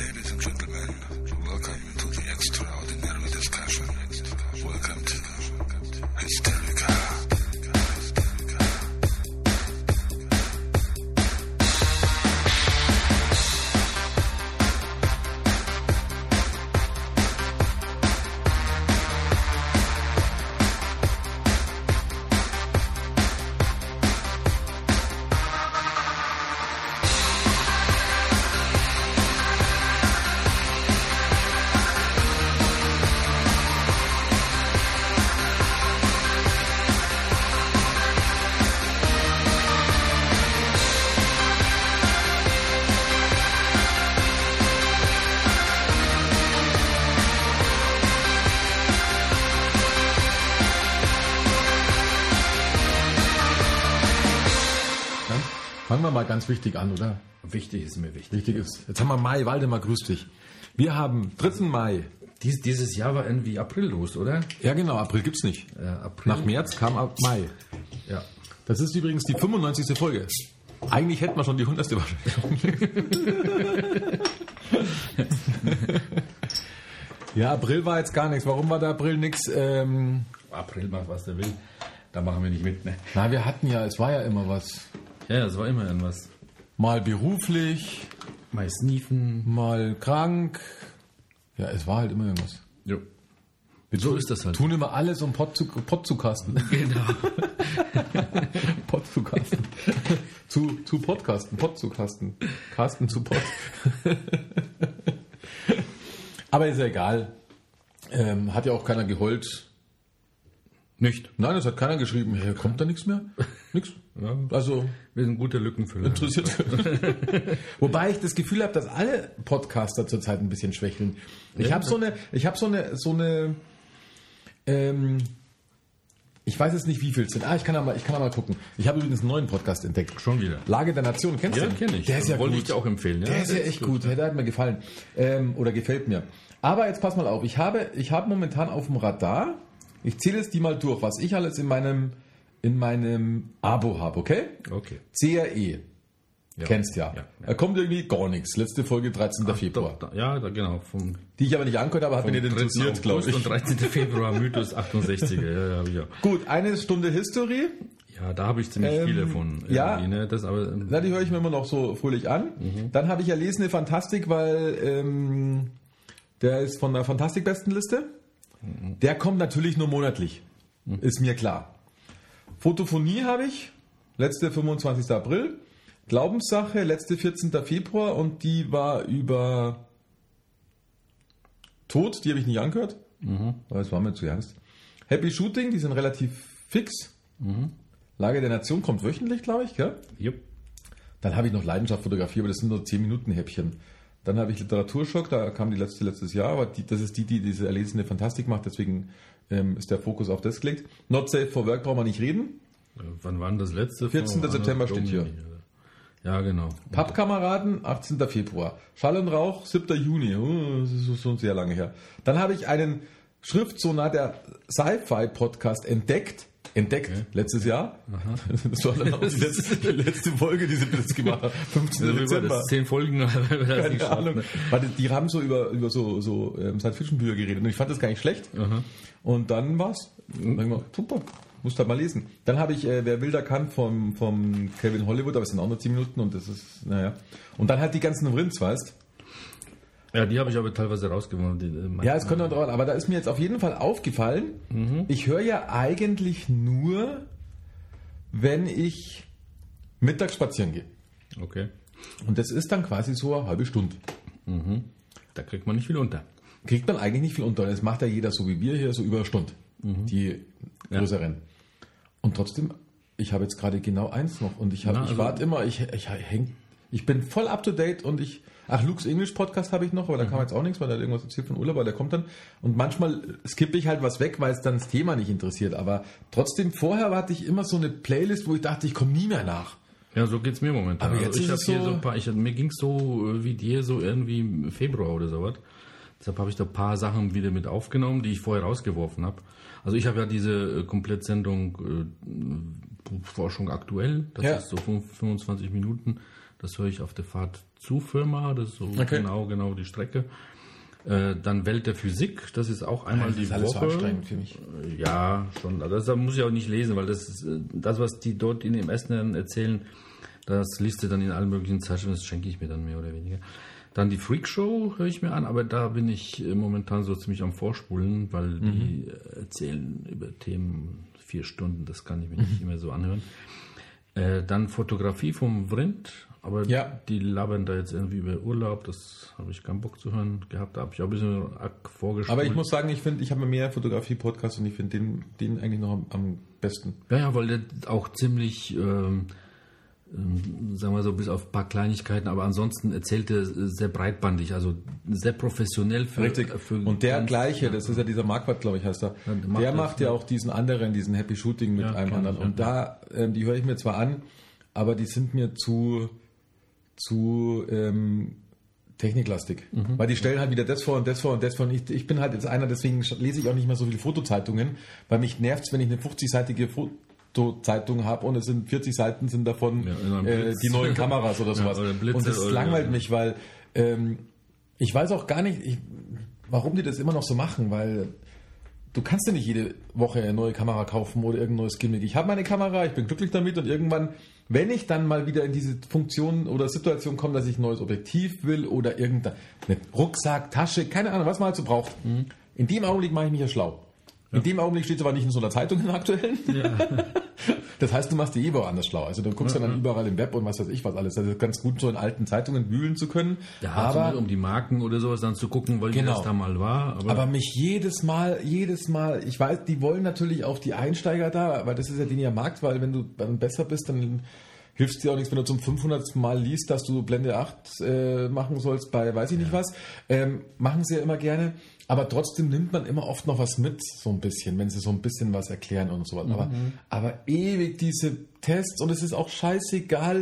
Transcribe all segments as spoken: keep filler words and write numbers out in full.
Ladies and gentlemen, welcome to the extraordinary discussion. Welcome to Hysterica. Fangen wir mal ganz wichtig an, oder? Wichtig ist mir wichtig. Wichtig ist. Jetzt haben wir Mai. Waldemar, grüß dich. Wir haben dritten Mai. Dies, dieses Jahr war irgendwie April los, oder? Ja, genau. April gibt's nicht. Ja, April. Nach März kam ab Mai. Ja. Das ist übrigens die fünfundneunzigste Folge. Eigentlich hätten wir schon die hundertste wahrscheinlich. Ja, April war jetzt gar nichts. Warum war der April nichts? Ähm, April macht, was der will. Da machen wir nicht mit, ne? na, wir hatten ja, es war ja immer was. Ja, es war immer irgendwas. Mal beruflich, Mal sniefen. mal krank. Ja, es war halt immer irgendwas. Jo. So ist das halt. Tun immer alles, um Pott zu, Pott zu kasten. Genau. Pott zu kasten. zu, zu Podcasten, Pott zu kasten. Kasten zu Pott. Aber ist ja egal. Ähm, hat ja auch keiner geheult. Nicht. Nein, es hat keiner geschrieben. Hey, kommt da nichts mehr? Nix. Ja, Also wir sind gute Lückenfüller. interessiert. Wobei ich das Gefühl habe, dass alle Podcaster zurzeit ein bisschen schwächeln. Ich Ja, habe so eine, ich habe so eine, so eine, ähm, ich weiß jetzt nicht, wie viel es sind. Ah, ich kann ja mal, ich kann ja mal gucken. Ich habe übrigens einen neuen Podcast entdeckt. Schon wieder. Lage der Nation, kennst Ja, du? kenne ich. Der ist ja Wollte gut. ich dir auch empfehlen. Ja, Der ist ja echt gut. Der hat mir gefallen. Ähm, oder gefällt mir. Aber jetzt pass mal auf. Ich habe, ich habe momentan auf dem Radar, ich zähle es die mal durch, was ich alles in meinem, in meinem Abo habe, okay? Okay. C R E. Ja. Kennst ja. Ja, ja. Da kommt irgendwie gar nichts. Letzte Folge dreizehnten Februar. Da, da, ja, da, genau. Vom, Die ich aber nicht angehört habe, hat mich nicht interessiert, glaube ich. Und dreizehnten Februar, Mythos achtundsechziger. Ja, ja, ja. Gut, eine Stunde History. Ja, da habe ich ziemlich Ähm, viele von. ja. Ne? Das, aber, Na, die höre ich mir immer noch so fröhlich an. Mhm. Dann habe ich ja Lesende Fantastik, weil ähm, der ist von der Fantastikbestenliste. Mhm. Der kommt natürlich nur monatlich. Mhm. Ist mir klar. Fotophonie habe ich. Letzte fünfundzwanzigsten April. Glaubenssache, letzte vierzehnten Februar. Und die war über Tod. Die habe ich nicht angehört. Mhm. Weil es war mir zu ernst. Happy Shooting, die sind relativ fix. Mhm. Lage der Nation kommt wöchentlich, glaube ich, gell? Jupp. Dann habe ich noch Leidenschaft Fotografie, aber das sind nur zehn Minuten Häppchen. Dann habe ich Literaturschock, da kam die letzte letztes Jahr, aber die, das ist die, die diese erlesene Fantastik macht, deswegen ähm, ist der Fokus auf das gelegt. Not Safe for Work brauchen wir nicht reden. Äh, Wann war denn das letzte? vierzehnten September steht hier. Ja, genau. Pappkameraden, achtzehnten Februar. Schall und Rauch, siebten Juni. Oh, das ist schon sehr lange her. Dann habe ich einen Schriftsonar der Sci-Fi-Podcast entdeckt. Entdeckt, Okay. letztes Jahr. Aha. Das war dann auch die letzte, die letzte Folge, die sie das gemacht haben. fünfzehnten Also Dezember. das zehn Folgen, weil wir das Keine nicht Ahnung. schaffen. Warte, die haben so über, über so, so ähm, Science-Fiction-Bücher geredet und ich fand das gar nicht schlecht. Aha. Und dann war's. Dann hab ich mal, super, musst halt mal lesen. Dann habe ich äh, Wer Wilder kann vom, vom Kevin Hollywood, aber es sind auch nur zehn Minuten und das ist, naja. Und dann halt die ganzen Rinds, weißt. Ja, die habe ich aber teilweise rausgewonnen. Die, äh, Ja, es könnte noch dauern, aber da ist mir jetzt auf jeden Fall aufgefallen, Mhm. ich höre ja eigentlich nur, wenn ich mittags spazieren gehe. Okay. Und das ist dann quasi so eine halbe Stunde. Mhm. Da kriegt man nicht viel unter. Kriegt man eigentlich nicht viel unter. Das macht ja jeder so wie wir hier, so über eine Stunde. Die größeren. Und trotzdem, ich habe jetzt gerade genau eins noch und ich, hab, Na, ich also- warte immer, ich, ich, häng, ich bin voll up to date und ich, ach, Luke's English Podcast habe ich noch, aber da kam jetzt auch nichts, weil er irgendwas erzählt von Urlaub, aber der kommt dann. Und manchmal skippe ich halt was weg, weil es dann das Thema nicht interessiert. Aber trotzdem, vorher hatte ich immer so eine Playlist, wo ich dachte, ich komme nie mehr nach. Ja, so geht's mir momentan. Aber jetzt also ich ist habe es hier so- so ein paar, ich, mir ging's so äh, wie dir, so irgendwie im Februar oder sowas. Deshalb habe ich da ein paar Sachen wieder mit aufgenommen, die ich vorher rausgeworfen habe. Also ich habe ja diese äh, Komplettsendung äh, Forschung aktuell, das Ja. ist so fünfundzwanzig Minuten, Das höre ich auf der Fahrt zu Firma, das ist so Okay. genau, genau die Strecke. Äh, dann Welt der Physik, das ist auch einmal Das die ist alles so Woche. anstrengend für mich. Ja, schon. Das, das muss ich auch nicht lesen, weil das ist, äh, das, was die dort in dem Essen erzählen, das liest du dann in allen möglichen Zeitschriften, das schenke ich mir dann mehr oder weniger. Dann die Freakshow höre ich mir an, aber da bin ich äh, momentan so ziemlich am Vorspulen, weil Mhm. die äh, erzählen über Themen vier Stunden, das kann ich mir nicht immer so anhören. Äh, dann Fotografie vom Vrind, aber Ja. die labern da jetzt irgendwie über Urlaub, das habe ich keinen Bock zu hören gehabt, da habe ich auch ein bisschen arg vorgespult. Aber ich muss sagen, ich finde, ich habe mehr Fotografie-Podcasts und ich finde den, den eigentlich noch am, am besten. Ja, ja, weil der auch ziemlich, ähm, ähm, sagen wir so, bis auf ein paar Kleinigkeiten, aber ansonsten erzählt er sehr breitbandig, also sehr professionell. Für, Richtig. Für Und der ganz- gleiche, das ist ja dieser Marquardt, glaube ich, heißt er. Ja, der der macht macht das, ja ja. auch diesen anderen, diesen Happy Shooting mit Ja, einem kenn anderen. ich, Und ja. da, ähm, die höre ich mir zwar an, aber die sind mir zu, zu ähm, techniklastig. Mhm. Weil die stellen halt wieder das vor und das vor und das vor. Und ich, ich bin halt jetzt einer, deswegen lese ich auch nicht mehr so viele Fotozeitungen, weil mich nervt's, wenn ich eine fünfzig-seitige Fotozeitung habe und es sind vierzig Seiten sind davon Ja, in einem äh, Blitz. die neuen Kameras oder Ja, sowas. oder Blitze und das oder- langweilt mich, weil ähm, ich weiß auch gar nicht, ich, warum die das immer noch so machen, weil du kannst ja nicht jede Woche eine neue Kamera kaufen oder irgendein neues Gimmick. Ich habe meine Kamera, ich bin glücklich damit und irgendwann, wenn ich dann mal wieder in diese Funktion oder Situation komme, dass ich ein neues Objektiv will oder irgendein Rucksack, Tasche, keine Ahnung, was man halt so braucht, in dem Augenblick mache ich mich ja schlau. In dem Augenblick steht es aber nicht in so einer Zeitung in der aktuellen. Das heißt, du machst die eh woanders schlau. Also du guckst ja dann überall im Web und was weiß ich was alles. Also ganz gut, so in alten Zeitungen wühlen zu können. Ja, aber, um die Marken oder sowas dann zu gucken, weil Genau. das da mal war. Aber, aber mich jedes Mal, jedes Mal, ich weiß, die wollen natürlich auch die Einsteiger da, weil das ist ja den ja Markt, weil wenn du dann besser bist, dann hilft es dir auch nichts, wenn du zum fünfhundertsten Mal liest, dass du Blende acht äh, machen sollst bei weiß ich nicht was. Ähm, machen sie ja immer gerne. Aber trotzdem nimmt man immer oft noch was mit, so ein bisschen, wenn sie so ein bisschen was erklären und so was. Aber, aber ewig diese Tests und es ist auch scheißegal,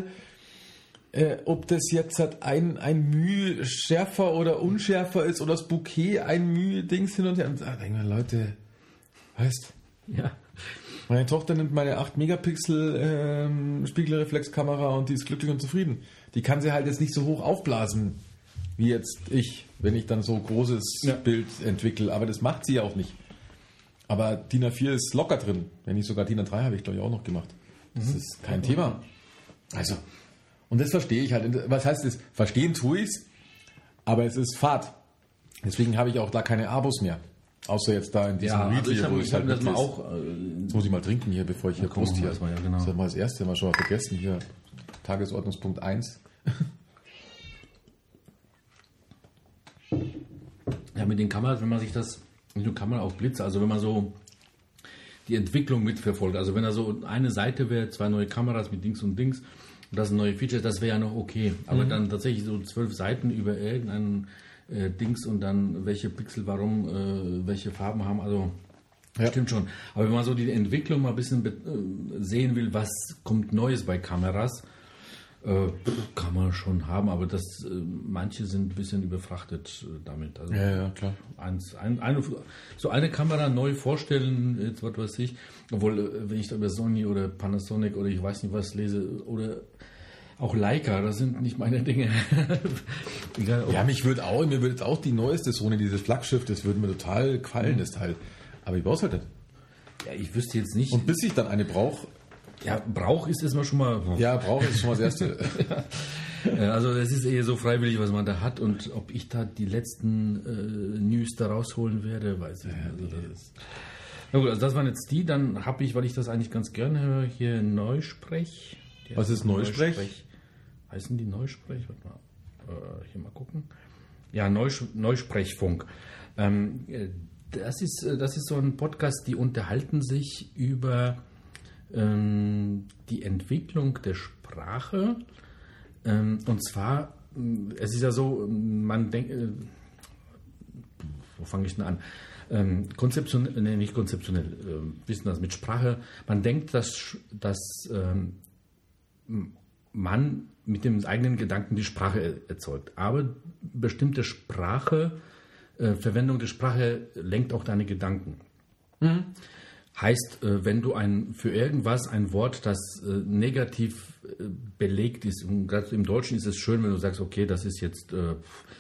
äh, ob das jetzt halt ein, ein Mühe schärfer oder unschärfer ist oder das Bouquet ein Mühe Dings hin und her. Und da denke ich mir, Leute, weißt, ja. meine Tochter nimmt meine acht Megapixel ähm, Spiegelreflexkamera und die ist glücklich und zufrieden. Die kann sie halt jetzt nicht so hoch aufblasen wie jetzt ich, wenn ich dann so großes Ja. Bild entwickle. Aber das macht sie ja auch nicht. Aber D I N A vier ist locker drin. Wenn nicht sogar D I N A drei habe ich, glaube ich, auch noch gemacht. Das ist kein Thema. Also, und das verstehe ich halt. Und was heißt das? Verstehen tue ich es, aber es ist Fahrt. Deswegen habe ich auch da keine Abos mehr. Außer jetzt da in diesem Ja, also Readly, ich wo habe ich hab halt das mal mitlese. auch. Äh, Jetzt muss ich mal trinken hier, bevor ich hier gucken wir poste. mal Hier. erstmal, ja, genau. Das haben wir als erstes mal schon mal vergessen. Hier, Tagesordnungspunkt eins. Ja, mit den Kameras, wenn man sich das, nicht nur Kamera, auch Blitze, also wenn man so die Entwicklung mitverfolgt, also wenn da so eine Seite wäre, zwei neue Kameras mit Dings und Dings und das sind neue Features, das wäre ja noch okay. Aber Mhm. dann tatsächlich so zwölf Seiten über irgendein äh, Dings und dann welche Pixel, warum, äh, welche Farben haben, also Ja. stimmt schon. Aber wenn man so die Entwicklung mal ein bisschen be- äh, sehen will, was kommt Neues bei Kameras, äh, kann man schon haben, aber das äh, manche sind ein bisschen überfrachtet äh, damit. Also Ja, ja, klar. eins, ein, eine, so eine Kamera neu vorstellen, jetzt was weiß ich, obwohl, äh, wenn ich da über Sony oder Panasonic oder ich weiß nicht was lese, oder auch Leica, das sind nicht meine Dinge. Egal, ob- Ja, mich würde auch, mir würde jetzt auch die neueste Sony, dieses Flaggschiff, das würde mir total gefallen, das Teil. Aber ich brauche es halt nicht. ja, ich wüsste jetzt nicht. Und bis ich dann eine brauche, ja, Brauch ist erstmal schon mal. ja, brauche ist schon mal das Erste. Äh, Also es ist eher so freiwillig, was man da hat und ob ich da die letzten äh, News da rausholen werde, weiß ich nicht. Also das ist, na gut, also das waren jetzt die, dann habe ich, weil ich das eigentlich ganz gerne höre, hier Neusprech. Der Was ist Neusprech? Heißen die Neusprech? Warte mal, äh, hier mal gucken. Ja, Neus Neusprechfunk. Ähm, äh, das ist, äh, das ist so ein Podcast, die unterhalten sich über ähm, die Entwicklung der Sprache. Ähm, und zwar, ähm, es ist ja so, man denkt, äh, wo fange ich denn an? Ähm, konzeptionell, nee, nicht konzeptionell, äh, wissen das mit Sprache. Man denkt, dass, dass ähm, man mit dem eigenen Gedanken die Sprache er- erzeugt. Aber bestimmte Sprache, äh, Verwendung der Sprache lenkt auch deine Gedanken. Heißt, äh, wenn du ein, für irgendwas ein Wort, das äh, negativ äh, belegt ist. Und gerade im Deutschen ist es schön, wenn du sagst, okay, das ist jetzt äh,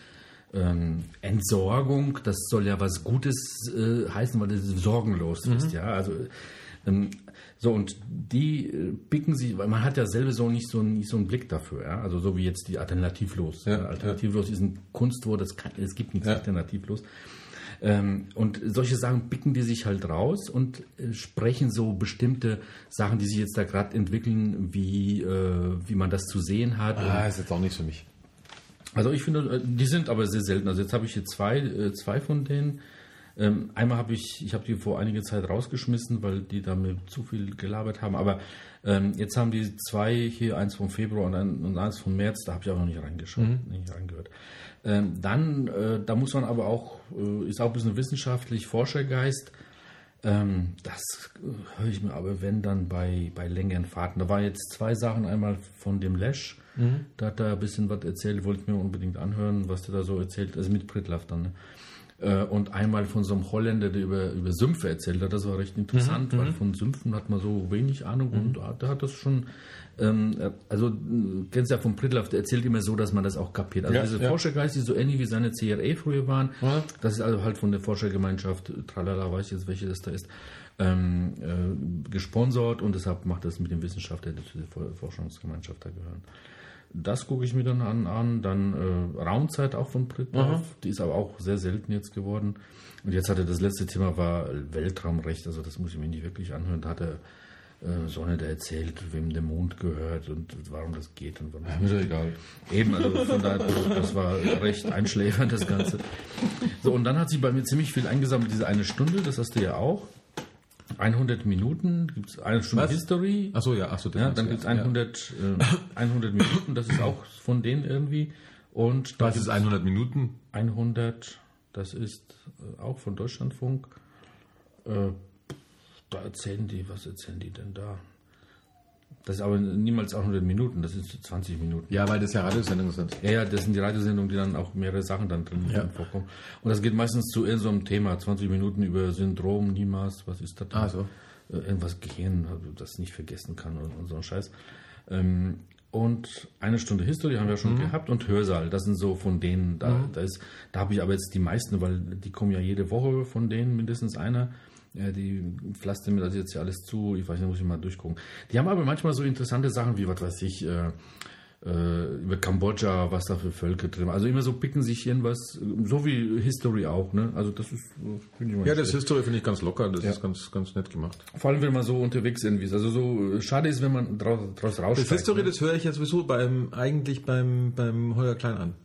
ähm, Entsorgung, das soll ja was Gutes äh, heißen, weil das sorgenlos ist. Ja, also ähm, so, und die äh, picken sich, weil man hat ja selber so nicht so, nicht so einen Blick dafür. Ja? Also so wie jetzt die Alternativlos. Ja, Alternativlos ja. ist ein Kunstwort, das kann, es gibt nichts ja. Alternativlos. Ähm, und solche Sachen picken die sich halt raus und äh, sprechen so bestimmte Sachen, die sich jetzt da gerade entwickeln, wie, äh, wie man das zu sehen hat. Ah, ist jetzt auch nichts für mich. Also ich finde, die sind aber sehr selten. Also jetzt habe ich hier zwei, äh, zwei von denen. Ähm, einmal habe ich, ich habe die vor einiger Zeit rausgeschmissen, weil die da mir zu viel gelabert haben. Aber ähm, jetzt haben die zwei hier, eins vom Februar und, ein, und eins vom März, da habe ich auch noch nicht reingeschaut, mhm. nicht reingehört. Ähm, dann, äh, da muss man aber auch, äh, ist auch ein bisschen wissenschaftlich, Forschergeist. Ähm, das äh, höre ich mir aber, wenn dann bei, bei längeren Fahrten. Da waren jetzt zwei Sachen, einmal von dem Lesch, mhm. da hat er ein bisschen was erzählt, wollte ich mir unbedingt anhören, was der da so erzählt, also mit Pritlove dann, ne? Und einmal von so einem Holländer, der über, über Sümpfe erzählt hat. Das war recht interessant, mhm, weil von Sümpfen hat man so wenig Ahnung mhm. und da hat das schon, ähm, also kennst du ja von Pritlove, der erzählt immer so, dass man das auch kapiert. Also ja, diese ja. Forschergeist, die so ähnlich wie seine C R E früher waren, ja. das ist also halt von der Forschergemeinschaft, tralala, weiß ich jetzt, welche das da ist, ähm, äh, gesponsert und deshalb macht das mit dem Wissenschaftler, die zu der Forschungsgemeinschaft da gehören. Das gucke ich mir dann an. an. Dann äh, Raumzeit auch von Pritlove. Die ist aber auch sehr selten jetzt geworden. Und jetzt hatte das letzte Thema war Weltraumrecht. Also das muss ich mir nicht wirklich anhören. Da hat er äh, so einer, der erzählt, wem der Mond gehört und warum das geht. Und warum ja, mir ist egal. Eben, also von daher, das war recht einschläfernd, das Ganze. So, und dann hat sich bei mir ziemlich viel eingesammelt, diese eine Stunde. Das hast du ja auch. hundert Minuten, gibt es eine Stunde Was? History. Achso, ja, achso. Ja, dann gibt es hundert, äh, hundert Minuten, das ist auch von denen irgendwie. Und was ist hundert Minuten? hundert, das ist äh, auch von Deutschlandfunk. Äh, da erzählen die, was erzählen die denn da? Das ist aber niemals hundert Minuten, das sind zwanzig Minuten. Ja, weil das ja Radiosendungen sind. Ja, ja, das sind die Radiosendungen, die dann auch mehrere Sachen dann drin ja. vorkommen. Und das geht meistens zu irgendeinem so einem Thema, zwanzig Minuten über Syndrom, N I M A S, was ist das? Ah, so. Irgendwas Gehirn, das nicht vergessen kann und, und so ein Scheiß. Ähm, und eine Stunde History haben wir schon mhm. gehabt und Hörsaal, das sind so von denen, da, mhm. da, ist, da habe ich aber jetzt die meisten, weil die kommen ja jede Woche von denen, mindestens einer. Ja, die pflastern mir das jetzt ja alles zu. Ich weiß nicht, muss ich mal durchgucken. Die haben aber manchmal so interessante Sachen wie, was weiß ich, äh, äh, über Kambodscha, was da für Völker drin. Also immer so picken sich irgendwas, so wie History auch. Ne? Also das ist, finde ich mal Ja, das schlecht. History finde ich ganz locker. Das ja. ist ganz, ganz nett gemacht. Vor allem, wenn man so unterwegs irgendwie ist. Also so schade ist, wenn man draus, draus raussteigt. Das History, ne? das höre ich ja sowieso beim, eigentlich beim, beim Holger Klein an.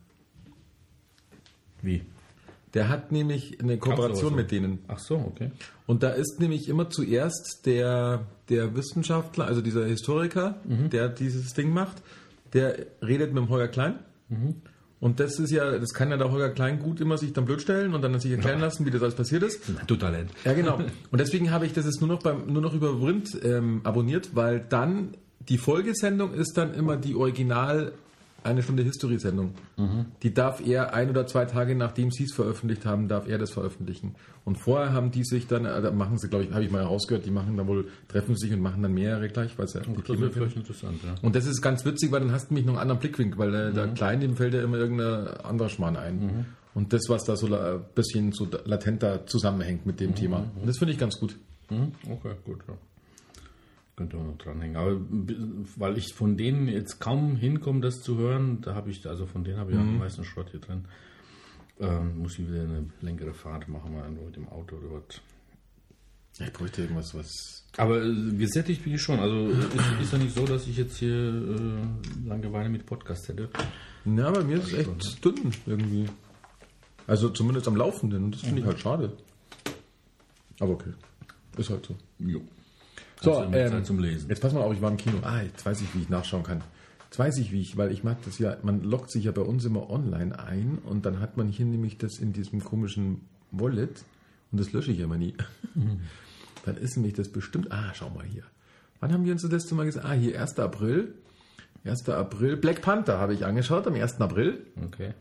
Wie? Der hat nämlich eine Kooperation so. mit denen. Ach so, okay. Und da ist nämlich immer zuerst der, der Wissenschaftler, also dieser Historiker, mhm. der dieses Ding macht, der redet mit dem Holger Klein. Mhm. Und das ist ja, das kann ja der Holger Klein gut immer sich dann blöd stellen und dann sich erklären lassen, wie das alles passiert ist. Du Talent. Ja, genau. Und deswegen habe ich das jetzt nur noch beim, nur noch über Vrind ähm, abonniert, weil dann die Folgesendung ist dann immer die Original eine Stunde History-Sendung. Mhm. Die darf er ein oder zwei Tage, nachdem sie es veröffentlicht haben, darf er das veröffentlichen. Und vorher haben die sich dann, da machen sie, glaube ich, habe ich mal herausgehört, die machen dann wohl, treffen sich und machen dann mehrere gleich, weil es ja die Themen vielleicht interessant, ja. Und das ist ganz witzig, weil dann hast du nämlich noch einen anderen Blickwinkel, weil äh, mhm. der Kleine, dem fällt ja immer irgendein anderer Schmarrn ein. Mhm. Und das, was da so ein bisschen so latenter zusammenhängt mit dem mhm. Thema. Und das finde ich ganz gut. Mhm. Okay, gut, ja. Könnte man noch dranhängen. Aber weil ich von denen jetzt kaum hinkomme, das zu hören, da habe ich, also von denen habe ich mhm. am meisten Schrott hier drin. Ähm, muss ich wieder eine längere Fahrt machen, mal mit dem Auto oder was. Ich bräuchte irgendwas, was. Aber äh, gesättigt bin ich schon. Also ist, ist ja nicht so, dass ich jetzt hier äh, Langeweile mit Podcast hätte. Ja, bei mir ist es echt dünn irgendwie. Also zumindest am Laufenden. Das finde mhm. ich halt schade. Aber okay. Ist halt so. Jo. So, ähm, zum Lesen. Jetzt pass mal auf, ich war im Kino. Ah, jetzt weiß ich, wie ich nachschauen kann. Jetzt weiß ich, wie ich, weil ich mag das ja, man loggt sich ja bei uns immer online ein und dann hat man hier nämlich das in diesem komischen Wallet und das lösche ich ja immer nie. Mhm. Dann ist nämlich das bestimmt, ah, schau mal hier. Wann haben wir uns das letzte Mal gesagt? Ah, hier, erster April. erster April. Black Panther habe ich angeschaut, am ersten April. Okay.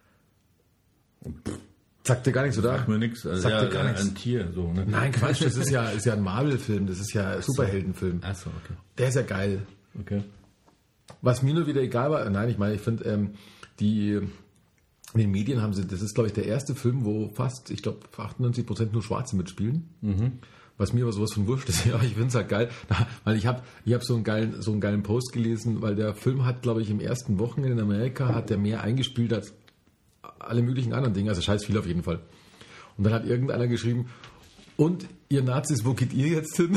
Sagt dir gar nichts, oder? Sagt mir nichts. Also Sagt ja, dir gar nichts. Ein Tier, so, ne? Nein, Quatsch, das ist ja, ist ja ein Marvel-Film, das ist ja ein Superheldenfilm. Achso, okay. Der ist ja geil. Okay. Was mir nur wieder egal war, nein, ich meine, ich finde, ähm, die, in den Medien haben sie, das ist, glaube ich, der erste Film, wo fast, ich glaube, achtundneunzig Prozent nur Schwarze mitspielen. Mhm. Was mir aber sowas von wurscht ist, ja, ich finde es halt geil, weil ich habe ich hab so einen geilen, so einen geilen Post gelesen, weil der Film hat, glaube ich, im ersten Wochenende in Amerika hat der mehr eingespielt als alle möglichen anderen Dinge, also scheiß viel auf jeden Fall. Und dann hat irgendeiner geschrieben, und ihr Nazis, wo geht ihr jetzt hin?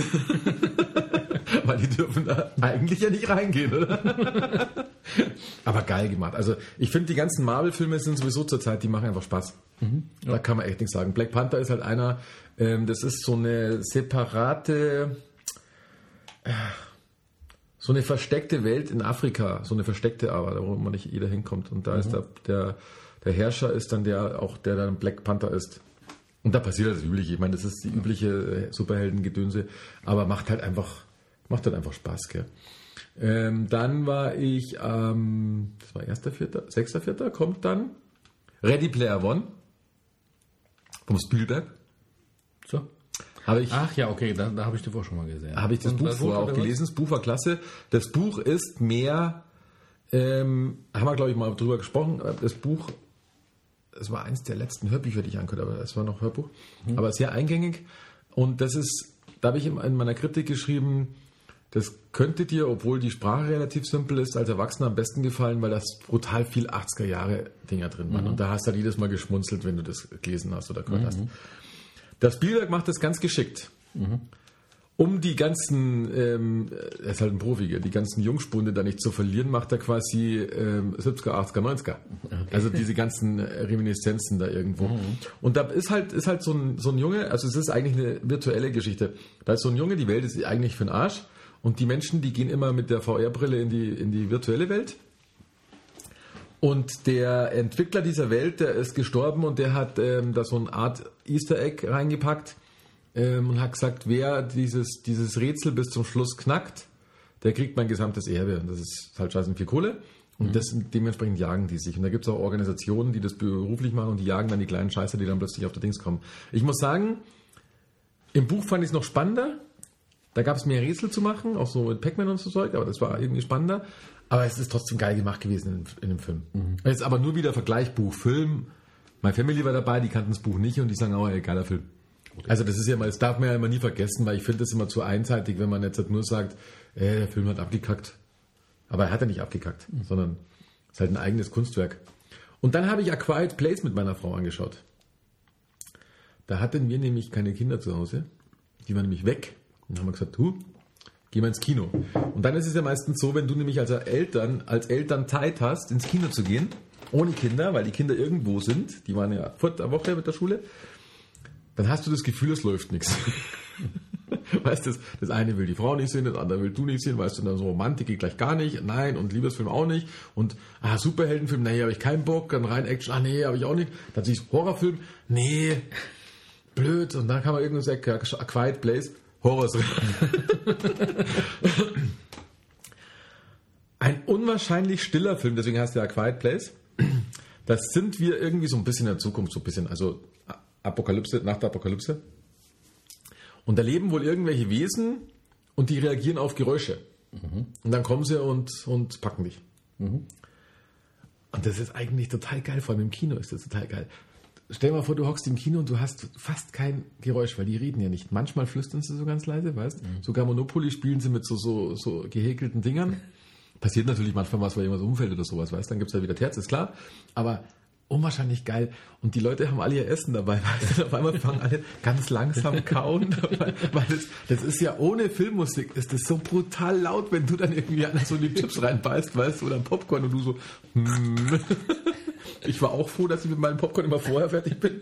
Weil die dürfen da eigentlich ja nicht reingehen, oder? Aber geil gemacht. Also ich finde, die ganzen Marvel-Filme sind sowieso zurzeit, die machen einfach Spaß. Mhm, ja. Da kann man echt nichts sagen. Black Panther ist halt einer, ähm, das ist so eine separate, äh, so eine versteckte Welt in Afrika, so eine versteckte aber, wo man nicht jeder hinkommt. Und da mhm. ist der, der, der Herrscher ist dann der, auch der dann Black Panther ist. Und da passiert das Übliche. Ich meine, das ist die übliche Superheldengedönse, aber macht halt einfach, macht halt einfach Spaß, gell. Ähm, dann war ich, ähm, das war erster Vierter, sechster Vierter, kommt dann Ready Player One vom Spielberg. So. Habe ich, Ach ja, okay, da, da habe ich das auch schon mal gesehen. Habe ich das Und Buch vorher auch gelesen. Das Buch war klasse. Das Buch ist mehr, ähm, haben wir, glaube ich, mal drüber gesprochen. Das Buch, es war eins der letzten Hörbücher, die ich angehört habe, aber es war noch Hörbuch, mhm. aber sehr eingängig. Und das ist, da habe ich in meiner Kritik geschrieben, das könnte dir, obwohl die Sprache relativ simpel ist, als Erwachsener am besten gefallen, weil das brutal viel achtziger Jahre Dinger drin waren. Mhm. Und da hast du halt jedes Mal geschmunzelt, wenn du das gelesen hast oder gehört mhm. hast. Das Spielberg macht das ganz geschickt. Mhm. Um die ganzen, ähm, er ist halt ein Profi, die ganzen Jungspunde da nicht zu verlieren, macht er quasi ähm, siebziger, achtziger, neunziger. Okay. Also diese ganzen Reminiszenzen da irgendwo. Mhm. Und da ist halt, ist halt so ein, so ein Junge, also es ist eigentlich eine virtuelle Geschichte. Da ist so ein Junge, die Welt ist eigentlich für den Arsch. Und die Menschen, die gehen immer mit der V R-Brille in die, in die virtuelle Welt. Und der Entwickler dieser Welt, der ist gestorben und der hat ähm, da so eine Art Easter Egg reingepackt ähm, und hat gesagt, wer dieses, dieses Rätsel bis zum Schluss knackt, der kriegt mein gesamtes Erbe. Und das ist halt scheiße viel Kohle. Und mhm. das, dementsprechend jagen die sich. Und da gibt es auch Organisationen, die das beruflich machen und die jagen dann die kleinen Scheiße, die dann plötzlich auf der Dings kommen. Ich muss sagen, im Buch fand ich es noch spannender. Da gab es mehr Rätsel zu machen, auch so mit Pac-Man und so Zeug, aber das war irgendwie spannender. Aber es ist trotzdem geil gemacht gewesen in, in dem Film. Mhm. Jetzt aber nur wieder Vergleich Buch, Film. My Family war dabei, die kannten das Buch nicht und die sagen, oh, ey, geiler Film. Okay. Also das ist ja mal, das darf man ja immer nie vergessen, weil ich finde das immer zu einseitig, wenn man jetzt halt nur sagt, äh, der Film hat abgekackt. Aber er hat ja nicht abgekackt, mhm. sondern es ist halt ein eigenes Kunstwerk. Und dann habe ich A Quiet Place mit meiner Frau angeschaut. Da hatten wir nämlich keine Kinder zu Hause. Die waren nämlich weg. Und dann haben wir gesagt, du, geh mal ins Kino. Und dann ist es ja meistens so, wenn du nämlich als Eltern, als Eltern Zeit hast, ins Kino zu gehen, ohne Kinder, weil die Kinder irgendwo sind, die waren ja vor der Woche mit der Schule, dann hast du das Gefühl, es läuft nichts. Weißt du, das, das eine will die Frau nicht sehen, das andere will du nicht sehen, weißt du, dann so Romantik geht gleich gar nicht, nein, und Liebesfilm auch nicht, und ah, Superheldenfilm, nee, habe ich keinen Bock, dann rein Action, ah, nee, habe ich auch nicht, dann siehst du Horrorfilm, nee, blöd, und dann kann man irgendwas sagen, A Quiet Place, Horror. Ein unwahrscheinlich stiller Film, deswegen heißt der A Quiet Place. Das sind wir irgendwie so ein bisschen in der Zukunft, so ein bisschen, also Apokalypse, nach der Apokalypse. Und da leben wohl irgendwelche Wesen und die reagieren auf Geräusche. Mhm. Und dann kommen sie und, und packen dich. Mhm. Und das ist eigentlich total geil, vor allem im Kino ist das total geil. Stell dir mal vor, du hockst im Kino und du hast fast kein Geräusch, weil die reden ja nicht. Manchmal flüstern sie so ganz leise, weißt? Mhm. Sogar Monopoly spielen sie mit so, so, so gehäkelten Dingern. Passiert natürlich manchmal was, weil jemand umfällt oder sowas, weißt? Dann gibt es ja wieder Terz, ist klar. Aber unwahrscheinlich geil. Und die Leute haben alle ihr Essen dabei, weißt du? Auf einmal fangen alle ganz langsam kauen dabei. Weil das, das ist ja ohne Filmmusik, ist das so brutal laut, wenn du dann irgendwie an so die Chips reinbeißt, weißt du? Oder Popcorn und du so, hm. Ich war auch froh, dass ich mit meinem Popcorn immer vorher fertig bin.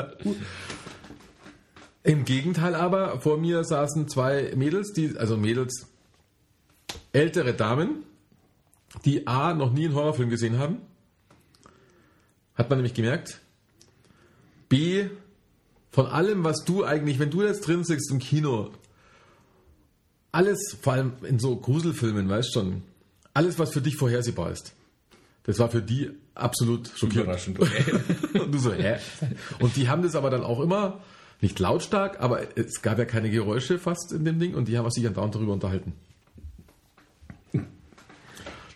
Im Gegenteil aber, vor mir saßen zwei Mädels, die, also Mädels, ältere Damen, die A, noch nie einen Horrorfilm gesehen haben. Hat man nämlich gemerkt. B, von allem, was du eigentlich, wenn du jetzt drin sitzt im Kino, alles, vor allem in so Gruselfilmen, weißt schon, alles, was für dich vorhersehbar ist. Das war für die absolut schockierend. Überraschend. Okay. Und du so, hä? Und die haben das aber dann auch immer, nicht lautstark, aber es gab ja keine Geräusche fast in dem Ding und die haben sich andauernd darüber unterhalten.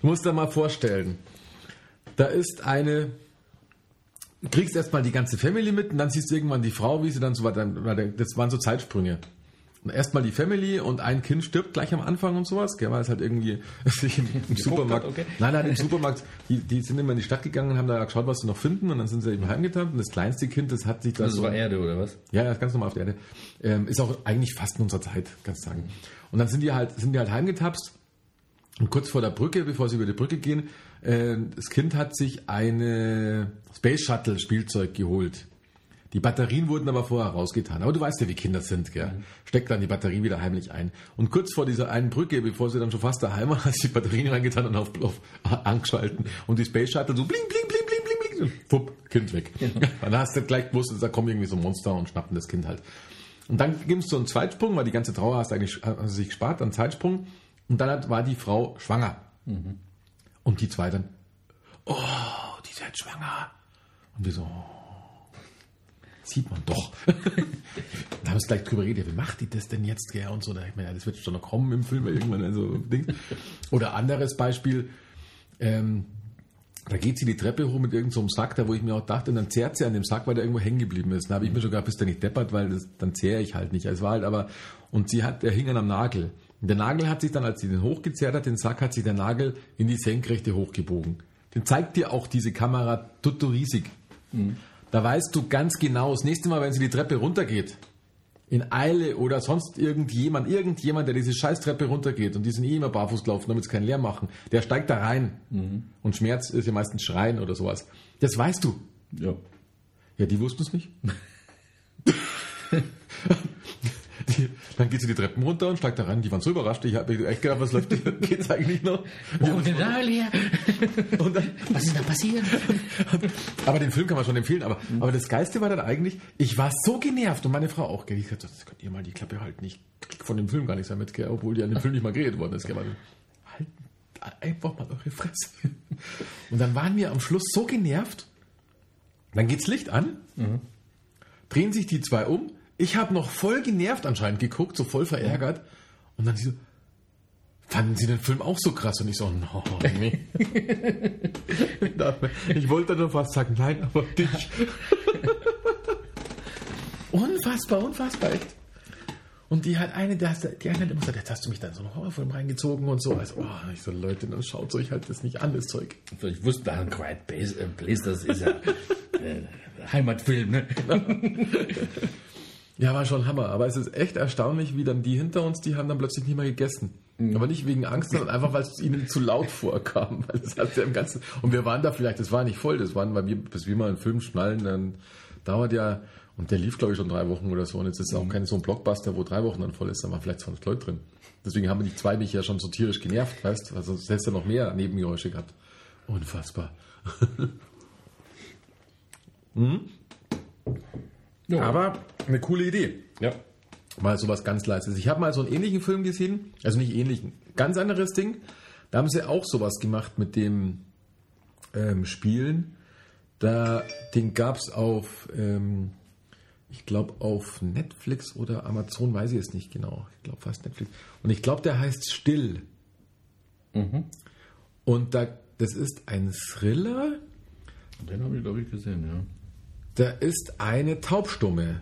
Du musst dir mal vorstellen, da ist eine, du kriegst erstmal die ganze Family mit und dann siehst du irgendwann die Frau, wie sie dann so weiter, das waren so Zeitsprünge. Und erstmal die Family und ein Kind stirbt gleich am Anfang und sowas, gell, weil es halt irgendwie sich im, im Supermarkt, okay. nein, nein, im Supermarkt, die, die sind immer in die Stadt gegangen und haben da geschaut, was sie noch finden und dann sind sie eben heimgetanzt und das kleinste Kind, das hat sich da das so... war Erde, oder was? Ja, das ist ganz normal auf der Erde. Ähm, ist auch eigentlich fast in unserer Zeit, kannst du sagen. Und dann sind die halt, sind die halt heimgetapst und kurz vor der Brücke, bevor sie über die Brücke gehen, äh, das Kind hat sich eine Space Shuttle Spielzeug geholt. Die Batterien wurden aber vorher rausgetan. Aber du weißt ja, wie Kinder sind, gell? Mhm. Steckt dann die Batterien wieder heimlich ein. Und kurz vor dieser einen Brücke, bevor sie dann schon fast daheim waren, hat sie die Batterien reingetan und auf, auf angeschalten. Und die Space Shuttle so bling, bling, bling, bling, bling, bling. Fupp, Kind weg. Ja. Dann hast du gleich gewusst, da kommen irgendwie so Monster und schnappen das Kind halt. Und dann gibt es so einen Zweitsprung, weil die ganze Trauer hast du eigentlich hast du sich gespart, einen Zeitsprung. Und dann hat, war die Frau schwanger. Mhm. Und die zwei dann, oh, die ist jetzt schwanger. Und wir so, oh. Sieht man doch. Da haben wir gleich drüber geredet, wie macht die das denn jetzt? Gell? Und so, da ich meine, ja, das wird schon noch kommen im Film irgendwann. Also, oder anderes Beispiel, ähm, da geht sie die Treppe hoch mit irgendeinem so Sack, da wo ich mir auch dachte, und dann zerrt sie an dem Sack, weil der irgendwo hängen geblieben ist. Da habe ich mir schon gedacht, bist du nicht deppert, weil das, dann zehre ich halt nicht. Es war halt aber, und sie hat, der hing an am Nagel. Und der Nagel hat sich dann, als sie den hochgezerrt hat, den Sack, hat sich der Nagel in die Senkrechte hochgebogen. Den zeigt dir auch diese Kamera tutto riesig. Mhm. Da weißt du ganz genau, das nächste Mal, wenn sie die Treppe runtergeht, in Eile oder sonst irgendjemand, irgendjemand, der diese Scheißtreppe runtergeht und die sind eh immer barfuß gelaufen, damit sie keinen Lärm machen, der steigt da rein. Mhm. Und Schmerz ist ja meistens Schreien oder sowas. Das weißt du. Ja. Ja, die wussten es nicht. Die, dann geht sie die Treppen runter und steigt da rein. Die waren so überrascht. Ich habe echt gedacht, was läuft, geht's eigentlich noch? Wo kommt denn da her? Und dann, was ist da passiert? Aber den Film kann man schon empfehlen. Aber, mhm. aber das Geilste war dann eigentlich, ich war so genervt und meine Frau auch. Gell? Ich dachte, das könnt ihr mal die Klappe halten. Ich krieg von dem Film gar nichts mehr mit, gell? Obwohl die an dem Film nicht mal geredet worden ist. Gell? Halt einfach mal eure Fresse. Und dann waren wir am Schluss so genervt. Dann geht's Licht an, mhm. drehen sich die zwei um. Ich habe noch voll genervt anscheinend geguckt, so voll verärgert. Und dann sie so, fanden Sie den Film auch so krass? Und ich so, no, nee. Ich wollte nur fast sagen, nein, aber dich. Unfassbar, unfassbar, echt. Und die hat eine, die eine hat immer gesagt, jetzt hast du mich da in so einen Horrorfilm reingezogen und so. Also, oh, ich so, Leute, dann schaut euch halt das nicht an, das Zeug. Ich wusste, da ein Quiet Place, das ist ja äh, Heimatfilm, ne? Ja, war schon Hammer. Aber es ist echt erstaunlich, wie dann die hinter uns, die haben dann plötzlich nicht mehr gegessen. Mhm. Aber nicht wegen Angst, sondern einfach, weil es ihnen zu laut vorkam. Weil das hat ja im Ganzen, und wir waren da vielleicht, das war nicht voll, das waren, weil wir, bis wir mal einen Film schnallen, dann dauert ja, und der lief, glaube ich, schon drei Wochen oder so. Und jetzt ist es mhm. auch kein so ein Blockbuster, wo drei Wochen dann voll ist, da waren vielleicht zwanzig Leute drin. Deswegen haben die zwei mich ja schon so tierisch genervt, weißt du? Also, es hätte ja noch mehr Nebengeräusche gehabt. Unfassbar. mhm. Ja. Aber eine coole Idee. Ja. Mal sowas ganz Leises. Ich habe mal so einen ähnlichen Film gesehen, also nicht ähnlichen, ganz anderes Ding. Da haben sie auch sowas gemacht mit dem ähm, Spielen. Da, den gab es auf, ähm, ich glaube auf Netflix oder Amazon, weiß ich es nicht genau. Ich glaube fast Netflix. Und ich glaube, der heißt Still. Mhm. Und da, das ist ein Thriller. Den habe ich, glaube ich, gesehen, ja. Da ist eine Taubstumme,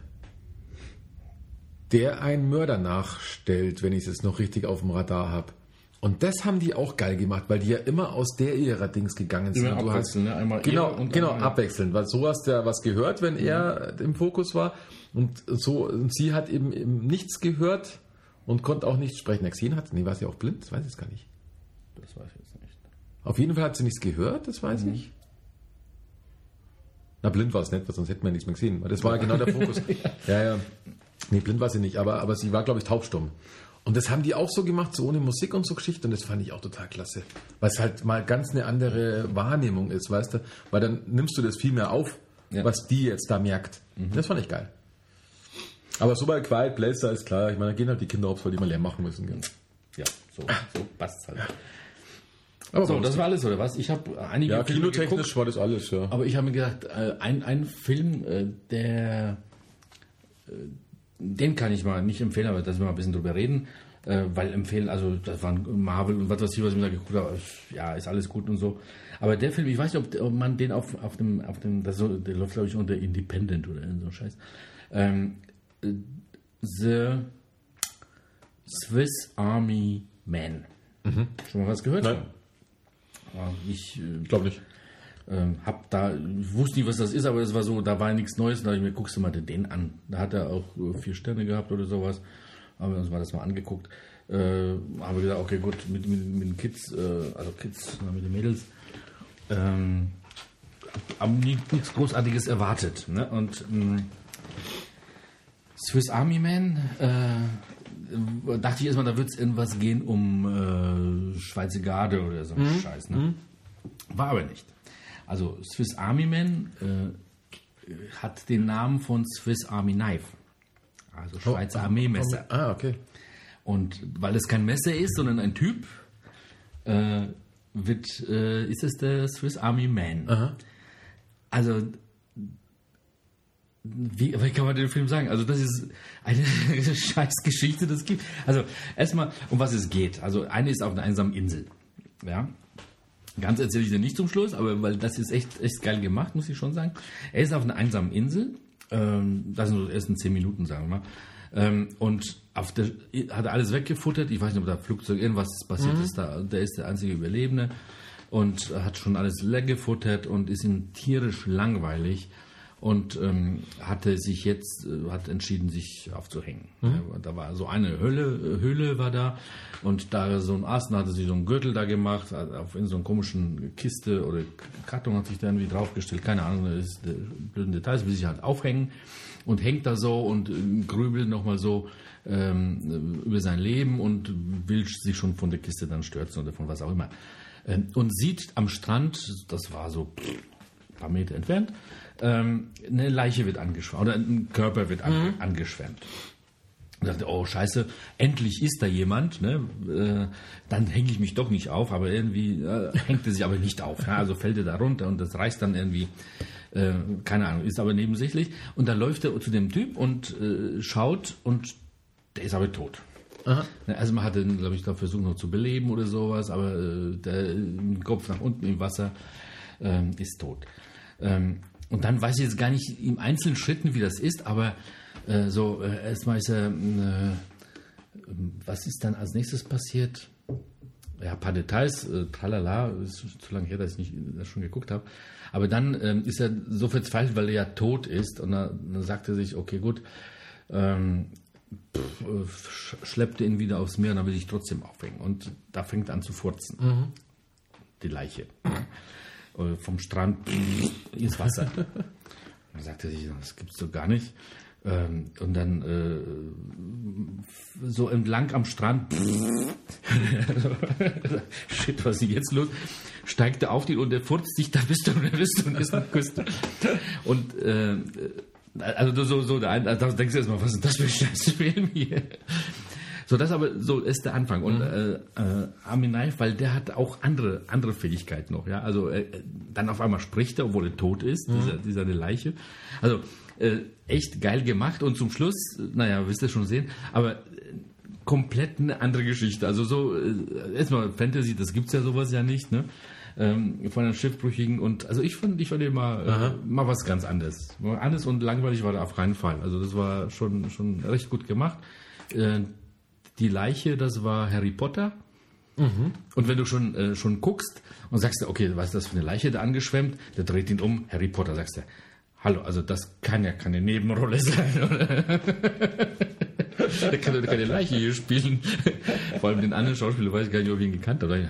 der einen Mörder nachstellt, wenn ich es jetzt noch richtig auf dem Radar habe. Und das haben die auch geil gemacht, weil die ja immer aus der ihrer Dings gegangen sind. Immer und du abwechseln, hast, ne? Einmal genau, und genau einmal abwechselnd, weil so hast du ja was gehört, wenn er mhm. im Fokus war. Und so, und sie hat eben, eben nichts gehört und konnte auch nichts sprechen. Gesehen hat, nee, war sie auch blind? Das weiß ich jetzt gar nicht. Das weiß ich jetzt nicht. Auf jeden Fall hat sie nichts gehört, das weiß mhm. ich. Na, blind war es nicht, sonst hätten wir nichts mehr gesehen. Das war ja genau der Fokus. ja, ja. Nee, blind war sie nicht, aber, aber sie war, glaube ich, taubstumm. Und das haben die auch so gemacht, so ohne Musik und so Geschichte. Und das fand ich auch total klasse. Weil es halt mal ganz eine andere Wahrnehmung ist, weißt du? Weil dann nimmst du das viel mehr auf, ja. was die jetzt da merkt. Mhm. Das fand ich geil. Aber so bei Quiet Place, da ist klar, ich meine, da gehen halt die Kinder auf, weil die mal Lärm machen müssen. Gell? Ja, so, so passt halt. Ja. Aber so, das war alles, oder was? Ich habe einige ja, Filme kinotechnisch geguckt, war das alles, ja. Aber ich habe mir gedacht, ein, ein Film, der, den kann ich mal nicht empfehlen, aber dass wir mal ein bisschen drüber reden. Äh, weil empfehlen, also das waren Marvel und was weiß ich, was ich mir da geguckt habe, ja, ist alles gut und so. Aber der Film, ich weiß nicht, ob, ob man den auf, auf dem, auf dem, das so, der läuft glaube ich unter Independent oder so Scheiß. Ähm, The Swiss Army Man. Mhm. Schon mal was gehört? Nein. Ja, ich äh, glaube nicht. Ähm, hab da, ich wusste nicht, was das ist, aber es war so, da war nichts Neues. Da habe ich mir, guckst du mal den an. Da hat er auch äh, vier Sterne gehabt oder sowas. Haben wir uns mal das mal angeguckt. Äh, haben wir gesagt, okay, gut, mit, mit, mit den Kids, äh, also Kids, mit den Mädels, ähm, haben nichts Großartiges erwartet. Ne? Und ähm, Swiss Army Man, äh, dachte ich erstmal, da wird es irgendwas gehen um äh, Schweizer Garde oder so ein mhm. Scheiß. Ne? Mhm. War aber nicht. Also Swiss Army Man äh, hat den Namen von Swiss Army Knife. Also Schweizer oh, Armeemesser. Ah, okay. Und weil es kein Messer ist, sondern ein Typ, äh, wird, äh, ist es der Swiss Army Man. Aha. Also, wie, wie kann man den Film sagen? Also, das ist eine Scheißgeschichte, das gibt. Also, erstmal, um was es geht. Also, eine ist auf einer einsamen Insel. Ja. Ganz erzähle ich dir nicht zum Schluss, aber weil das ist echt, echt geil gemacht, muss ich schon sagen. Er ist auf einer einsamen Insel. Das sind so die ersten zehn Minuten, sagen wir mal. Und auf der, hat er alles weggefuttert. Ich weiß nicht, ob da Flugzeug irgendwas passiert mhm. ist. Da, der ist der einzige Überlebende und hat schon alles leer gefuttert und ist ihm tierisch langweilig und ähm, hatte sich jetzt, äh, hat entschieden, sich aufzuhängen. Mhm. Ja, da war so eine Höhle, Höhle war da und da so ein Ast, da hatte sie so einen Gürtel da gemacht, auf in so einer komischen Kiste oder Karton hat sich da irgendwie draufgestellt, keine Ahnung, das ist der blöden Details, will sich halt aufhängen und hängt da so und äh, grübelt nochmal so ähm, über sein Leben und will sich schon von der Kiste dann stürzen oder von was auch immer. Ähm, und sieht am Strand, das war so ein paar Meter entfernt, ähm, eine Leiche wird angeschwemmt oder ein Körper wird an, mhm. angeschwemmt. Und dachte, oh scheiße, endlich ist da jemand, ne? äh, dann hänge ich mich doch nicht auf, aber irgendwie äh, hängt er sich aber nicht auf. Ja? Also fällt er da runter und das reißt dann irgendwie, äh, keine Ahnung, ist aber nebensächlich. Und dann läuft er zu dem Typ und äh, schaut und der ist aber tot. Aha. Also man hatte, glaube ich, da versucht noch zu beleben oder sowas, aber äh, der mit Kopf nach unten im Wasser äh, ist tot. Ähm, und dann weiß ich jetzt gar nicht im einzelnen Schritten, wie das ist, aber äh, so äh, erstmal ist er, äh, was ist dann als nächstes passiert? Ja, ein paar Details, äh, tralala, ist zu lange her, dass ich nicht, das schon geguckt habe. Aber dann ähm, ist er so verzweifelt, weil er ja tot ist und dann, dann sagt er sich, okay, gut, ähm, Pff, schleppte ihn wieder aufs Meer und dann will ich trotzdem aufhängen. Und da fängt er an zu furzen. Mhm. Die Leiche. äh, vom Strand ins Wasser. Dann sagte er sich, das gibt's doch gar nicht. Ähm, und dann äh, so entlang am Strand shit, was ist jetzt los? Steigt er auf die und er furzt sich, da bist du und da bist du und ist eine Küste. Und äh, also so, so, da denkst du erstmal, was ist das für ein Scheißfilm hier? So, das aber, so ist der Anfang. Und äh, äh, Army Knife, weil der hat auch andere, andere Fähigkeiten noch, ja. Also äh, dann auf einmal spricht er, obwohl er tot ist, mhm. dieser, dieser eine Leiche. Also äh, echt geil gemacht und zum Schluss, naja, wirst du schon sehen, aber äh, komplett eine andere Geschichte. Also so, äh, erstmal Fantasy, das gibt's ja sowas ja nicht, ne? Ähm, von einem Schiffbrüchigen und also ich fand, ich fand den mal, äh, mal was ganz anderes. Anders und langweilig war der auf keinen Fall. Also das war schon, schon recht gut gemacht. Äh, die Leiche, das war Harry Potter. Mhm. Und wenn du schon, äh, schon guckst und sagst, okay, was ist das für eine Leiche da angeschwemmt, der dreht ihn um, Harry Potter, sagst du, hallo, also das kann ja keine Nebenrolle sein, oder? Der kann doch keine Leiche hier spielen. Vor allem den anderen Schauspieler weiß ich gar nicht, ob ich ihn gekannt habe.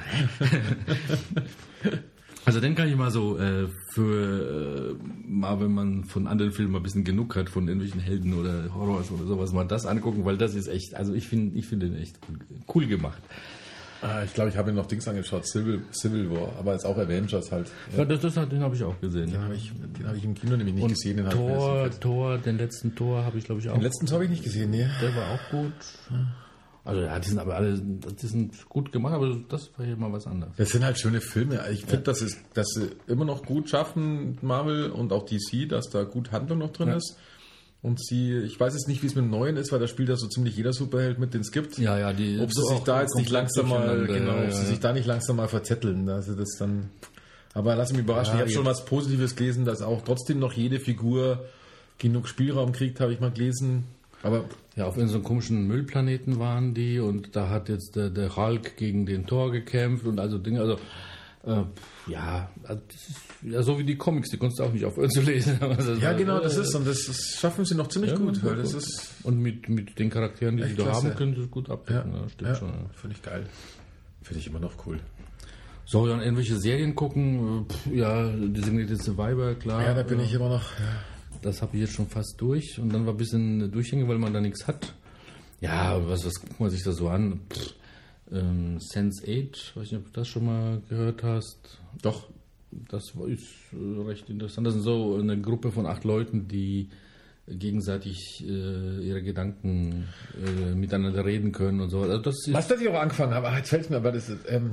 Also den kann ich mal so äh, für äh, mal, wenn man von anderen Filmen ein bisschen genug hat, von irgendwelchen Helden oder Horrors oder sowas, mal das angucken, weil das ist echt, also ich finde ich finde den echt cool, cool gemacht. Ah, ich glaube, ich habe ihn noch Dings angeschaut, Civil, Civil War, aber jetzt auch Avengers halt. Ja, ja das, das, den habe ich auch gesehen. Den habe ich, den hab ich im Kino nämlich nicht und gesehen. Den Tor, Tor, den letzten Tor habe ich glaube ich auch. Den letzten Tor habe ich nicht gesehen, ne? Der war auch gut. Also ja, die sind aber alle, die sind gut gemacht, aber das war hier mal was anderes. Das sind halt schöne Filme. Ich finde, ja. dass, es, dass sie immer noch gut schaffen, Marvel und auch D C, dass da gut Handlung noch drin ja. ist. Und sie, ich weiß jetzt nicht, wie es mit dem Neuen ist, weil da spielt ja so ziemlich jeder Superheld mit, den es gibt. Ja, ja, die. Ob sie sich da jetzt nicht langsam mal, genau, ja, ob sie ja. sich da nicht langsam mal verzetteln. Also das dann. Aber lass mich überraschen. Ja, ich habe schon jetzt- was Positives gelesen, dass auch trotzdem noch jede Figur genug Spielraum kriegt, habe ich mal gelesen. Aber Ja, auf so einem komischen Müllplaneten waren die und da hat jetzt der, der Hulk gegen den Thor gekämpft und also Dinge, also äh, ja, also das ist ja so wie die Comics, die konntest du auch nicht aufhören zu lesen. Also, ja, genau, das äh, ist und das, das schaffen sie noch ziemlich ja, gut, ja, weil das gut. ist Und mit, mit den Charakteren, die Echt sie da klasse. haben, können sie es gut ja, abdecken. Ja, stimmt ja, schon. Ja. finde ich geil. Finde ich immer noch cool. So, dann irgendwelche Serien gucken, pff, ja, Designated Survivor, klar. Ja, da bin äh, ich immer noch. Ja. Das habe ich jetzt schon fast durch und dann war ein bisschen Durchhänge, weil man da nichts hat. Ja, was, was guckt man sich da so an? Pff, ähm, Sense acht, weiß nicht, ob du das schon mal gehört hast. Doch. Das war- ist äh, recht interessant. Das sind so eine Gruppe von acht Leuten, die gegenseitig äh, ihre Gedanken äh, miteinander reden können und so. Also das ist, Was, dass ich auch angefangen habe, ah, jetzt fällt es mir, aber das ist, ähm,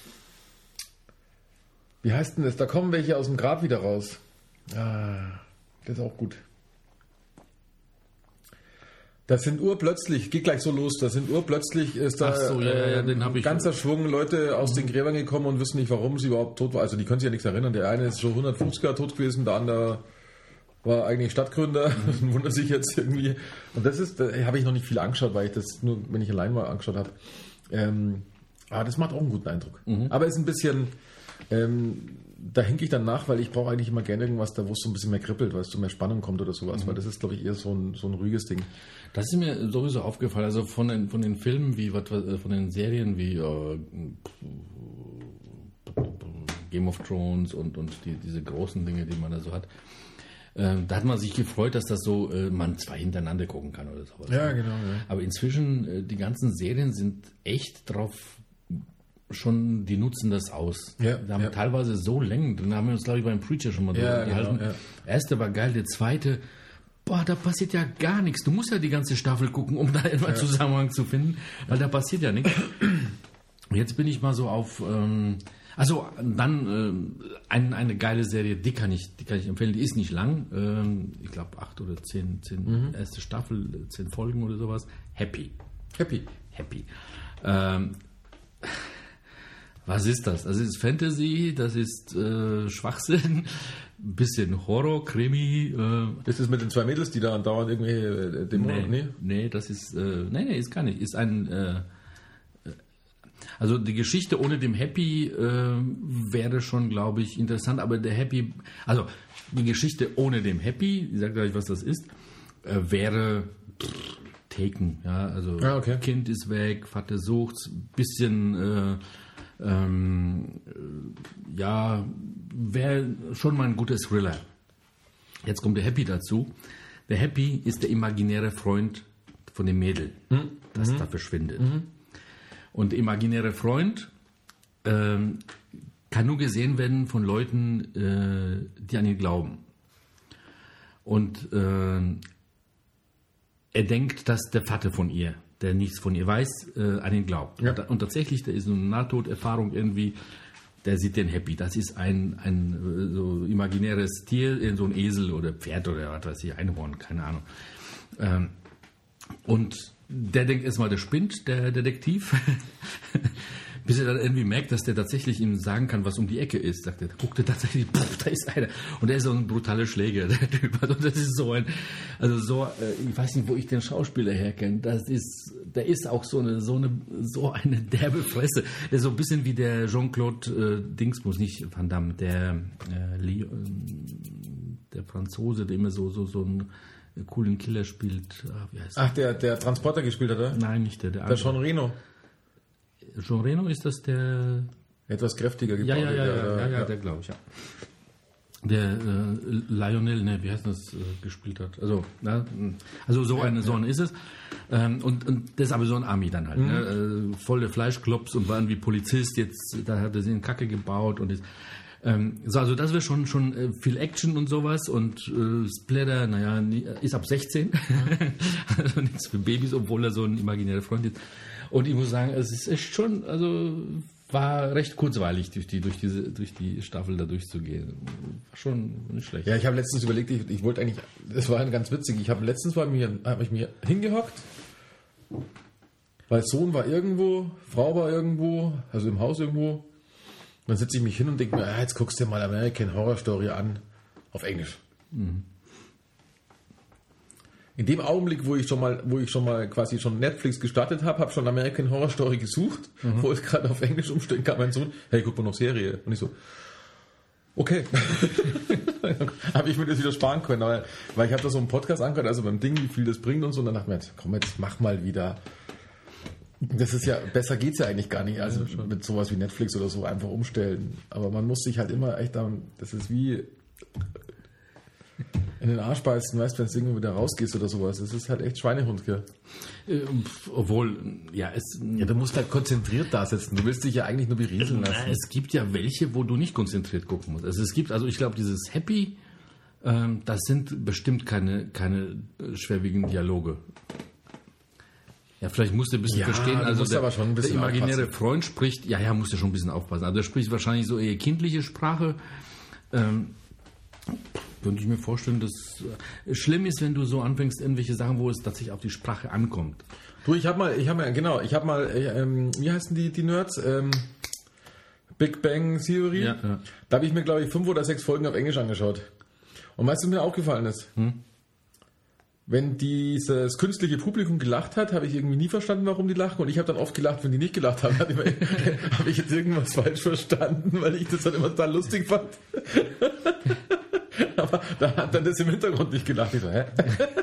wie heißt denn das? Da kommen welche aus dem Grab wieder raus. Ah, das ist auch gut. Das sind urplötzlich, geht gleich so los, das sind urplötzlich, ist da Ach so, ja, ja, ja, den hab ein ich- ganzer Schwung Leute aus den Gräbern gekommen und wissen nicht, warum sie überhaupt tot waren. Also die können sich ja nichts erinnern. Der eine ist schon hundertfünfzig Jahre tot gewesen, der andere war eigentlich Stadtgründer und wundert sich jetzt irgendwie. Und das ist, da habe ich noch nicht viel angeschaut, weil ich das nur, wenn ich allein mal angeschaut habe. Ähm, aber das macht auch einen guten Eindruck. Aber ist ein bisschen, ähm, da hinke ich dann nach, weil ich brauche eigentlich immer gerne irgendwas, da wo es so ein bisschen mehr kribbelt, weil es so mehr Spannung kommt oder sowas, weil das ist, glaube ich, eher so ein, so ein ruhiges Ding. Das ist mir sowieso aufgefallen. Also von den, von den Filmen wie, was, was, von den Serien wie äh, Game of Thrones und, und die, diese großen Dinge, die man da so hat. Ähm, da hat man sich gefreut, dass das so äh, man zwei hintereinander gucken kann oder sowas. Ja, genau, ja. Aber inzwischen, äh, die ganzen Serien sind echt drauf schon, die nutzen das aus. Ja, die haben ja. teilweise so Längen drin, da haben wir uns, glaube ich, beim Preacher schon mal Ja, drüber unterhalten. genau, ja. Der erste war geil, der zweite, boah, da passiert ja gar nichts. Du musst ja die ganze Staffel gucken, um da immer Zusammenhang zu finden, weil da passiert ja nichts. Und jetzt bin ich mal so auf, ähm, also dann ähm, ein, eine geile Serie, die kann ich, die kann ich empfehlen, die ist nicht lang, ähm, ich glaube acht oder zehn, zehn Mhm. erste Staffel, zehn Folgen oder sowas. Happy. Happy. Happy. Ähm, was ist das? Das ist Fantasy, das ist äh, Schwachsinn, bisschen Horror, Krimi. Äh, Ist das mit den zwei Mädels, die da andauernd irgendwelche äh, Dämonen? nee, nee, das ist, äh, nee, nee, ist gar nicht. Ist ein, äh, also die Geschichte ohne dem Happy äh, wäre schon, glaube ich, interessant, aber der Happy, also die Geschichte ohne dem Happy, ich sage gleich, was das ist, äh, wäre pff, Taken, ja, also Ah, okay. Kind ist weg, Vater sucht's, bisschen, äh, ähm, äh, ja, wäre schon mal ein guter Thriller. Jetzt kommt der Happy dazu. Der Happy ist der imaginäre Freund von dem Mädel, das da verschwindet. Und der imaginäre Freund ähm, kann nur gesehen werden von Leuten, äh, die an ihn glauben. Und äh, er denkt, dass der Vater von ihr, der nichts von ihr weiß, äh, an ihn glaubt. Ja. Und, und tatsächlich, da ist so eine Nahtoderfahrung irgendwie, der sieht den Happy. Das ist ein, ein äh, so imaginäres Tier, so ein Esel oder Pferd oder was weiß ich, Einhorn, keine Ahnung. Ähm, und der denkt erstmal, der spinnt, der Detektiv, bis er dann irgendwie merkt, dass der tatsächlich ihm sagen kann, was um die Ecke ist. Sagt er, guckt er tatsächlich, pff, da ist einer. Und der ist so ein brutaler Schläger, der Typ. Also das ist so ein, also so, äh, ich weiß nicht, wo ich den Schauspieler herkenne. Das ist, der ist auch so eine, so eine, so eine derbe Fresse. Der ist so ein bisschen wie der Jean-Claude äh, Dingsbus, nicht Van Damme, der, äh, Leo, äh, der Franzose, der immer so, so, so einen coolen Killer spielt. Ah, wie heißt Ach, der, der Transporter gespielt hat, oder? Nein, nicht der. Der, Der Jean Reno. Jean Reno ist das der. Etwas kräftiger Ja, gebaut. ja, ja, ja, der, ja, ja, der glaube ich, ja. Der äh, Lionel, ne, wie heißt das, äh, gespielt hat. Also, na, also so eine, so ein ist es. Ähm, und, und das ist aber so ein Ami dann halt. Mhm. Ne? Äh, volle Fleischklops und war irgendwie Polizist, jetzt, da hat er sich in Kacke gebaut und ist. Ähm, so, also das wäre schon, schon äh, viel Action und sowas und äh, Splatter, naja, nie, ist ab sechzehn. Also nichts für Babys, obwohl er so ein imaginärer Freund ist. Und ich muss sagen, es ist echt schon, also war recht kurzweilig, durch die, durch diese, durch die Staffel da durchzugehen. War schon nicht schlecht. Ja, ich habe letztens überlegt, ich, ich wollte eigentlich, das war ganz witzig, ich habe letztens war mir, habe ich mir hingehockt, weil Sohn war irgendwo, Frau war irgendwo, also im Haus irgendwo. Dann sitze ich mich hin und denke mir, ah, jetzt guckst du dir mal American Horror Story an, auf Englisch. Mhm. In dem Augenblick, wo ich schon mal, wo ich schon mal quasi schon Netflix gestartet habe, habe schon American Horror Story gesucht, mhm. wo es gerade auf Englisch umstehen kam, mein Sohn, hey, guck mal noch Serie. Und ich so, okay. Habe ich mir das wieder sparen können, aber, weil ich habe da so einen Podcast angehört, also beim Ding, wie viel das bringt und so, und dann dachte ich mir, jetzt, komm, jetzt mach mal wieder. Das ist ja, besser geht's ja eigentlich gar nicht, also ja, mit sowas wie Netflix oder so einfach umstellen. Aber man muss sich halt immer echt dann, das ist wie in den Arsch beißen, weißt du, wenn du irgendwo wieder rausgehst oder sowas. Das ist halt echt Schweinehund, gell? Äh, obwohl, ja, es... Ja, du musst halt konzentriert da sitzen. Du willst dich ja eigentlich nur berieseln lassen. Es gibt ja welche, wo du nicht konzentriert gucken musst. Also es gibt, also ich glaube, dieses Happy, ähm, das sind bestimmt keine, keine schwerwiegenden Dialoge. Ja, vielleicht musst du ein bisschen ja, verstehen. Also der, aber schon ein bisschen der imaginäre aufpassen. Freund spricht, ja, ja, musst du schon ein bisschen aufpassen. Also der spricht wahrscheinlich so eher kindliche Sprache. Ähm, könnte ich mir vorstellen, dass äh, schlimm ist, wenn du so anfängst, irgendwelche Sachen, wo es tatsächlich auf die Sprache ankommt. Du, ich habe mal, ich habe mal, genau, ich habe mal, äh, ähm, wie heißen die, die Nerds? Ähm, Big Bang Theory. Ja, ja. Da habe ich mir, glaube ich, fünf oder sechs Folgen auf Englisch angeschaut. Und weißt du, was mir aufgefallen ist? Hm? Wenn dieses künstliche Publikum gelacht hat, habe ich irgendwie nie verstanden, warum die lachen. Und ich habe dann oft gelacht, wenn die nicht gelacht haben. Habe ich jetzt irgendwas falsch verstanden, weil ich das dann immer total lustig fand. Aber da hat dann das im Hintergrund nicht gelacht. Ich so, hä?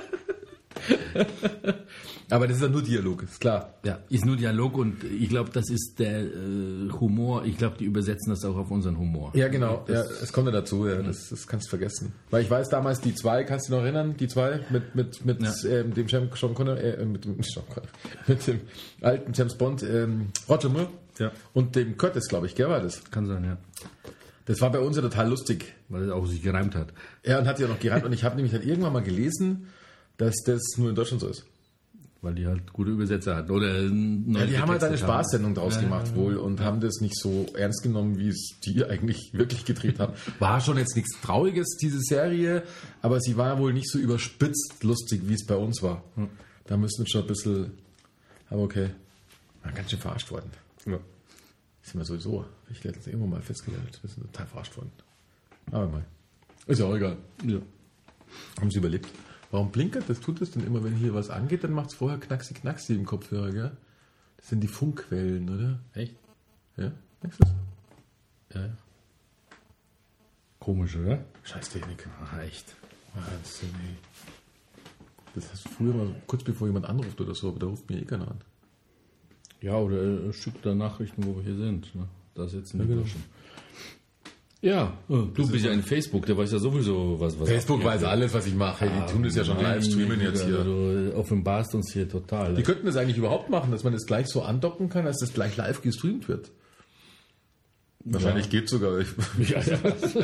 Aber das ist ja nur Dialog, ist klar. Ja, ist nur Dialog und ich glaube, das ist der äh, Humor. Ich glaube, die übersetzen das auch auf unseren Humor. Ja, genau. Ja, es kommt ja dazu. Ja, das, das kannst du vergessen. Weil ich weiß damals, die zwei, kannst du dich noch erinnern? Die zwei mit, mit, mit ja. ähm, dem Sean Connery, äh, mit, dem, Sean Connery, mit dem alten James Bond, ähm, Roger Moore ja. und dem Curtis, glaube ich, gell, war das? Kann sein, ja. Das war bei uns ja total lustig. Weil er auch sich gereimt hat. Ja, und hat sich ja noch gereimt. Und ich habe nämlich dann irgendwann mal gelesen, dass das nur in Deutschland so ist. Weil die halt gute Übersetzer hatten. Oder ja, die haben halt eine Spaßsendung draus ja, gemacht wohl und ja. haben das nicht so ernst genommen, wie es die eigentlich wirklich gedreht haben. War schon jetzt nichts Trauriges, diese Serie, aber sie war wohl nicht so überspitzt lustig, wie es bei uns war. Hm. Da müssen wir schon ein bisschen... Aber okay. War ganz schön verarscht worden. Ja. Ist immer sowieso, ich letztens irgendwo mal festgestellt, wir sind total verarscht worden. Aber mal. Ist ja auch egal. Ja. Haben sie überlebt. Warum blinkert das? Tut das denn immer, wenn hier was angeht, dann macht es vorher knacksi knacksi im Kopfhörer, gell? Das sind die Funkquellen, oder? Echt? Ja, merkst du das? Ja, ja. Komisch, oder? Scheiß Technik. Ach, echt. Wahnsinn, ey. Das hast du früher mal kurz bevor jemand anruft oder so, aber da ruft mir eh keiner an. Ja, oder er schickt da Nachrichten, wo wir hier sind. Ne? Da sitzen die ja, Burschen. Ja, oh, du bist ja in Facebook, der weiß ja sowieso, was was Facebook weiß alles, was ich mache. Hey, die ah, tun das ja schon live streamen jetzt hier. Du offenbarst uns hier total. Die könnten das eigentlich überhaupt machen, dass man das gleich so andocken kann, dass das gleich live gestreamt wird. Wahrscheinlich ja. geht sogar. Ja, ja.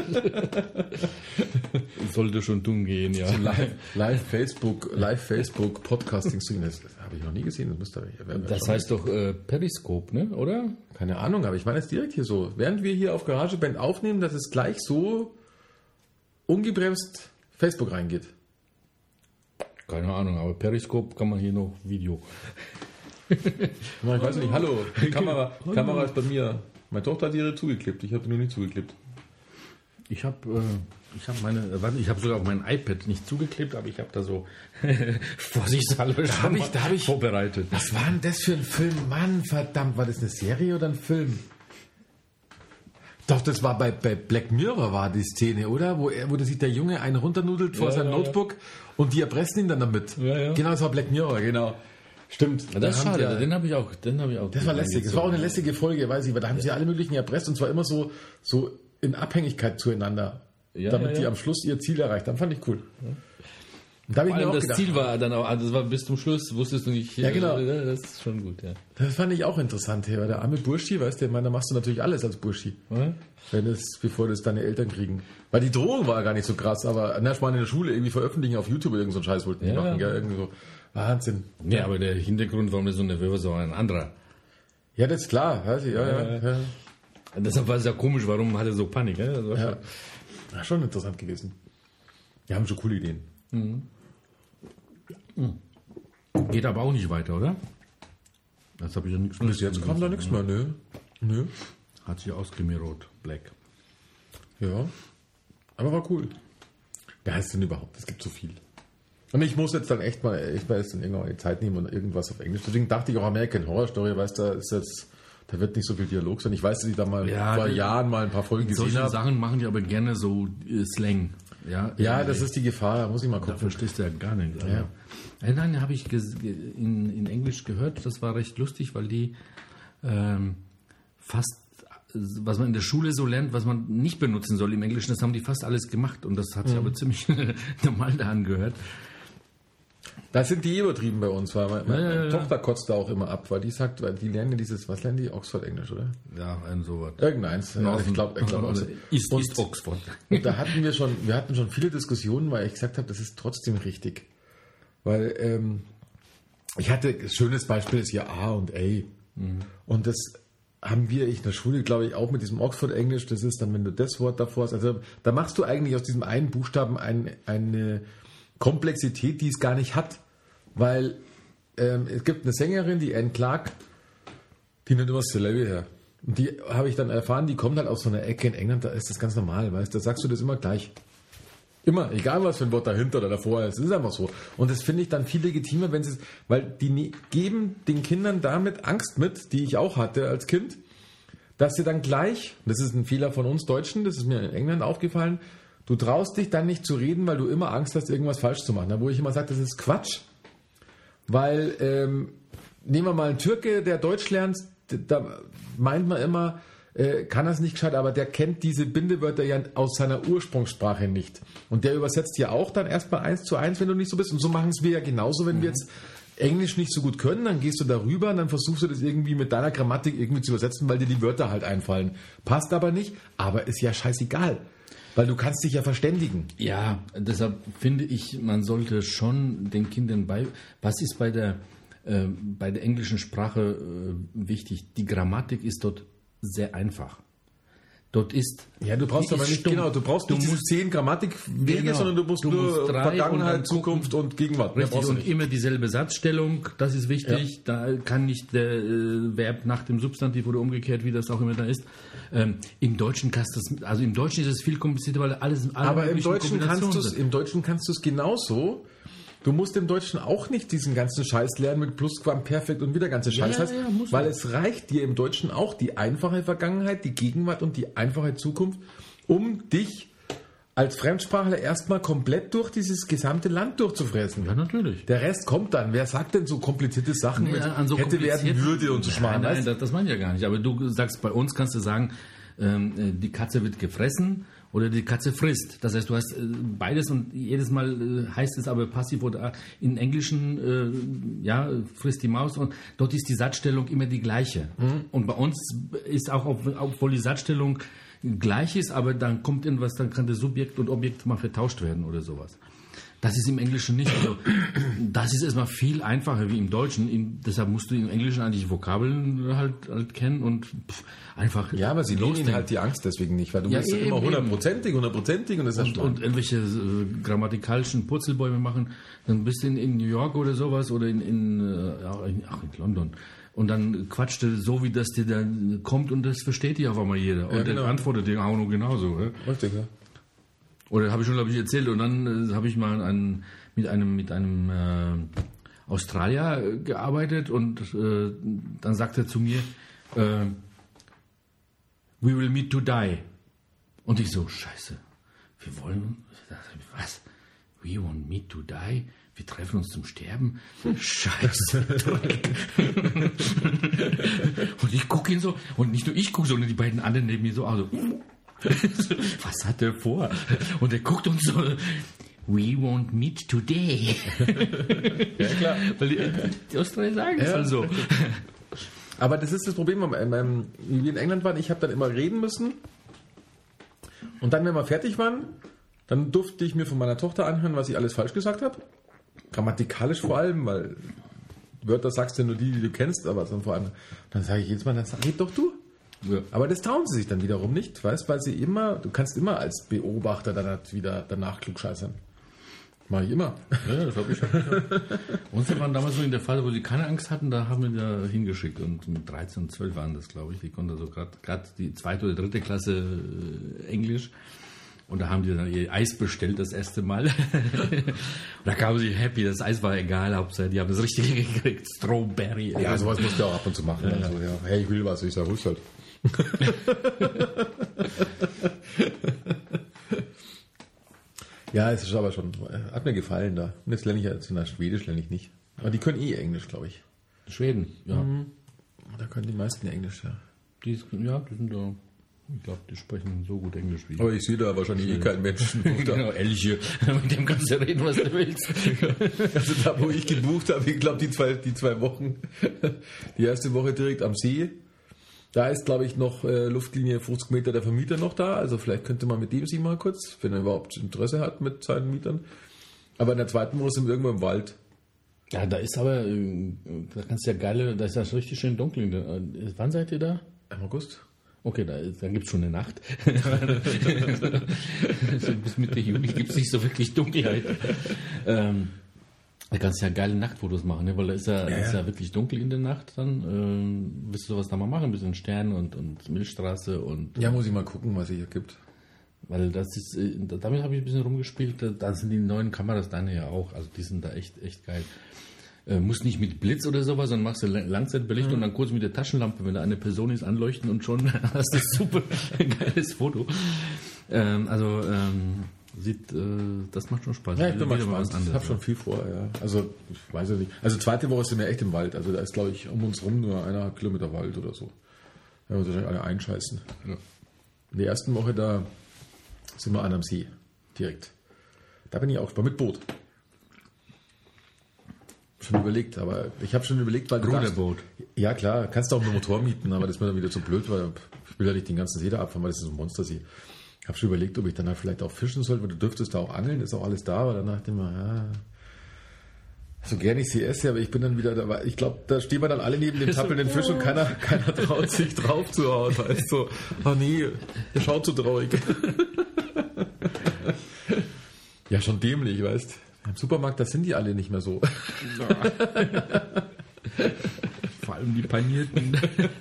Sollte schon dumm gehen, ja. So live, live Facebook, live Facebook Podcasting streamen, das, das habe ich noch nie gesehen. Das müsste Das heißt doch äh, Periscope, ne? Oder? Keine Ahnung, aber ich meine jetzt direkt hier so. Während wir hier auf GarageBand aufnehmen, dass es gleich so ungebremst Facebook reingeht. Keine Ahnung, aber Periscope kann man hier noch Video. Ich weiß nicht, hallo, die Kamera, die Kamera ist bei mir. Meine Tochter hat ihre zugeklebt, ich habe die noch nicht zugeklebt. Ich habe äh, ich hab meine, warte, ich habe sogar auf mein iPad nicht zugeklebt, aber ich habe da so vorsichtshalber schon hab ich, da hab ich, vorbereitet. Was war denn das für ein Film? Mann, verdammt, war das eine Serie oder ein Film? Doch, das war bei, bei Black Mirror war die Szene, oder? Wo, er, wo da sich der Junge einen runternudelt vor ja, seinem ja, Notebook ja. und die erpressen ihn dann damit. Ja, ja. Genau, das war Black Mirror, genau. Stimmt. Ja, das ist schade, ja, den habe ich auch. Den hab ich auch das war lästig. Das war auch eine lästige Folge, weiß ich, weil da haben ja. sie alle möglichen erpresst und zwar immer so, so in Abhängigkeit zueinander, ja, damit ja, ja. die am Schluss ihr Ziel erreicht haben. Fand ich cool. Ja. Da hab ich mir auch das gedacht, Ziel war dann auch, das war bis zum Schluss, wusstest du nicht. Ja, genau. Das ist schon gut, ja. Das fand ich auch interessant, weil der arme Burschi, weißt du, da machst du natürlich alles als Burschi. Hm? Wenn es, bevor das deine Eltern kriegen. Weil die Drohung war gar nicht so krass, aber na, ich meine, in der Schule irgendwie veröffentlichen auf YouTube irgend so einen Scheiß wollten die ja. machen, gell, irgendwie so. Wahnsinn. Ja, aber der Hintergrund, warum das so nervös war, so ein anderer. Ja, das ist klar. Ja, ja, ja. Deshalb war es ja komisch, warum hat er so Panik? Ja, das war Ja. Ja, schon interessant gewesen. Wir haben schon coole Ideen. Geht aber auch nicht weiter, oder? Das habe ich ja nichts Bis jetzt kam da nichts mehr, nö. Nö. Hat sich ausgemirrt, Black. Ja. Aber war cool. Wer heißt denn überhaupt? Es gibt so viel. Und ich muss jetzt dann echt mal, ich weiß dann irgendwann die Zeit nehmen und irgendwas auf Englisch. Deswegen dachte ich auch American Horror Story, weißt du, ist jetzt, da wird nicht so viel Dialog sein. Ich weiß, dass ich da mal Ja, vor die- Jahren mal ein paar Folgen gesehen Solche habe. Sachen machen die aber gerne so äh, Slang. Ja, Ja, Äh, das ist die Gefahr, da muss ich mal Da gucken. verstehst du ja gar nicht. Also, Ja. äh, Nein, habe ich ges- ge- in, in Englisch gehört. Das war recht lustig, weil die ähm, fast, äh, was man in der Schule so lernt, was man nicht benutzen soll im Englischen, das haben die fast alles gemacht. Und das hat sich aber ziemlich normal da angehört. Das sind die übertrieben bei uns, weil meine, meine Ja, ja, ja. Tochter kotzt da auch immer ab, weil die sagt, weil die lernen ja dieses, was lernen die? Oxford-Englisch, oder? Ja, ein sowas. Irgendeins. Ja, ich glaube, ich glaub auch so. Ist, Und- ist Oxford. Und da hatten wir schon, wir hatten schon viele Diskussionen, weil ich gesagt habe, das ist trotzdem richtig. Weil ähm, ich hatte, ein schönes Beispiel ist ja A und A. Und das haben wir ich in der Schule, glaube ich, auch mit diesem Oxford-Englisch. Das ist dann, wenn du das Wort davor hast, also da machst du eigentlich aus diesem einen Buchstaben ein, eine Komplexität, die es gar nicht hat. Weil ähm, es gibt eine Sängerin, die Anne Clark, die nimmt immer Celebi her. Und die habe ich dann erfahren, die kommt halt aus so einer Ecke in England, da ist das ganz normal, weißt du, da sagst du das immer gleich. Immer, egal was für ein Wort dahinter oder davor ist, es ist einfach so. Und das finde ich dann viel legitimer, wenn sie es, weil die ne- geben den Kindern damit Angst mit, die ich auch hatte als Kind, dass sie dann gleich, das ist ein Fehler von uns Deutschen, das ist mir in England aufgefallen, du traust dich dann nicht zu reden, weil du immer Angst hast, irgendwas falsch zu machen. Da wo ich immer sage, das ist Quatsch. Weil, ähm, nehmen wir mal einen Türke, der Deutsch lernt, da meint man immer, äh, kann er es nicht gescheit, aber der kennt diese Bindewörter ja aus seiner Ursprungssprache nicht. Und der übersetzt ja auch dann erstmal eins zu eins, wenn du nicht so bist. Und so machen es wir ja genauso, wenn wir jetzt Englisch nicht so gut können, dann gehst du darüber und dann versuchst du das irgendwie mit deiner Grammatik irgendwie zu übersetzen, weil dir die Wörter halt einfallen. Passt aber nicht, aber ist ja scheißegal. Weil du kannst dich ja verständigen. Ja, deshalb finde ich, man sollte schon den Kindern bei. Was ist bei der, äh, bei der englischen Sprache äh, wichtig? Die Grammatik ist dort sehr einfach. Dort ist. Ja, du brauchst die aber ist nicht, stumm. genau, du brauchst Du nicht diese musst- zehn Grammatikwege, Genau. sondern du musst Du nur musst drei und dann Vergangenheit, gucken. Zukunft und Gegenwart. Mehr Richtig, brauchst du und nicht. immer dieselbe Satzstellung, das ist wichtig. Da kann nicht der äh, Verb nach dem Substantiv oder umgekehrt, wie das auch immer da ist. Ähm, Im Deutschen kannst du es, also im Deutschen ist es viel komplizierter, weil alles alle Aber im möglichen Deutschen kannst Kombinationen du es, sind. im Deutschen kannst du es genauso. Du musst im Deutschen auch nicht diesen ganzen Scheiß lernen mit Plusquamperfekt und wieder ganze Scheiß, ja, heißt, ja, muss weil man. es reicht dir im Deutschen auch die einfache Vergangenheit, die Gegenwart und die einfache Zukunft, um dich als Fremdsprachler erstmal komplett durch dieses gesamte Land durchzufressen. Ja, natürlich. Der Rest kommt dann. Wer sagt denn so komplizierte Sachen mit Ja, an so hätte werden komplizierten- würde und so Nein, schmarrn? nein, weißt du? das, das meine ich ja gar nicht. Aber du sagst, bei uns kannst du sagen, ähm, äh, die Katze wird gefressen oder die Katze frisst. Das heißt, du hast äh, beides und jedes Mal äh, heißt es aber passiv oder in Englischen, äh, ja, frisst die Maus und dort ist die Satzstellung immer die gleiche. Mhm. Und bei uns ist auch, auf- obwohl die Satzstellung gleich ist, aber dann kommt irgendwas, dann kann das Subjekt und Objekt mal vertauscht werden oder sowas. Das ist im Englischen nicht. Also, das ist erstmal viel einfacher wie im Deutschen. In, deshalb musst du im Englischen eigentlich Vokabeln halt, halt kennen und pff, einfach. Ja, aber sie nehmen loslegen. halt die Angst deswegen nicht, weil du Ja, bist ja eben, immer eben. hundertprozentig, hundertprozentig und das ist ja und, Schmarrn. und irgendwelche äh, grammatikalischen Purzelbäume machen, dann bist du in, in New York oder sowas oder in, in, äh, ja, in, ach, in London. Und dann quatscht du so, wie das dir dann kommt und das versteht dir auf einmal jeder. Und Ja, dann genau. antwortet dir auch nur genauso. Ja? Richtig, ja. Oder habe ich schon, glaube ich, erzählt. Und dann äh, habe ich mal einen, mit einem, mit einem äh, Australier äh, gearbeitet und äh, dann sagt er zu mir, äh, we will meet to die. Und ich so, scheiße, wir wollen, was? We want meet to die? Wir treffen uns zum Sterben? Scheiße. Und ich gucke ihn so, und nicht nur ich gucke, sondern die beiden anderen neben mir so, also, was hat er vor? Und er guckt uns so, we won't meet today. Ja, klar. Weil die, die Australier sagen es Ja. halt so. Aber das ist das Problem, beim- beim- wie wir in England waren, ich habe dann immer reden müssen und dann, wenn wir fertig waren, dann durfte ich mir von meiner Tochter anhören, was ich alles falsch gesagt habe. Grammatikalisch vor allem, weil Wörter sagst du nur die, die du kennst, aber dann vor allem, dann sage ich jedes Mal, dann sag, red doch du. Ja. Aber das trauen sie sich dann wiederum nicht, weißt, weil sie immer, du kannst immer als Beobachter dann halt wieder danach klugscheißern. Mach ich immer. Ja, das habe ich schon. Und sie waren damals noch in der Phase, wo sie keine Angst hatten, da haben wir da hingeschickt. Und mit dreizehn und zwölf waren das, glaube ich. Die konnten so gerade die zweite oder dritte Klasse äh, Englisch. Und da haben die dann ihr Eis bestellt, das erste Mal. Und da kamen sie happy, das Eis war egal, Hauptsache, die haben das Richtige gekriegt. Strawberry. Ja, sowas musst du auch ab und zu machen. Ja. Also, ja. Hey, ich will was, ich sag, ruhig halt. Ja, es ist aber schon, hat mir gefallen da. Und jetzt lerne ich ja, jetzt nach Schwedisch lerne ich nicht. Aber die können eh Englisch, glaube ich. Schweden, ja. Mhm. Da können die meisten Englisch, ja. Die, ist- ja, die sind da, ich glaube, die sprechen so gut Englisch wie Aber ich sehe da wahrscheinlich eh keinen Menschen. Genau, Elche. Mit dem kannst du reden, was du willst. Also da, wo ich gebucht habe, ich glaube die zwei, die zwei Wochen, die erste Woche direkt am See, da ist, glaube ich, noch äh, Luftlinie fünfzig Meter der Vermieter noch da. Also vielleicht könnte man mit dem sie mal kurz, wenn er überhaupt Interesse hat mit seinen Mietern. Aber in der zweiten Woche sind wir irgendwo im Wald. Ja, da ist aber, äh, da kannst du ja geile, da ist das richtig schön dunkel. Äh, Wann seid ihr da? Im August? Okay, da, da gibt es schon eine Nacht. Bis Mitte Juli gibt es nicht so wirklich Dunkelheit. Ähm, da kannst du ja geile Nachtfotos machen, ne? Weil da ist ja, Ja, ist ja. ja wirklich dunkel in der Nacht dann. Ähm, willst du sowas da mal machen? Ein bisschen Sterne und, und Milchstraße und. Ja, muss ich mal gucken, was es hier gibt. Weil das ist, äh, damit habe ich ein bisschen rumgespielt. Da- Da sind die neuen Kameras deine ja auch. Also die sind da echt, echt geil. Äh, muss nicht mit Blitz oder sowas, sondern machst du Lang- Langzeitbelichtung und dann kurz mit der Taschenlampe, wenn da eine Person ist, anleuchten und schon hast du super geiles Foto. Ähm, also ähm, sieht, äh, das macht schon Spaß. Ja, ich bin mal Wieder gespannt. was Ich anderes. habe schon viel vor, ja. Also, ich weiß ja nicht. Also, zweite Woche sind wir echt im Wald. Also, da ist, glaube ich, um uns rum nur eineinhalb Kilometer Wald oder so. Da werden wir wahrscheinlich alle einscheißen. Ja. In der ersten Woche, da sind wir an am See. Direkt. Da bin ich auch gespannt. Mit Boot. Schon überlegt, aber ich habe schon überlegt, weil du Ruderboot. darfst- Ja, klar, kannst du auch einen Motor mieten, aber das ist mir dann wieder zu blöd, weil ich will ja nicht den ganzen See da abfahren, weil das ist ein Monstersee. Ich habe schon überlegt, ob ich dann halt vielleicht auch fischen soll, weil du dürftest da auch angeln, ist auch alles da, aber dann dachte ich mir, ja, so gerne ich sie esse, aber ich bin dann wieder dabei. Ich glaube, da stehen wir dann alle neben dem tappelnden Fisch und keiner, keiner traut sich drauf zu hauen, weißt du. So, oh nee, ihr schaut so traurig. Ja, schon dämlich, weißt. Im Supermarkt, da sind die alle nicht mehr so. Vor allem die panierten.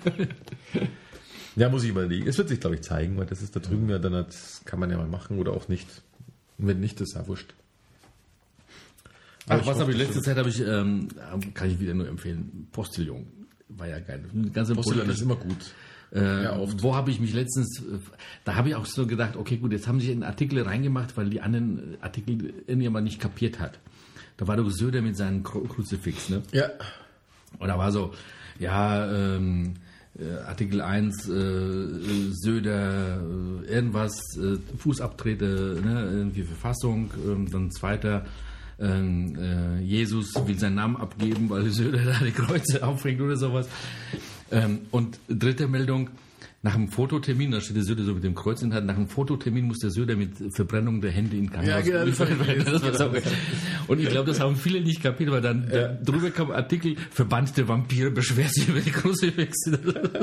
Ja, muss ich überlegen. Es wird sich, glaube ich, zeigen, weil das ist da drüben ja dann, das kann man ja mal machen oder auch nicht. Und wenn nicht, ist ja wurscht. Ach, ich was hoffe, habe ich das letzte Zeit habe ich, ähm, kann ich wieder nur empfehlen. Postillon. War ja geil. Die ganze Postillon Politik- ist immer gut. Äh, Ja, oft. wo habe ich mich letztens, äh, da habe ich auch so gedacht, okay gut, jetzt haben sie einen Artikel reingemacht, weil die anderen Artikel irgendjemand nicht kapiert hat. Da war doch Söder mit seinem Kru- Kruzifix, ne? Ja. Und da war so, ja, ähm, äh, Artikel eins, äh, Söder, äh, irgendwas, äh, Fußabtritte, ne, irgendwie Verfassung, ähm, dann zweiter, ähm, äh, Jesus will seinen Namen abgeben, weil Söder da die Kreuze aufhängt oder sowas. Ähm, und dritte Meldung, nach dem Fototermin, da steht der Söder so mit dem Kreuz in der Hand, nach dem Fototermin muss der Söder mit Verbrennung der Hände in Krankenhaus. Ja, genau, das hab ich gelesen. Das war so. Und ich glaube, das haben viele nicht kapiert, weil dann Ja. äh, drüber kam ein Artikel, Verband der Vampire beschwert sich über die Kruzifixe.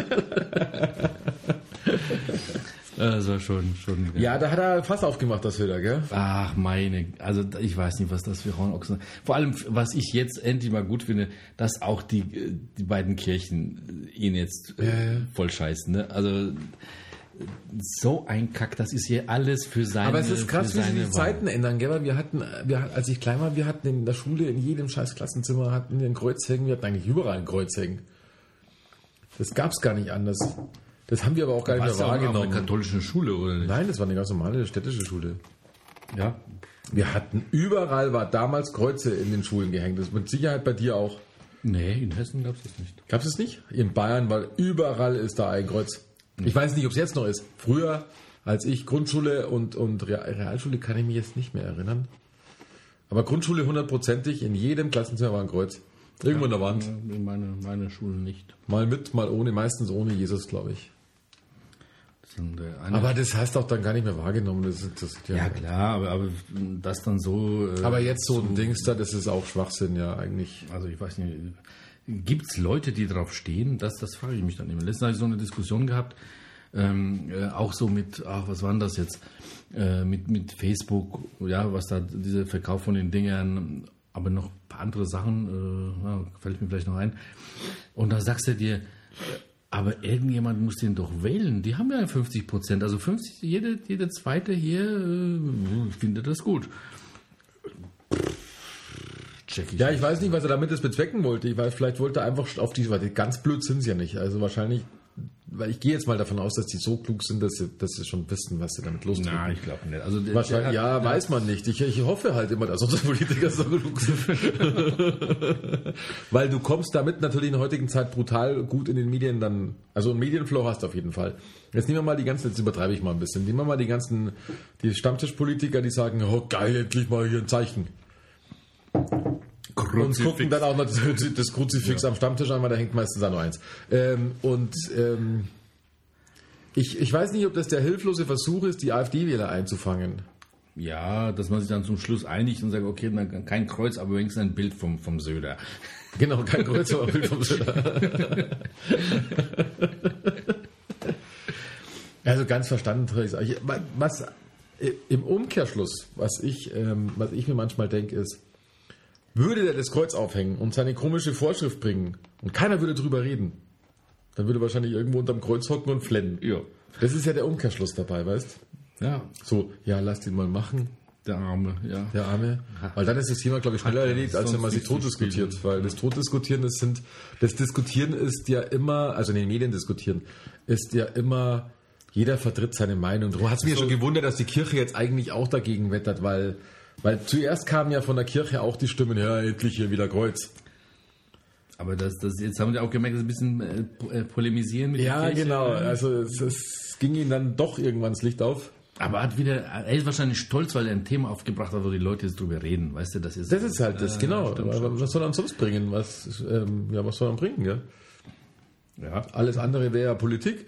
Das war schon, schon. Ja, da hat er Fass aufgemacht, das Höder, gell? Ach, meine, also ich weiß nicht, was das für Hornochsen sind. Vor allem, was ich jetzt endlich mal gut finde, dass auch die, die beiden Kirchen ihn jetzt äh, Ja, ja. voll scheißen. Ne? Also so ein Kack, das ist hier alles für seine Aber es ist krass, für wie sich seine die Wahl. Zeiten ändern, gell? Weil wir hatten, wir, als ich klein war, wir hatten in der Schule, in jedem scheiß Klassenzimmer hatten wir ein Kreuz hängen, wir hatten eigentlich überall ein Kreuz hängen. Das gab's gar nicht anders. Das haben wir aber auch gar nicht Warst mehr du auch auf einer wahrgenommen. katholischen Schule, oder nicht? Nein, das war eine ganz normale städtische Schule. Ja. Wir hatten überall, war damals Kreuze in den Schulen gehängt. Das ist mit Sicherheit bei dir auch. Nee, in Hessen gab es das nicht. Gab es nicht? In Bayern, weil überall ist da ein Kreuz. Ich weiß nicht, ob es jetzt noch ist. Früher, als ich Grundschule und, und Real- Realschule, kann ich mich jetzt nicht mehr erinnern. Aber Grundschule hundertprozentig, in jedem Klassenzimmer war ein Kreuz. Irgendwo in der Wand. In meine, meine Schule nicht. Mal mit, mal ohne, meistens ohne Jesus, glaube ich. Das sind, äh, eine- Aber das hast du auch dann gar nicht mehr wahrgenommen. Das, ist- das, ja. ja klar, aber, aber das dann so. Äh, Aber jetzt so ein Dings da, das ist auch Schwachsinn, ja, eigentlich. Also ich weiß nicht, gibt es Leute, die drauf stehen? Das, das frage ich mich dann immer. Letztens habe ich so eine Diskussion gehabt, ähm, äh, auch so mit, ach, was war denn das jetzt? Äh, mit, mit Facebook, ja, was da, dieser Verkauf von den Dingern, aber noch ein paar andere Sachen, äh, ja, fällt mir vielleicht noch ein. Und da sagst du dir, aber irgendjemand muss den doch wählen. Die haben ja fünfzig Prozent, also fünfzig, jede, jede zweite hier äh, findet das gut. Check ich Ja, ich weiß nicht, was er damit das bezwecken wollte. Ich weiß, vielleicht wollte er einfach auf die, weil die ganz blöd sind sie ja nicht. Also wahrscheinlich, weil ich gehe jetzt mal davon aus, dass die so klug sind, dass sie, dass sie schon wissen, was sie damit lostreten. Nein, ich glaube nicht. Also, der, Wahrscheinlich, der, ja, der, weiß man nicht. Ich, ich hoffe halt immer, dass unsere Politiker so klug sind. Weil du kommst damit natürlich in der heutigen Zeit brutal gut in den Medien dann, also einen Medienflow hast du auf jeden Fall. Jetzt nehmen wir mal die ganzen, jetzt übertreibe ich mal ein bisschen, nehmen wir mal die ganzen, die Stammtischpolitiker, die sagen, oh geil, endlich mal hier ein Zeichen. Und gucken dann auch noch das, das Kruzifix ja. am Stammtisch an, weil da hängt meistens auch noch eins. Ähm, und ähm, ich, ich weiß nicht, ob das der hilflose Versuch ist, die AfD-Wähler einzufangen. Ja, dass man sich dann zum Schluss einigt und sagt, okay, dann kein Kreuz, aber wenigstens ein Bild vom, vom Söder. Genau, kein Kreuz, aber ein Bild vom Söder. Also ganz verstanden, was im Umkehrschluss, was ich, ähm, was ich mir manchmal denke, ist, würde der das Kreuz aufhängen und seine komische Vorschrift bringen und keiner würde drüber reden, dann würde er wahrscheinlich irgendwo unterm Kreuz hocken und flennen. Ja. Das ist ja der Umkehrschluss dabei, weißt du? Ja. So, ja, lasst ihn mal machen. Der Arme, ja. Der Arme. Weil dann ist das Thema, glaube ich, schneller erledigt, als wenn man sich totdiskutiert. Weil das Totdiskutieren, das sind, das Diskutieren ist ja immer, also in den Medien diskutieren, ist ja immer, jeder vertritt seine Meinung. Darum hat es mich so schon gewundert, dass die Kirche jetzt eigentlich auch dagegen wettert, weil Weil zuerst kamen ja von der Kirche auch die Stimmen, ja, endlich hier wieder Kreuz. Aber das, das, jetzt haben wir auch gemerkt, dass ein bisschen äh, polemisieren mit ja, der Kirche. Ja, genau. Also es, es ging ihnen dann doch irgendwann das Licht auf. Aber hat wieder, er ist wahrscheinlich stolz, weil er ein Thema aufgebracht hat, wo die Leute jetzt drüber reden. Weißt du, das ist... Das ist halt das, äh, genau. Stimmt, stimmt. Was soll er sonst bringen? Was, ähm, ja, was soll er bringen, gell? Ja. Alles andere wäre ja Politik.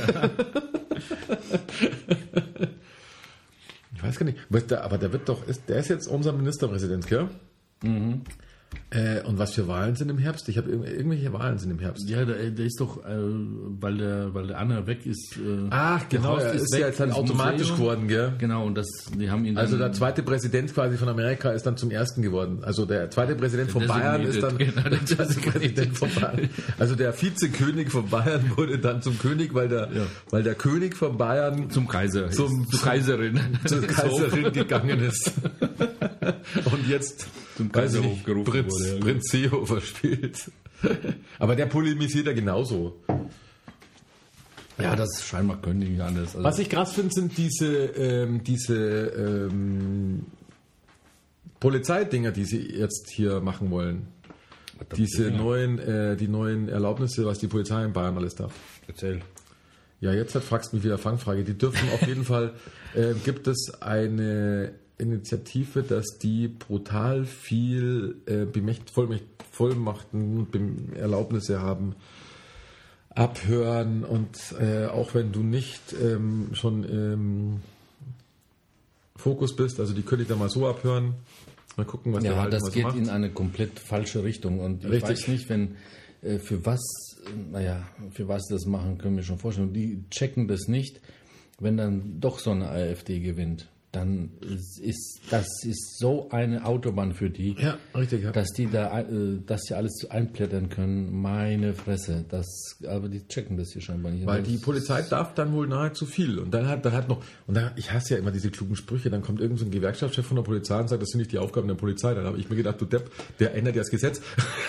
Ich weiß gar nicht, aber der wird doch, der ist jetzt unser Ministerpräsident, gell? Mhm. Äh, und was für Wahlen sind im Herbst? Ich habe irgendwelche Wahlen sind im Herbst. Ja, der, der ist doch, äh, weil der, weil der Anna weg ist. Äh, Ach, genau, er ist, ist ja jetzt halt automatisch Museum geworden, gell? Genau, und das, die haben ihn. Also der zweite Präsident quasi von Amerika ist dann zum ersten geworden. Also der zweite Präsident von Bayern ist dann genau, der zweite Präsident von Bayern. Also der Vizekönig von Bayern wurde dann zum König, weil der, ja. weil der König von Bayern zum Kaiser, zum, zur Kaiserin, zur Kaiserin gegangen ist. Und jetzt zum Kaiserhof gerufen Prinz, wurde. Ja. Prinz Seehofer spielt. Aber der polemisiert ja genauso. Ja, das scheinbar können die nicht anders. Also was ich krass finde, sind diese, ähm, diese ähm, Polizeidinger, die sie jetzt hier machen wollen. Diese neuen, äh, die neuen Erlaubnisse, was die Polizei in Bayern alles darf. Erzähl. Ja, jetzt hat, fragst du mich wieder Fangfrage. Die dürfen auf jeden Fall, äh, gibt es eine Initiative, dass die brutal viel äh, Bemächt, Vollmacht, Vollmachten, Be- Erlaubnisse haben, abhören und äh, auch wenn du nicht ähm, schon im Fokus bist, also die könnte ich da mal so abhören, mal gucken, was ja, der halt das so geht macht. In eine komplett falsche Richtung und ich Richtig. weiß nicht, wenn äh, für was, äh, naja, für was sie das machen, können wir schon vorstellen. Die checken das nicht, wenn dann doch so eine AfD gewinnt. Dann ist das ist so eine Autobahn für die, ja, richtig, ja. dass die da, äh, dass sie alles einblättern können. Meine Fresse, das, aber die checken das hier scheinbar nicht. Weil die Polizei darf dann wohl nahezu viel und dann hat, dann hat noch und dann, ich hasse ja immer diese klugen Sprüche. Dann kommt irgend so ein Gewerkschaftschef von der Polizei und sagt, das sind nicht die Aufgaben der Polizei. Dann habe ich mir gedacht, du Depp, der ändert ja das Gesetz.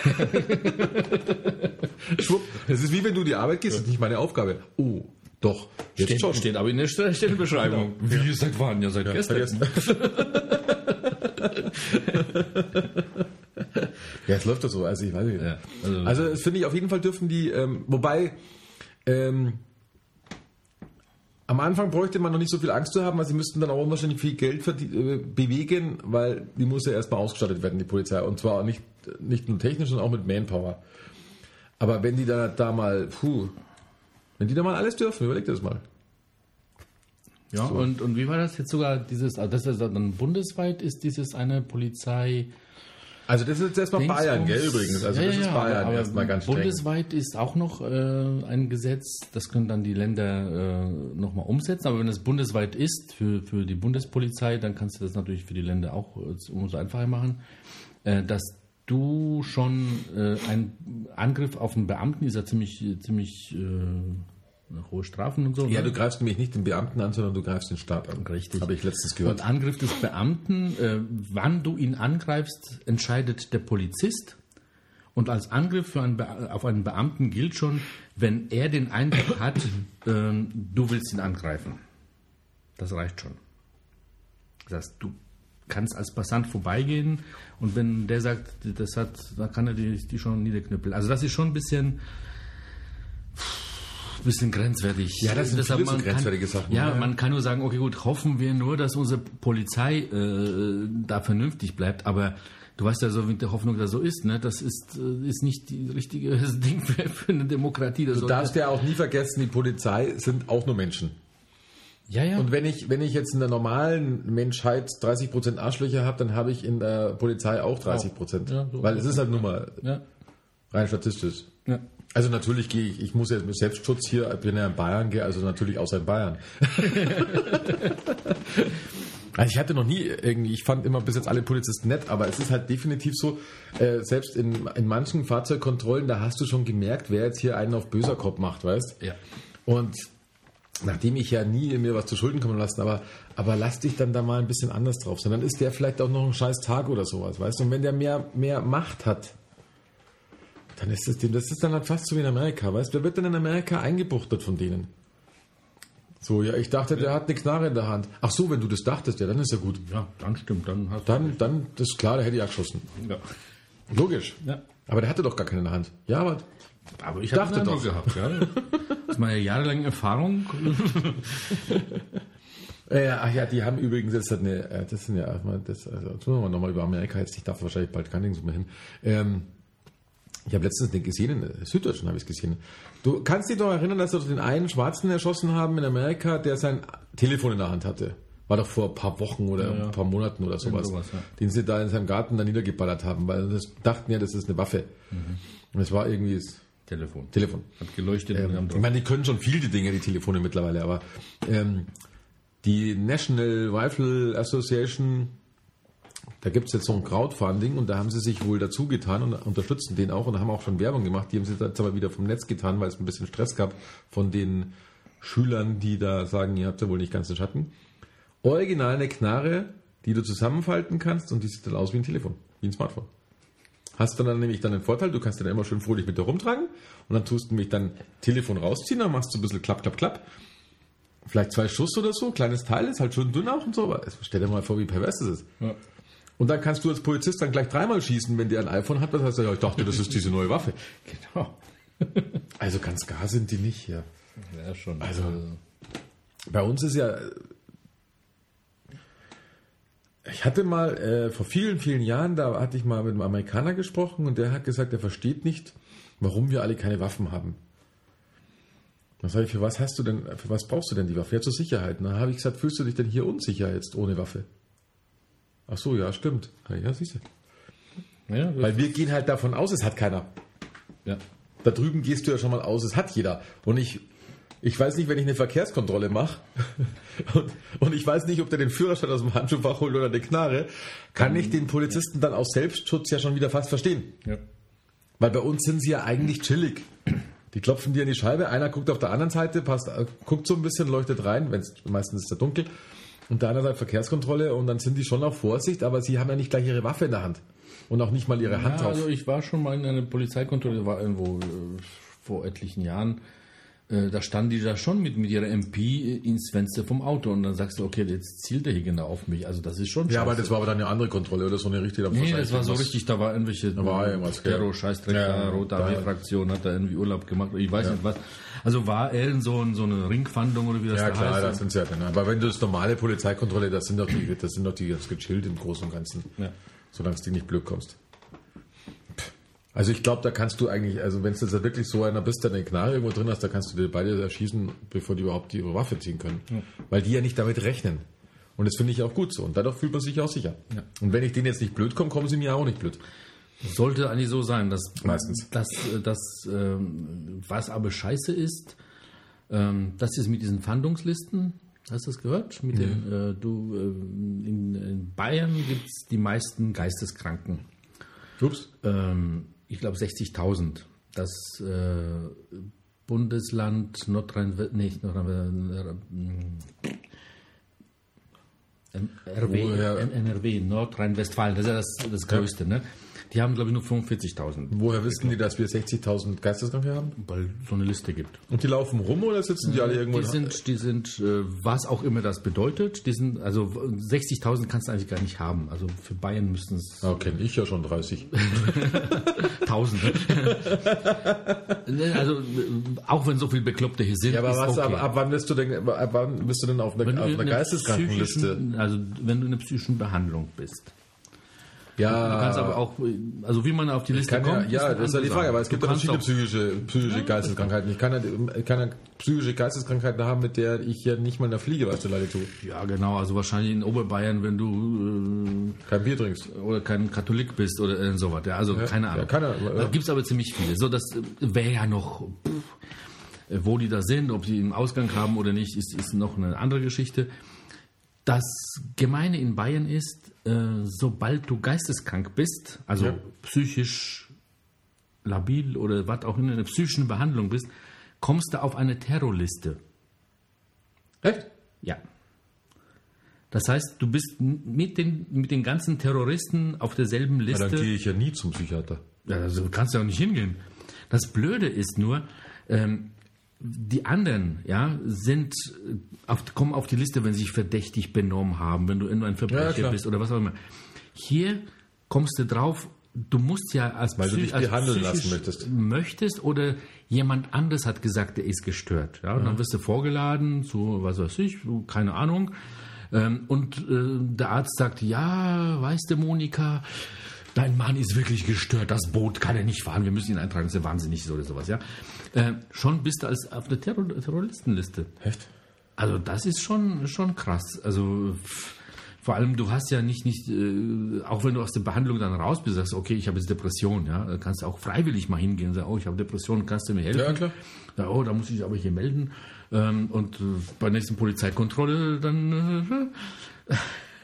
Schwupp, das ist wie wenn du die Arbeit gehst, das ist nicht meine Aufgabe. Oh. Doch, jetzt steht, schon. Steht aber in der Stellenbeschreibung. Genau. Wie seit wann? Ja, seit ja, gestern. Ja, es läuft doch so. Also ich weiß nicht. Ja, also, also das finde ich auf jeden Fall dürfen die, ähm, wobei ähm, am Anfang bräuchte man noch nicht so viel Angst zu haben, weil sie müssten dann auch unwahrscheinlich viel Geld verdien- äh, bewegen, weil die muss ja erstmal ausgestattet werden, die Polizei. Und zwar nicht, nicht nur technisch, sondern auch mit Manpower. Aber wenn die da, da mal, puh, wenn die da mal alles dürfen, überleg dir das mal. Ja, so. und, und wie war das jetzt sogar, dieses, also das ist dann bundesweit, ist dieses eine Polizei, Also das ist jetzt erstmal Dingsbums. Bayern, gell, übrigens. Also ja, das ja, ist Bayern aber erstmal ganz streng. bundesweit ist auch noch äh, ein Gesetz, das können dann die Länder äh, nochmal umsetzen. Aber wenn es bundesweit ist für, für die Bundespolizei, dann kannst du das natürlich für die Länder auch äh, umso einfacher machen, äh, dass du schon äh, ein Angriff auf einen Beamten ist ja ziemlich, ziemlich äh, hohe Strafen und so. Ja, ne? du greifst nämlich nicht den Beamten an, sondern du greifst den Staat an. Richtig. Habe ich letztens gehört. Und Angriff des Beamten, äh, wann du ihn angreifst, entscheidet der Polizist. Und als Angriff für einen Be- auf einen Beamten gilt schon, wenn er den Eindruck hat, äh, du willst ihn angreifen. Das reicht schon. Das heißt, du kannst als Passant vorbeigehen und wenn der sagt, das hat, dann kann er die, die schon niederknüppeln. Also das ist schon ein bisschen... bisschen grenzwertig. Ja, das sind Deshalb viele so man grenzwertige kann, Sachen. Ja, Ja. man kann nur sagen, okay, gut, hoffen wir nur, dass unsere Polizei äh, da vernünftig bleibt, aber du weißt ja so, wie die Hoffnung da so ist, ne? Das ist, äh, ist nicht die richtige Ding für, für eine Demokratie. Das Du sollte- darfst ja auch nie vergessen, die Polizei sind auch nur Menschen. ja, ja. Und wenn ich, wenn ich jetzt in der normalen Menschheit dreißig Prozent Arschlöcher habe, dann habe ich in der Polizei auch dreißig Prozent. Ja, so. Weil es ist halt nur mal ja, rein statistisch. ja. Also natürlich gehe ich, ich muss jetzt mit Selbstschutz hier, ich bin ja in Bayern, gehe also natürlich außer in Bayern. Also ich hatte noch nie irgendwie, ich fand immer bis jetzt alle Polizisten nett, aber es ist halt definitiv so, äh, selbst in, in manchen Fahrzeugkontrollen, da hast du schon gemerkt, wer jetzt hier einen auf böser Kopf macht, weißt? Ja. Und nachdem ich ja nie mir was zu Schulden kommen lassen, aber, aber lass dich dann da mal ein bisschen anders drauf sein. Dann ist der vielleicht auch noch ein scheiß Tag oder sowas, weißt du? Und wenn der mehr, mehr Macht hat, dann ist das dem, das ist dann halt fast so wie in Amerika, weißt du? Wer wird denn in Amerika eingebuchtet von denen? So, ja, ich dachte, der hat eine Knarre in der Hand. Ach so, wenn du das dachtest, ja, dann ist ja gut. Ja, dann stimmt, dann hast Dann, dann, das ist klar, der hätte ich auch geschossen. du... Ja. Logisch. Ja. Aber der hatte doch gar keine in der Hand. Ja, aber Aber ich dachte habe doch. gehabt, ja. Das ist meine jahrelange Erfahrung. Äh, ach ja, die haben übrigens jetzt eine, äh, das sind ja, das, also, jetzt müssen wir nochmal über Amerika, jetzt, ich darf wahrscheinlich bald gar nirgends mehr hin. Ähm, ich habe letztens den gesehen, in der Süddeutschen habe ich es gesehen. Du kannst dich doch erinnern, dass sie den einen Schwarzen erschossen haben in Amerika, der sein Telefon in der Hand hatte. War doch vor ein paar Wochen oder Ja, ja. ein paar Monaten oder sowas. sowas, ja. Den sie da in seinem Garten dann niedergeballert haben, weil sie dachten ja, das ist eine Waffe. Und es war irgendwie das Telefon. Telefon. Hat geleuchtet. Ähm, und haben ich meine, die können schon viel, die Dinge, die Telefone mittlerweile, aber ähm, die National Rifle Association, da gibt es jetzt so ein Crowdfunding und da haben sie sich wohl dazu getan und unterstützen den auch und haben auch schon Werbung gemacht. Die haben sie jetzt aber wieder vom Netz getan, weil es ein bisschen Stress gab von den Schülern, die da sagen, ihr habt ja wohl nicht ganz den Schatten. Original eine Knarre, die du zusammenfalten kannst und die sieht dann aus wie ein Telefon, wie ein Smartphone. Hast du dann nämlich dann den Vorteil, du kannst den immer schön fröhlich mit dir rumtragen und dann tust du nämlich dein Telefon rausziehen, dann machst du ein bisschen klapp, klapp, klapp. Vielleicht zwei Schuss oder so, kleines Teil, ist halt schön dünn auch und so, aber stell dir mal vor, wie pervers das ist. Ja. Und dann kannst du als Polizist dann gleich dreimal schießen, wenn der ein iPhone hat, was heißt ja, ich dachte, das ist diese neue Waffe. Genau. Also ganz gar sind die nicht, ja. Ja, schon. Also, bei uns ist ja, ich hatte mal äh, vor vielen, vielen Jahren, da hatte ich mal mit einem Amerikaner gesprochen und der hat gesagt, er versteht nicht, warum wir alle keine Waffen haben. Dann sage ich, für was hast du denn, für was brauchst du denn die Waffe? Ja, zur Sicherheit. Und dann habe ich gesagt, fühlst du dich denn hier unsicher jetzt ohne Waffe? Ach so, ja, stimmt. Ja, siehst du. Ja, Weil wir gehen halt davon aus, es hat keiner. ja. Da drüben gehst du ja schon mal aus, es hat jeder. Und ich, ich weiß nicht, wenn ich eine Verkehrskontrolle mache und, und ich weiß nicht, ob der den Führerschein aus dem Handschuhfach holt oder eine Knarre, kann ich den Polizisten dann aus Selbstschutz ja schon wieder fast verstehen. Ja. Weil bei uns sind sie ja eigentlich chillig. Die klopfen dir in die Scheibe, einer guckt auf der anderen Seite, passt, guckt so ein bisschen, leuchtet rein, wenn's, meistens ist es ja dunkel. Und der andere sagt Verkehrskontrolle und dann sind die schon auf Vorsicht, aber sie haben ja nicht gleich ihre Waffe in der Hand. Und auch nicht mal ihre Hand Ja, drauf. also ich war schon mal in einer Polizeikontrolle, war irgendwo äh, vor etlichen Jahren. Äh, da standen die da schon mit, mit ihrer M P ins Fenster vom Auto und dann sagst du, okay, jetzt zielt er hier genau auf mich. Also das ist schon Ja, aber scheiße. das war aber dann eine andere Kontrolle oder so eine richtige. Nee, das war so richtig, da war irgendwelche war irgendwas, gell? Terror-Scheißdreck, Ja, Rote da- Armee-Fraktion hat da irgendwie Urlaub gemacht, ich weiß nicht was. Also war er so, ein, so eine Ringfahndung oder wie das Ja da klar, heißt. das sind sie ja dann. Aber wenn du das normale Polizeikontrolle, das sind doch die, das sind doch die ganz gechillt im Großen und Ganzen. Ja. Solange es dir nicht blöd kommst. Also ich glaube, da kannst du eigentlich, also wenn es jetzt wirklich so einer bist, der eine Knarre irgendwo drin hast, da kannst du dir beide erschießen, bevor die überhaupt die ihre Waffe ziehen können. Ja. Weil die ja nicht damit rechnen. Und das finde ich auch gut so. Und dadurch fühlt man sich auch sicher. Ja. Und wenn ich denen jetzt nicht blöd komme, kommen sie mir auch nicht blöd. Sollte eigentlich so sein, dass Meistens. dass, dass ähm, was aber scheiße ist, ähm, das ist mit diesen Fahndungslisten, hast du das gehört? Mit Ja. den, äh, du, äh, in, in Bayern gibt es die meisten Geisteskranken. Ups. Ähm, ich glaube sechzigtausend. Das äh, Bundesland Nordrhein-Westfalen, nee, nicht Nordrhein-Westfalen, R W, Woher- N R W, Nordrhein-Westfalen, das ist ja das, das Größte, ne? Die haben, glaube ich, nur fünfundvierzigtausend, Woher wissen die, dass wir sechzigtausend Geisteskranke haben? weil es so eine Liste gibt. Und die laufen rum oder sitzen die alle irgendwo? Die sind, die sind, äh, was auch immer das bedeutet, die sind, also sechzigtausend kannst du eigentlich gar nicht haben. Also für Bayern müssten es Ah, kenne ich ja schon dreißig. tausend. Ne, also, äh, auch wenn so viele Bekloppte hier sind, Ja, aber ist was, okay. ab, ab wann bist du denn, ab wann bist du denn auf einer, Wenn du auf in einer einer Geisteskrankenliste? psychischen- Also wenn du in einer psychischen Behandlung bist. Ja, Du kannst aber auch, also wie man auf die Liste kann ja, kommt, ja, eine das ist ja die andere Frage, Sache. aber es gibt Du ja kannst verschiedene auch- psychische, psychische Geisteskrankheiten. Ich kann ja, ich kann ja psychische Geisteskrankheiten haben, mit der ich ja nicht mal in der Fliege was zu Leide tue. Ja, genau, also wahrscheinlich in Oberbayern, wenn du Kein Bier trinkst. äh, oder kein Katholik bist oder äh, sowas. Ja, also keine Ahnung. ja, kann er, ja. Da gibt es aber ziemlich viele. So, das äh, wäre ja noch, pff, äh, wo die da sind, ob sie einen Ausgang haben oder nicht, ist, ist noch eine andere Geschichte. Das Gemeine in Bayern ist, äh, sobald du geisteskrank bist, also Ja. psychisch labil oder was auch immer, in einer psychischen Behandlung bist, kommst du auf eine Terrorliste. Echt? Ja. Das heißt, du bist n- mit den, mit den ganzen Terroristen auf derselben Ja, Liste. dann gehe ich ja nie zum Psychiater. Ja, also kannst du auch nicht hingehen. Das Blöde ist nur, ähm, die anderen, ja, sind äh, auf, kommen auf die Liste, wenn sie sich verdächtig benommen haben, wenn du in ein Ja, Verbrecher klar. bist oder was auch immer. Hier kommst du drauf, du musst ja als, Weil du Psy- dich als behandeln lassen psychisch möchtest. möchtest oder jemand anderes hat gesagt, der ist gestört. Ja, und dann wirst du vorgeladen zu, was weiß ich, keine Ahnung. Ähm, und äh, der Arzt sagt, ja, weißt du, Monika, dein Mann ist wirklich gestört, das Boot kann er nicht fahren, wir müssen ihn eintragen, das ist ja wahnsinnig oder sowas, ja. Äh, schon bist du als auf der Terror Terroristenliste. Echt? Also das ist schon, schon krass. Also pff, vor allem, du hast ja nicht, nicht äh, auch wenn du aus der Behandlung dann raus bist, sagst, okay, ich habe jetzt Depression, ja, dann kannst du auch freiwillig mal hingehen und sagen, oh, ich habe Depression, kannst du mir helfen? Ja, klar. Ja, oh, da muss ich aber hier melden. Ähm, und äh, bei der nächsten Polizeikontrolle dann... Äh,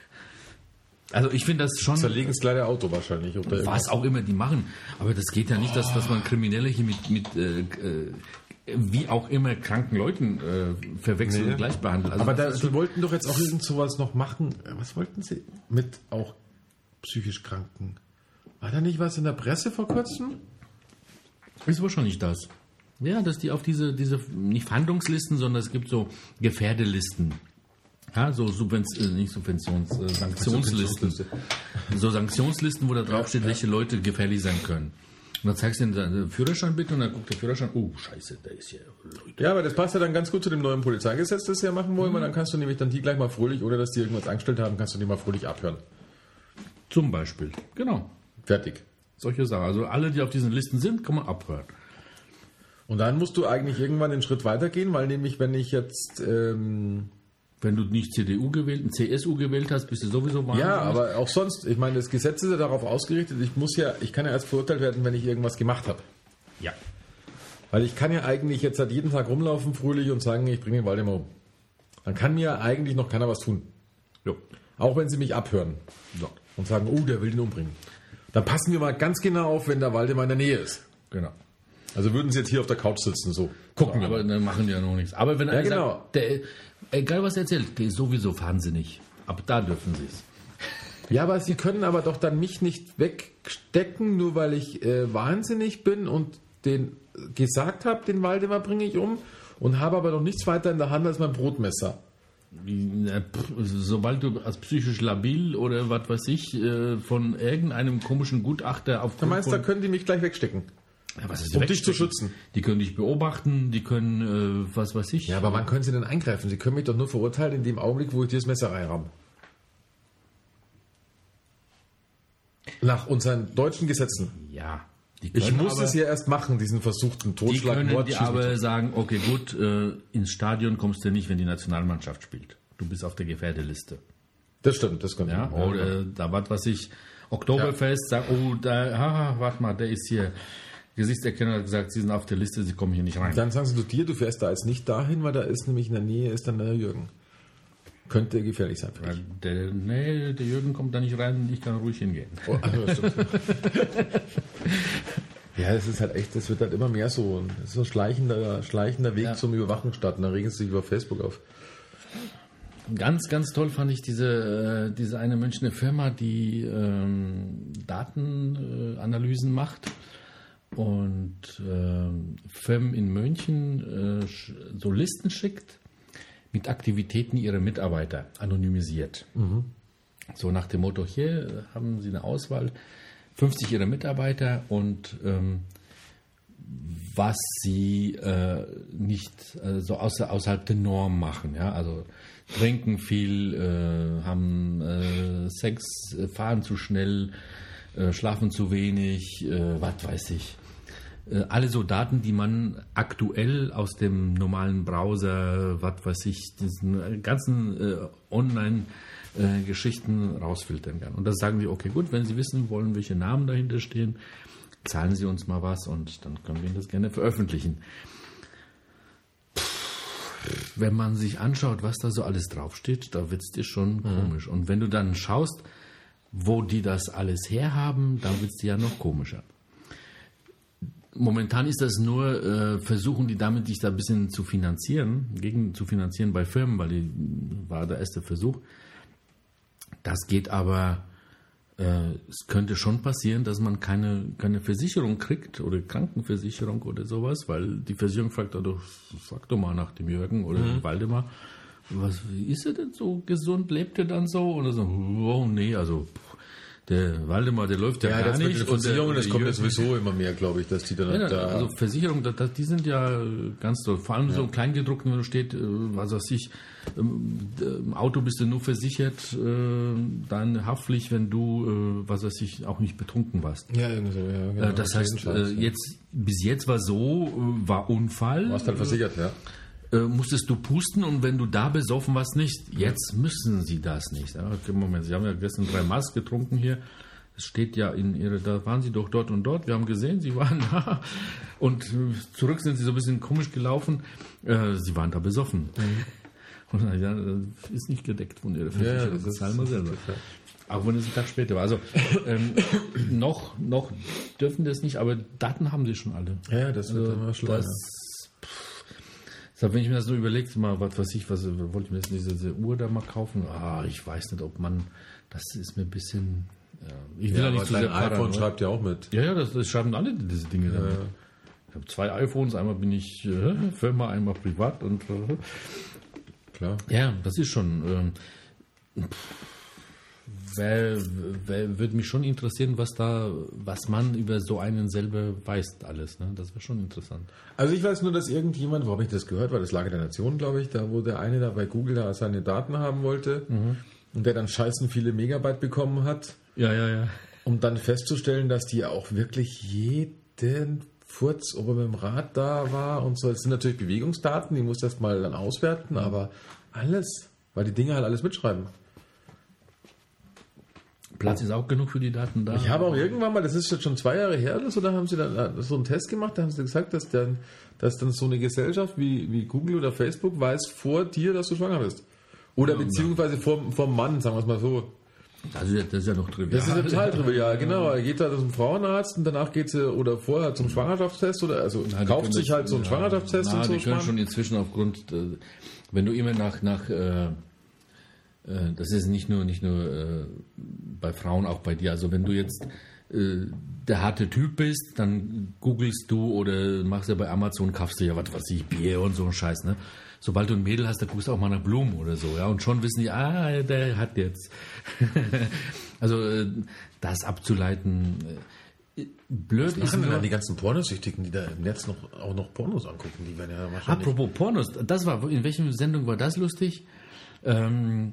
also ich finde das schon... Zerlegen das kleine Auto wahrscheinlich. Oder Was irgendwas. auch immer die machen. Aber das geht ja nicht, dass, dass man Kriminelle hier mit, mit äh, äh, wie auch immer kranken Leuten äh, verwechselt Nee. und gleich behandelt. Also Aber da, das ist die wollten doch jetzt auch irgend sowas noch machen. Was wollten sie? Mit auch psychisch Kranken. War da nicht was in der Presse vor kurzem? ist wahrscheinlich das. Ja, dass die auf diese, diese nicht Fahndungslisten, sondern es gibt so Gefährdelisten. Ja, so Subvenz, äh, nicht Subventions, äh, Sanktionslisten. So Sanktionslisten, wo da drauf steht, welche Leute gefährlich sein können. Und dann zeigst du ihm deinen Führerschein bitte und dann guckt der Führerschein, oh, scheiße, da ist ja Leute. Ja, aber das passt ja dann ganz gut zu dem neuen Polizeigesetz, das sie ja machen wollen, weil dann kannst du nämlich dann die gleich mal fröhlich, oder dass die irgendwas angestellt haben, kannst du die mal fröhlich abhören. Zum Beispiel. Genau. Fertig. Solche Sachen. Also alle, die auf diesen Listen sind, kann man abhören. Und dann musst du eigentlich irgendwann den Schritt weitergehen, weil nämlich, wenn ich jetzt, ähm, Wenn du nicht C D U gewählt, ein C S U gewählt hast, bist du sowieso wahnsinnig. ja, aber auch sonst, ich meine, das Gesetz ist ja darauf ausgerichtet, ich muss ja, ich kann ja erst verurteilt werden, wenn ich irgendwas gemacht habe. Ja. Weil ich kann ja eigentlich jetzt seit jeden Tag rumlaufen, fröhlich, und sagen, ich bringe den Waldemar um. Dann kann mir eigentlich noch keiner was tun. Jo. Auch wenn sie mich abhören So. und sagen, oh, der will den umbringen. Dann passen wir mal ganz genau auf, wenn der Waldemar in der Nähe ist. Genau. Also würden sie jetzt hier auf der Couch sitzen, so. Gucken wir Aber mal. dann machen die ja noch nichts. Aber wenn einer genau. sagt, der, egal was er erzählt, der ist sowieso wahnsinnig. Ab da dürfen sie es. Ja, aber sie können aber doch dann mich nicht wegstecken, nur weil ich äh, wahnsinnig bin und den gesagt habe, den Waldemar bringe ich um, und habe aber noch nichts weiter in der Hand als mein Brotmesser. Na, pff, Sobald du als psychisch labil oder was weiß ich äh, von irgendeinem komischen Gutachter auf Der Meister, können die mich gleich wegstecken. ja, was ist um die dich zu wegstecken? schützen. Die können dich beobachten, die können äh, was weiß ich. Ja, aber wann können sie denn eingreifen? Sie können mich doch nur verurteilen in dem Augenblick, wo ich dir das Messer reinramme. Nach unseren deutschen Gesetzen. ja. Die Ich können muss aber, es ja erst machen, diesen versuchten Die Totschlag, können Mord, dir Schieß mich aber tot. sagen, okay, gut, äh, ins Stadion kommst du nicht, wenn die Nationalmannschaft spielt. Du bist auf der Gefährdeliste. Das stimmt, das kommt. Ja, oder da was weiß ich, Oktoberfest, ja. Sagt, oh, da, haha, warte mal, der ist hier. Gesichtserkennung hat gesagt, Sie sind auf der Liste, Sie kommen hier nicht rein. Dann sagen sie zu dir, du fährst da jetzt nicht dahin, weil da ist nämlich in der Nähe ist dann der Jürgen. Könnte gefährlich sein für dich. Der, nee, der Jürgen kommt da nicht rein, ich kann ruhig hingehen. Oh, also, das stimmt. Ja, es ist halt echt, es wird halt immer mehr so. Es ist so ein schleichender, schleichender Weg ja. zum Überwachungsstaat. Und dann regen sie sich über Facebook auf. Ganz, ganz toll fand ich diese, diese eine Münchner Firma, die ähm, Datenanalysen macht und ähm, Firmen in München äh, so Listen schickt mit Aktivitäten ihrer Mitarbeiter, anonymisiert. Mhm. So nach dem Motto, hier haben Sie eine Auswahl, fünfzig Ihrer Mitarbeiter und ähm, was sie äh, nicht äh, so außer, außerhalb der Norm machen. Ja? Also trinken viel, äh, haben äh, Sex, äh, fahren zu schnell, äh, schlafen zu wenig, äh, was weiß ich. Äh, alle so Daten, die man aktuell aus dem normalen Browser, was weiß ich, diesen ganzen äh, Online-Geschichten äh, rausfiltern kann. Und da sagen wir, okay, gut, wenn Sie wissen wollen, welche Namen dahinter stehen, zahlen Sie uns mal was und dann können wir Ihnen das gerne veröffentlichen. Wenn man sich anschaut, was da so alles draufsteht, da wird es dir schon mhm. komisch. Und wenn du dann schaust, wo die das alles herhaben, dann wird es dir ja noch komischer. Momentan ist das nur, äh, versuchen die damit, dich da ein bisschen zu finanzieren, gegen zu finanzieren bei Firmen, weil die war der erste Versuch. Das geht aber, äh, es könnte schon passieren, dass man keine, keine Versicherung kriegt oder Krankenversicherung oder sowas, weil die Versicherung fragt, oh, sag doch mal nach dem Jürgen oder mhm. Waldemar, was, ist er denn so gesund, lebt er dann so? Oder so, oh nee, also der Waldemar, der läuft ja, ja gar nicht. Und Versicherung, das kommt ja sowieso immer mehr, glaube ich, dass die dann ja, da... Also Versicherung, da, die sind ja ganz toll. Vor allem ja. so im Kleingedruckten, wenn da steht, was weiß ich, im Auto bist du nur versichert, dann Haftpflicht, wenn du, was weiß ich, auch nicht betrunken warst. Ja, irgendwie so, ja. Genau. Das heißt, jetzt, bis jetzt war so, war Unfall. Du warst dann versichert, ja. Musstest du pusten und wenn du da besoffen warst, nicht. Jetzt müssen sie das nicht. Ja, okay, Moment, sie haben ja gestern drei Maß getrunken hier. Es steht ja in ihre, da waren sie doch dort und dort. Wir haben gesehen, sie waren da. Und zurück sind sie so ein bisschen komisch gelaufen. Äh, sie waren da besoffen. Mhm. Und ja, das ist nicht gedeckt von ihrer Versicherung. Ja, das zahlen wir selber. Auch wenn es ein Tag später war. Also ähm, noch, noch dürfen das nicht, aber Daten haben sie schon alle. Ja, das wird also, immer schlimmer. Wenn ich mir das so überlege, mal, was weiß ich, was wollte ich mir jetzt diese, diese Uhr da mal kaufen? Ah, ich weiß nicht, ob man, das ist mir ein bisschen, ja, ich will ja, ja nicht zu sehr paran, iPhone schreibt ja auch mit. Ja, ja, das, das schreiben alle diese Dinge. Ja, ja. Ich habe zwei iPhones, einmal bin ich äh, Firma, einmal privat und äh, klar. Ja, das ist schon. Äh, Wer, wer, würde mich schon interessieren, was da, was man über so einen selber weiß, alles. Ne? Das wäre schon interessant. Also ich weiß nur, dass irgendjemand, wo habe ich das gehört, war das Lage der Nation, glaube ich, da wo der eine da bei Google da seine Daten haben wollte mhm. und der dann scheißen viele Megabyte bekommen hat. Ja, ja, ja. Um dann festzustellen, dass die auch wirklich jeden Furz, ob er mit dem Rad da war und so. Das sind natürlich Bewegungsdaten, die muss das mal dann auswerten, mhm. aber alles, weil die Dinge halt alles mitschreiben. Platz ist auch genug für die Daten da. Ich habe auch irgendwann mal, das ist jetzt schon zwei Jahre her oder so, da haben sie dann so einen Test gemacht, da haben sie gesagt, dass dann, dass dann so eine Gesellschaft wie, wie Google oder Facebook weiß vor dir, dass du schwanger bist. Oder ja, beziehungsweise vor, vor Mann, sagen wir es mal so. Also das ist ja noch trivial. Das ist ja total trivial, genau. Er geht da zum Frauenarzt und danach geht sie oder vorher zum Schwangerschaftstest oder also na, kauft sich halt so einen ja, Schwangerschaftstest na, und so. Die können schon inzwischen aufgrund, wenn du immer nach, nach äh, das ist nicht nur, nicht nur äh, bei Frauen, auch bei dir. Also wenn du jetzt äh, der harte Typ bist, dann googelst du oder machst ja bei Amazon, kaufst du ja was weiß ich, Bier und so ein Scheiß. Ne? Sobald du ein Mädel hast, dann guckst du auch mal nach Blumen oder so. Ja? Und schon wissen die, ah, der hat jetzt. Also äh, das abzuleiten, äh, blöd ist nur... dann die ganzen Pornosüchtigen, die da im Netz noch, auch noch Pornos angucken, die werden ja wahrscheinlich... Apropos Pornos, das war, in welcher Sendung war das lustig? Ähm,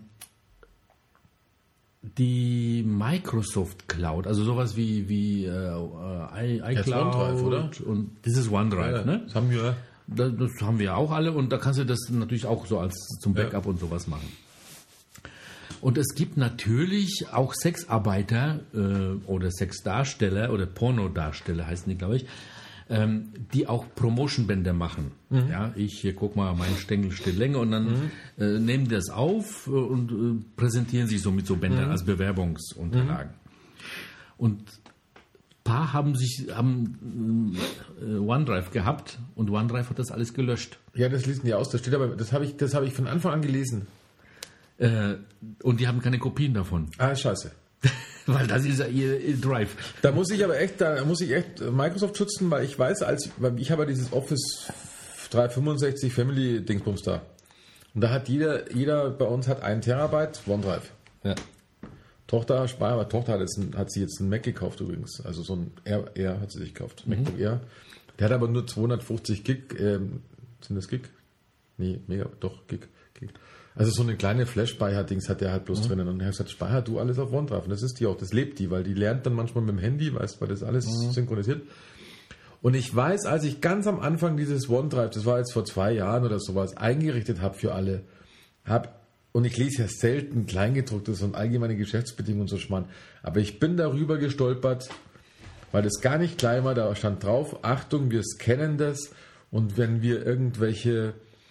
die Microsoft Cloud, also sowas wie, wie äh, iCloud OneDrive, oder? Und dieses OneDrive, ja, ne? Das haben wir, das, das haben wir ja auch alle und da kannst du das natürlich auch so als zum Backup ja. und sowas machen. Und es gibt natürlich auch Sexarbeiter äh, oder Sexdarsteller oder Pornodarsteller heißen die, glaube ich, ähm, die auch Promotionbänder machen. Mhm. Ja, ich hier guck mal, mein Stängel steht länger und dann mhm. äh, nehmen die das auf und äh, präsentieren sich so mit so Bändern mhm. als Bewerbungsunterlagen. Mhm. Und paar haben sich haben äh, OneDrive gehabt und OneDrive hat das alles gelöscht. Ja, das lesen die aus. Das steht aber, das habe ich, das habe ich von Anfang an gelesen. Äh, und die haben keine Kopien davon. Ah, scheiße. Weil das ist ja ihr, ihr Drive. Da muss ich aber echt, da muss ich echt Microsoft schützen, weil ich weiß, als weil ich habe ja dieses Office dreihundertfünfundsechzig Family Dingsbums da. Und da hat jeder, jeder bei uns hat einen Terabyte OneDrive. Ja. Tochter, Speicher, Tochter hat, jetzt ein, hat sie jetzt einen Mac gekauft übrigens. Also so ein Air, Air hat sie sich gekauft. Mhm. MacBook Air. Der hat aber nur zweihundertfünfzig Gig. Ähm, sind das Gig? Nee, mega, doch, Gig. Gig. Also so eine kleine Flash-Speicher-Dings hat der halt bloß mhm. drinnen. Und er hat gesagt, speicher du alles auf OneDrive. Und das ist die auch, das lebt die, weil die lernt dann manchmal mit dem Handy, weißt du, weil das alles mhm. synchronisiert. Und ich weiß, als ich ganz am Anfang dieses OneDrive, das war jetzt vor zwei Jahren oder sowas, eingerichtet habe für alle, habe, und ich lese ja selten Kleingedrucktes und allgemeine Geschäftsbedingungen und so Schmarrn, aber ich bin darüber gestolpert, weil das gar nicht klein war, da stand drauf, Achtung, wir scannen das und wenn wir irgendwelche,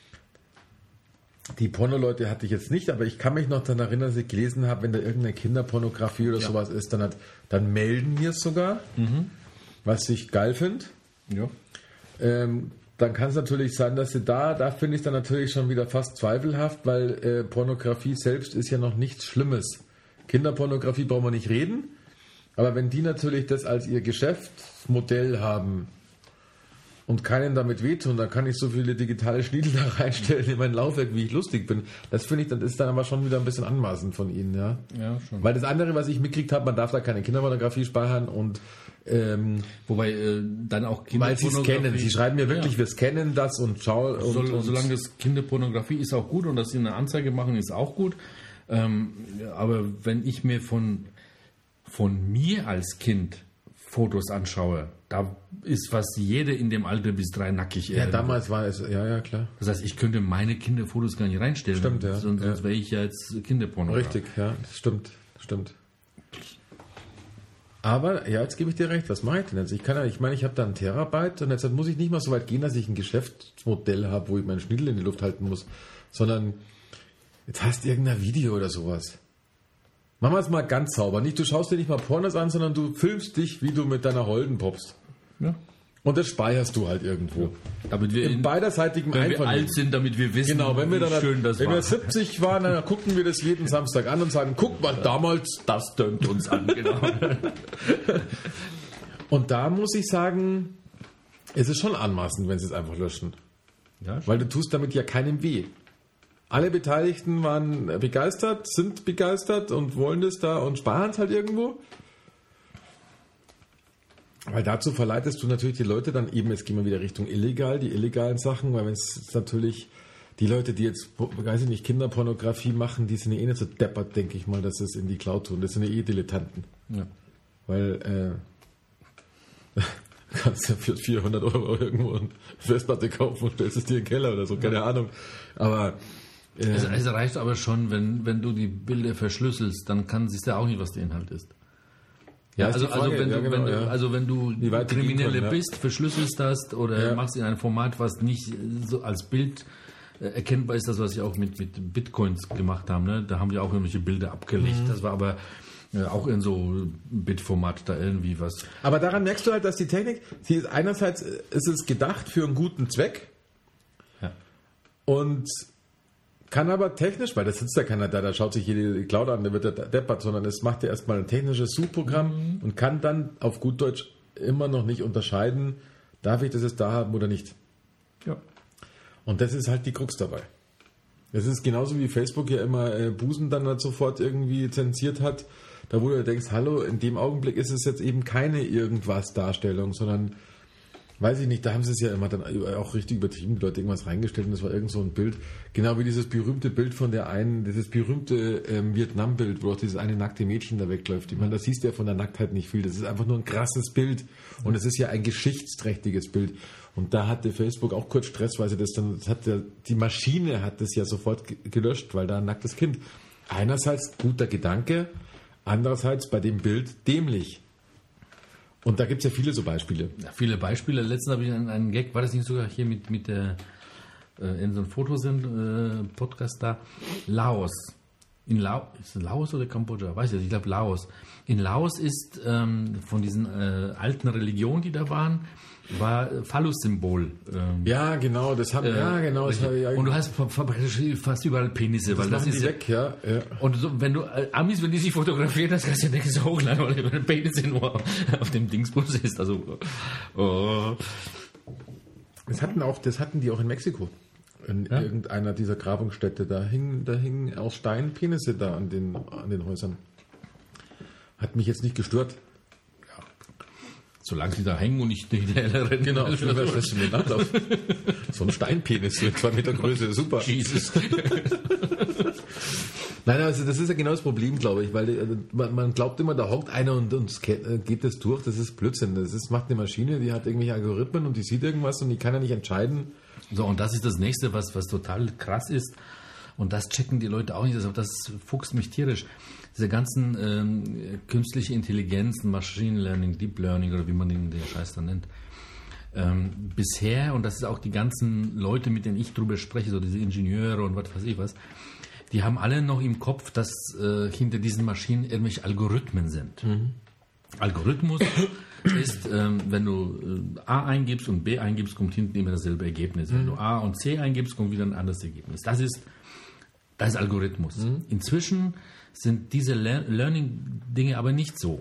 die Porno-Leute hatte ich jetzt nicht, aber ich kann mich noch daran erinnern, dass ich gelesen habe, wenn da irgendeine Kinderpornografie oder ja. sowas ist, dann, hat, dann melden wir es sogar, mhm. was ich geil finde. Ja. Ähm, dann kann es natürlich sein, dass sie da, da finde ich dann natürlich schon wieder fast zweifelhaft, weil äh, Pornografie selbst ist ja noch nichts Schlimmes. Kinderpornografie brauchen wir nicht reden, aber wenn die natürlich das als ihr Geschäftsmodell haben und keinen damit wehtun, dann kann ich so viele digitale Schniedel da reinstellen in mein Laufwerk, wie ich lustig bin. Das finde ich, das ist dann aber schon wieder ein bisschen anmaßend von ihnen, ja. Ja, schon. Weil das andere, was ich mitgekriegt habe, man darf da keine Kinderpornografie speichern und ähm, wobei äh, dann auch Kinderpornografie... Weil sie scannen, sie schreiben mir wirklich, ja. wir scannen das und schauen... Und, Soll, und solange das Kinderpornografie ist auch gut und dass sie eine Anzeige machen, ist auch gut. Ähm, aber wenn ich mir von, von mir als Kind Fotos anschaue, da ist fast jede in dem Alter bis drei nackig. Ja, damals war es, ja, ja, klar. Das heißt, ich könnte meine Kinderfotos gar nicht reinstellen. Stimmt, ja. Sonst, ja. sonst wäre ich ja jetzt Kinderpornograf. Richtig, ja, das stimmt, stimmt. Aber, ja, jetzt gebe ich dir recht, was mache ich denn jetzt? Ich kann ja, ich meine, ich habe da einen Terabyte und jetzt muss ich nicht mal so weit gehen, dass ich ein Geschäftsmodell habe, wo ich meinen Schniedel in die Luft halten muss, sondern jetzt hast du irgendein Video oder sowas. Machen wir es mal ganz sauber. Nicht, du schaust dir nicht mal Pornos an, sondern du filmst dich, wie du mit deiner Holden poppst. Ja. Und das speicherst du halt irgendwo. Ja. Damit wir in, in beiderseitigem Einvernehmen. Wenn wir alt sind, damit wir wissen, genau, wenn wir dann, wie schön das wenn war. wir siebzig waren, dann gucken wir das jeden Samstag an und sagen, guck mal, damals, das tönt uns an. Genau. Und da muss ich sagen, es ist schon anmaßend, wenn sie es einfach löschen. Ja, weil du tust damit ja keinem weh. Alle Beteiligten waren begeistert, sind begeistert und wollen das da und sparen es halt irgendwo. Weil dazu verleitest du natürlich die Leute dann eben, jetzt gehen wir wieder Richtung illegal, die illegalen Sachen, weil wenn es natürlich die Leute, die jetzt, weiß ich nicht, Kinderpornografie machen, die sind ja eh nicht so deppert, denke ich mal, dass sie es in die Cloud tun. Das sind ja eh Dilettanten. Ja. Weil, äh, kannst ja für vierhundert Euro irgendwo eine Festplatte kaufen und stellst es dir in den Keller oder so, keine ja. Ahnung. Aber äh, es, es reicht aber schon, wenn, wenn du die Bilder verschlüsselst, dann kann siehst du ja auch nicht, was der Inhalt ist. Ja, also, Frage, also, wenn ja, du, genau, wenn du, ja. also wenn du Kriminelle können, ja. bist, verschlüsselst das oder ja. machst in einem Format, was nicht so als Bild äh, erkennbar ist, das was sie auch mit, mit Bitcoins gemacht haben. Ne? Da haben die auch irgendwelche Bilder abgelegt. Mhm. Das war aber äh, auch in so Bitformat da irgendwie was. Aber daran merkst du halt, dass die Technik, sie ist einerseits ist es gedacht für einen guten Zweck ja. und kann aber technisch, weil da sitzt ja keiner da, da schaut sich jede Cloud an, der wird ja deppert, sondern es macht ja erstmal ein technisches Suchprogramm mhm. und kann dann auf gut Deutsch immer noch nicht unterscheiden, darf ich das jetzt da haben oder nicht. Ja. Und das ist halt die Krux dabei. Das ist genauso wie Facebook ja immer äh, Busen dann halt sofort irgendwie zensiert hat, da wo du denkst, hallo, in dem Augenblick ist es jetzt eben keine Irgendwas-Darstellung, sondern weiß ich nicht, da haben sie es ja immer dann auch richtig übertrieben, die Leute irgendwas reingestellt und das war irgend so ein Bild, genau wie dieses berühmte Bild von der einen, dieses berühmte ähm, Vietnam-Bild, wo auch dieses eine nackte Mädchen da wegläuft. Ich meine, da siehst du ja von der Nacktheit nicht viel, das ist einfach nur ein krasses Bild und es ist ja ein geschichtsträchtiges Bild. Und da hatte Facebook auch kurz Stress, weil sie das dann, das hat ja, die Maschine hat das ja sofort gelöscht, weil da ein nacktes Kind. einerseits guter Gedanke, andererseits bei dem Bild dämlich. Und da gibt es ja viele so Beispiele. Ja, viele Beispiele. Letztens habe ich einen, einen Gag, war das nicht sogar hier mit, mit der äh, in so einem Fotosend-Podcast äh, da? Laos. In Laos, ist es Laos oder Kambodscha? Weiß ich nicht, ich glaube Laos. In Laos ist ähm, von diesen äh, alten Religionen, die da waren, war Phallus-Symbol. Ähm, ja, genau, das haben, äh, ja, genau. Das habe ich, ja, und du hast fast überall Penisse, das weil das ist die weg, ja. ja. Und so, wenn du äh, Amis, wenn die sich fotografieren, das kannst du ja nicht so hochladen, weil der Penis nur auf dem Dingsbus ist. Also, oh. Das hatten auch, das hatten die auch in Mexiko. In ja? irgendeiner dieser Grabungsstätte. Da hingen, da hingen aus Stein Penisse da an den, an den Häusern. Hat mich jetzt nicht gestört. Solange die da hängen und nicht hinterher rennen. Genau, ich bin fest in den auf. So ein Steinpenis, so zwei Meter Größe, super. Jesus. Nein, also das ist ja genau das Problem, glaube ich, weil also, man, man glaubt immer, da hockt einer und, und geht das durch, das ist Blödsinn. Das ist, macht eine Maschine, die hat irgendwelche Algorithmen und die sieht irgendwas und die kann ja nicht entscheiden. So, und das ist das Nächste, was, was total krass ist. Und das checken die Leute auch nicht, also das fuchst mich tierisch. Diese ganzen ähm, künstliche Intelligenz, Machine Learning, Deep Learning oder wie man den, den Scheiß da nennt. Ähm, bisher, und das ist auch die ganzen Leute, mit denen ich drüber spreche, so diese Ingenieure und was weiß ich was, die haben alle noch im Kopf, dass äh, hinter diesen Maschinen irgendwelche Algorithmen sind. Mhm. Algorithmus ist, ähm, wenn du äh, A eingibst und B eingibst, kommt hinten immer dasselbe Ergebnis. Mhm. Wenn du A und C eingibst, kommt wieder ein anderes Ergebnis. Das ist, das ist Algorithmus. Mhm. Inzwischen sind diese Learning-Dinge aber nicht so.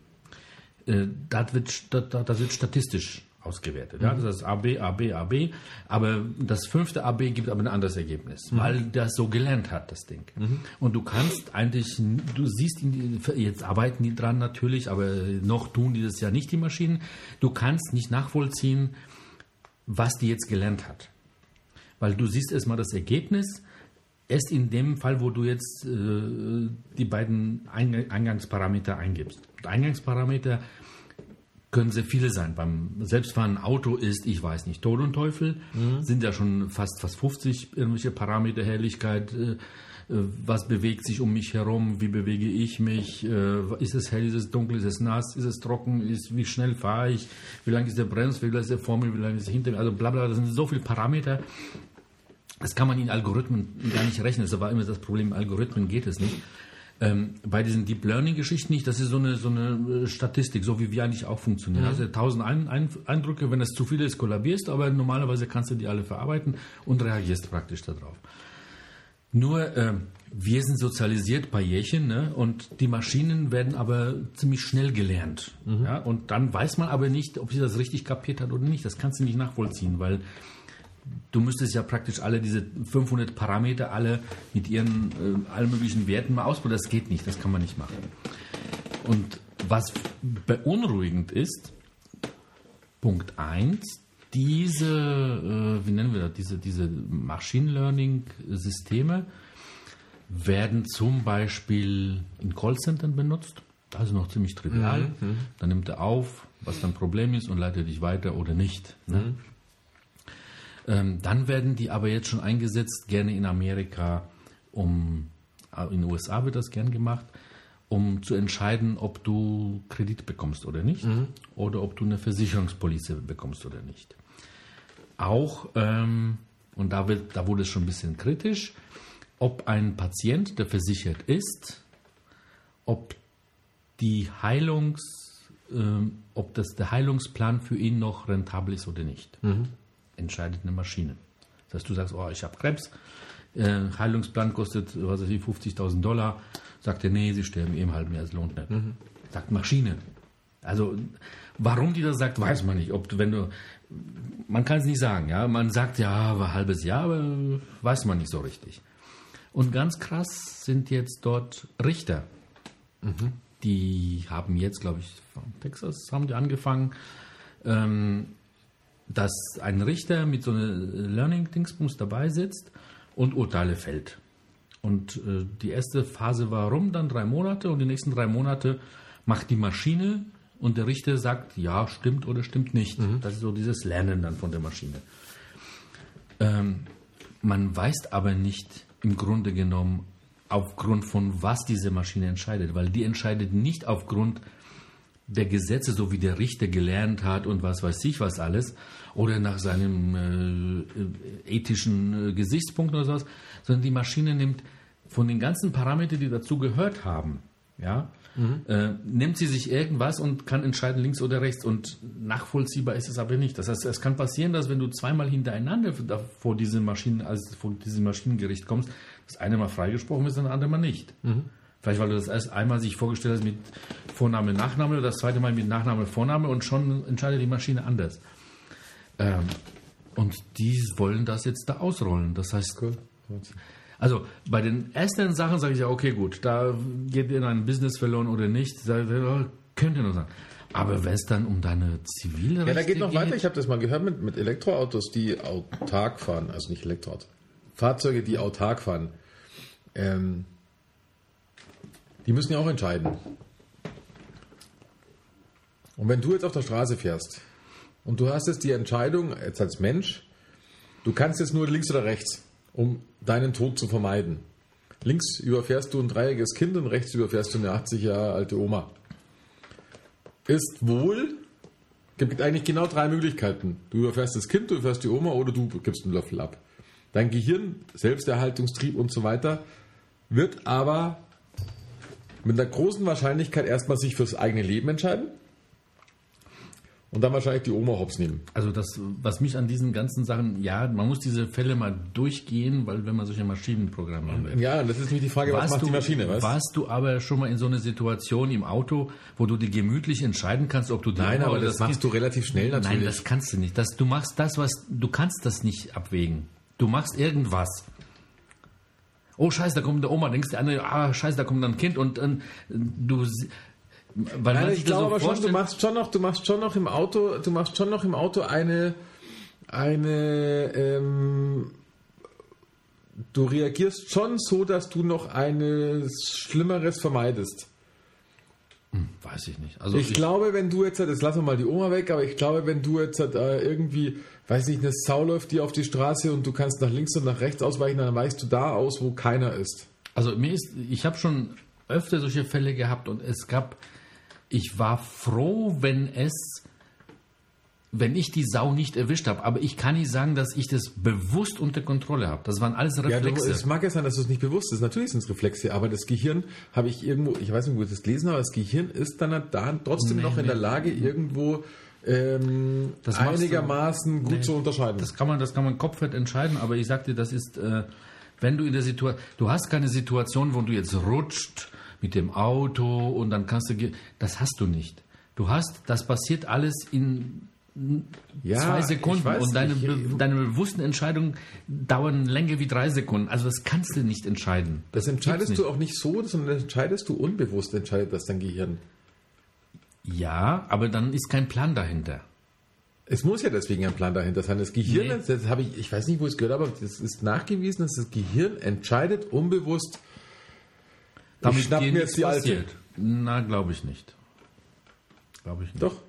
Äh, das, wird, das, das wird statistisch ausgewertet. Mhm. Ja? Das heißt A, B, A, B, A, B. Aber das fünfte A, B gibt aber ein anderes Ergebnis, mhm. weil das so gelernt hat, das Ding. Mhm. Und du kannst eigentlich, du siehst, jetzt arbeiten die dran natürlich, aber noch tun die das ja nicht, die Maschinen. Du kannst nicht nachvollziehen, was die jetzt gelernt hat. Weil du siehst erstmal das Ergebnis. Erst in dem Fall, wo du jetzt äh, die beiden Eingangsparameter eingibst. Die Eingangsparameter können sehr viele sein. Beim selbstfahrenden Auto ist, ich weiß nicht, Tod und Teufel, mhm. sind ja schon fast, fast fünfzig irgendwelche Parameter, Helligkeit, äh, was bewegt sich um mich herum, wie bewege ich mich, äh, ist es hell, ist es dunkel, ist es nass, ist es trocken, ist, wie schnell fahre ich, wie lang ist der Bremse, wie lang ist der vor mir, wie lang ist der hinter mir, also bla bla, das sind so viele Parameter. Das kann man in Algorithmen gar nicht rechnen. Das war immer das Problem, in Algorithmen geht es nicht. Ähm, bei diesen Deep Learning-Geschichten nicht. Das ist so eine, so eine Statistik, so wie wir eigentlich auch funktionieren. Mhm. Also tausend Ein- Ein- Eindrücke, wenn das zu viel ist, kollabierst, aber normalerweise kannst du die alle verarbeiten und reagierst praktisch darauf. Nur, äh, wir sind sozialisiert bei Jährchen, ne? Und die Maschinen werden aber ziemlich schnell gelernt. Mhm. Ja? Und dann weiß man aber nicht, ob sie das richtig kapiert hat oder nicht. Das kannst du nicht nachvollziehen, weil du müsstest ja praktisch alle diese fünfhundert Parameter alle mit ihren äh, allen möglichen Werten mal ausprobieren. Das geht nicht, das kann man nicht machen. Und was beunruhigend ist, Punkt eins, diese, äh, wie nennen wir das, diese, diese Machine Learning Systeme werden zum Beispiel in Callcentern benutzt. Das ist noch ziemlich trivial. Mhm. Dann nimmt er auf, was dein Problem ist und leitet dich weiter oder nicht. Ne? Mhm. Ähm, dann werden die aber jetzt schon eingesetzt, gerne in Amerika, um, in den U S A wird das gern gemacht, um zu entscheiden, ob du Kredit bekommst oder nicht, mhm. oder ob du eine Versicherungspolice bekommst oder nicht. Auch, ähm, und da, wird, da wurde es schon ein bisschen kritisch, ob ein Patient, der versichert ist, ob die Heilungs, ähm, ob das der Heilungsplan für ihn noch rentabel ist oder nicht. Mhm. Entscheidet eine Maschine. Das heißt, du sagst, oh, ich habe Krebs, äh, Heilungsplan kostet, was weiß ich, fünfzigtausend Dollar. Sagt er, nee, sie sterben eh im halben Jahr, es lohnt nicht. Mhm. Sagt Maschine. Also, warum die das sagt, weiß man nicht. Ob du, wenn du, man kann es nicht sagen, ja. Man sagt, ja, war ein halbes Jahr, aber weiß man nicht so richtig. Und ganz krass sind jetzt dort Richter. Mhm. Die haben jetzt, glaube ich, von Texas haben die angefangen, ähm, dass ein Richter mit so einer Learning-Dingsbums dabei sitzt und Urteile fällt. Und äh, die erste Phase war rum, dann drei Monate und die nächsten drei Monate macht die Maschine und der Richter sagt, ja, stimmt oder stimmt nicht. Mhm. Das ist so dieses Lernen dann von der Maschine. Ähm, man weiß aber nicht im Grunde genommen, aufgrund von was diese Maschine entscheidet, weil die entscheidet nicht aufgrund der Gesetze, so wie der Richter gelernt hat und was weiß ich was alles, oder nach seinem äh, ethischen äh, Gesichtspunkt oder sowas, sondern die Maschine nimmt von den ganzen Parametern, die dazu gehört haben, ja, mhm. äh, nimmt sie sich irgendwas und kann entscheiden, links oder rechts, und nachvollziehbar ist es aber nicht. Das heißt, es kann passieren, dass wenn du zweimal hintereinander vor diese Maschinen, also vor diesem Maschinengericht kommst, das eine Mal freigesprochen ist und das andere Mal nicht. Mhm. Vielleicht, weil du das erst einmal sich vorgestellt hast mit Vorname, Nachname, oder das zweite Mal mit Nachname, Vorname, und schon entscheidet die Maschine anders. Ähm, und die wollen das jetzt da ausrollen. Das heißt, cool. Also bei den ersten Sachen sage ich ja, okay, gut, da geht in ein Business verloren oder nicht, da könnte nur sein. Aber wenn es dann um deine zivile Rechte Ja, da geht noch geht, weiter. Ich habe das mal gehört mit, mit Elektroautos, die autark fahren. Also nicht Elektroautos. Fahrzeuge, die autark fahren. Ähm, die müssen ja auch entscheiden. Und wenn du jetzt auf der Straße fährst und du hast jetzt die Entscheidung, jetzt als Mensch, du kannst jetzt nur links oder rechts, um deinen Tod zu vermeiden. Links überfährst du ein dreijähriges Kind und rechts überfährst du eine achtzig Jahre alte Oma. Ist wohl, gibt eigentlich genau drei Möglichkeiten. Du überfährst das Kind, du überfährst die Oma oder du gibst einen Löffel ab. Dein Gehirn, Selbsterhaltungstrieb und so weiter, wird aber mit einer großen Wahrscheinlichkeit erstmal sich fürs eigene Leben entscheiden und dann wahrscheinlich die Oma hops nehmen. Also das, was mich an diesen ganzen Sachen, ja, man muss diese Fälle mal durchgehen, weil wenn man solche Maschinen programmieren will. Ja, das ist nämlich die Frage, was warst macht du, die Maschine? Was? Warst du aber schon mal in so einer Situation im Auto, wo du dir gemütlich entscheiden kannst, ob du die Nein, Oma aber oder das das machst Kind- du relativ schnell natürlich. Nein, das kannst du nicht. Das, du machst das, was du kannst das nicht abwägen. Du machst irgendwas. Oh Scheiße, da kommt der Oma. Denkst du, ah Scheiße, da kommt dann ein Kind und, und du. Weil Nein, man ich sich das glaube so aber schon, du vorstellt- machst schon noch, du machst schon noch im Auto, du machst schon noch im Auto eine, eine, ähm, du reagierst schon so, dass du noch eines Schlimmeres vermeidest. Hm, weiß ich nicht. Also ich, glaube, wenn du jetzt, jetzt lassen wir mal die Oma weg, aber ich glaube, wenn du jetzt äh, irgendwie, weiß nicht, eine Sau läuft dir auf die Straße und du kannst nach links und nach rechts ausweichen, dann weichst du da aus, wo keiner ist. Also mir ist, ich habe schon öfter solche Fälle gehabt und es gab, ich war froh, wenn es, wenn ich die Sau nicht erwischt habe, aber ich kann nicht sagen, dass ich das bewusst unter Kontrolle habe. Das waren alles Ja, Reflexe. du, es mag ja sein, dass du es nicht bewusst ist. Natürlich sind es Reflexe, aber das Gehirn habe ich irgendwo, ich weiß nicht, wo ich das gelesen habe, das Gehirn ist dann da trotzdem Nee, noch in nee. der Lage, irgendwo ähm, Das machst du- einigermaßen gut Nee, zu unterscheiden. Das kann man, das kann man kopfhört entscheiden, aber ich sag dir, das ist, äh, wenn du in der Situation, du hast keine Situation, wo du jetzt rutscht mit dem Auto und dann kannst du, ge- das hast du nicht. Du hast, das passiert alles in Ja, zwei ich Sekunden weiß, und deine, ich- be- deine bewussten Entscheidungen dauern länger wie drei Sekunden. Also das kannst du nicht entscheiden. Das entscheidest gibt's du auch nicht so, sondern das entscheidest du unbewusst, entscheidet das dein Gehirn. nicht. Ja, aber dann ist kein Plan dahinter. Es muss ja deswegen ein Plan dahinter sein. Das Gehirn, Nee. das habe ich, ich weiß nicht, wo ich es gehört habe, aber das ist nachgewiesen, dass das Gehirn entscheidet unbewusst. Damit ich schnapp dir mir nichts jetzt die alte. passiert. Na, glaube ich nicht. Glaube ich nicht. Doch.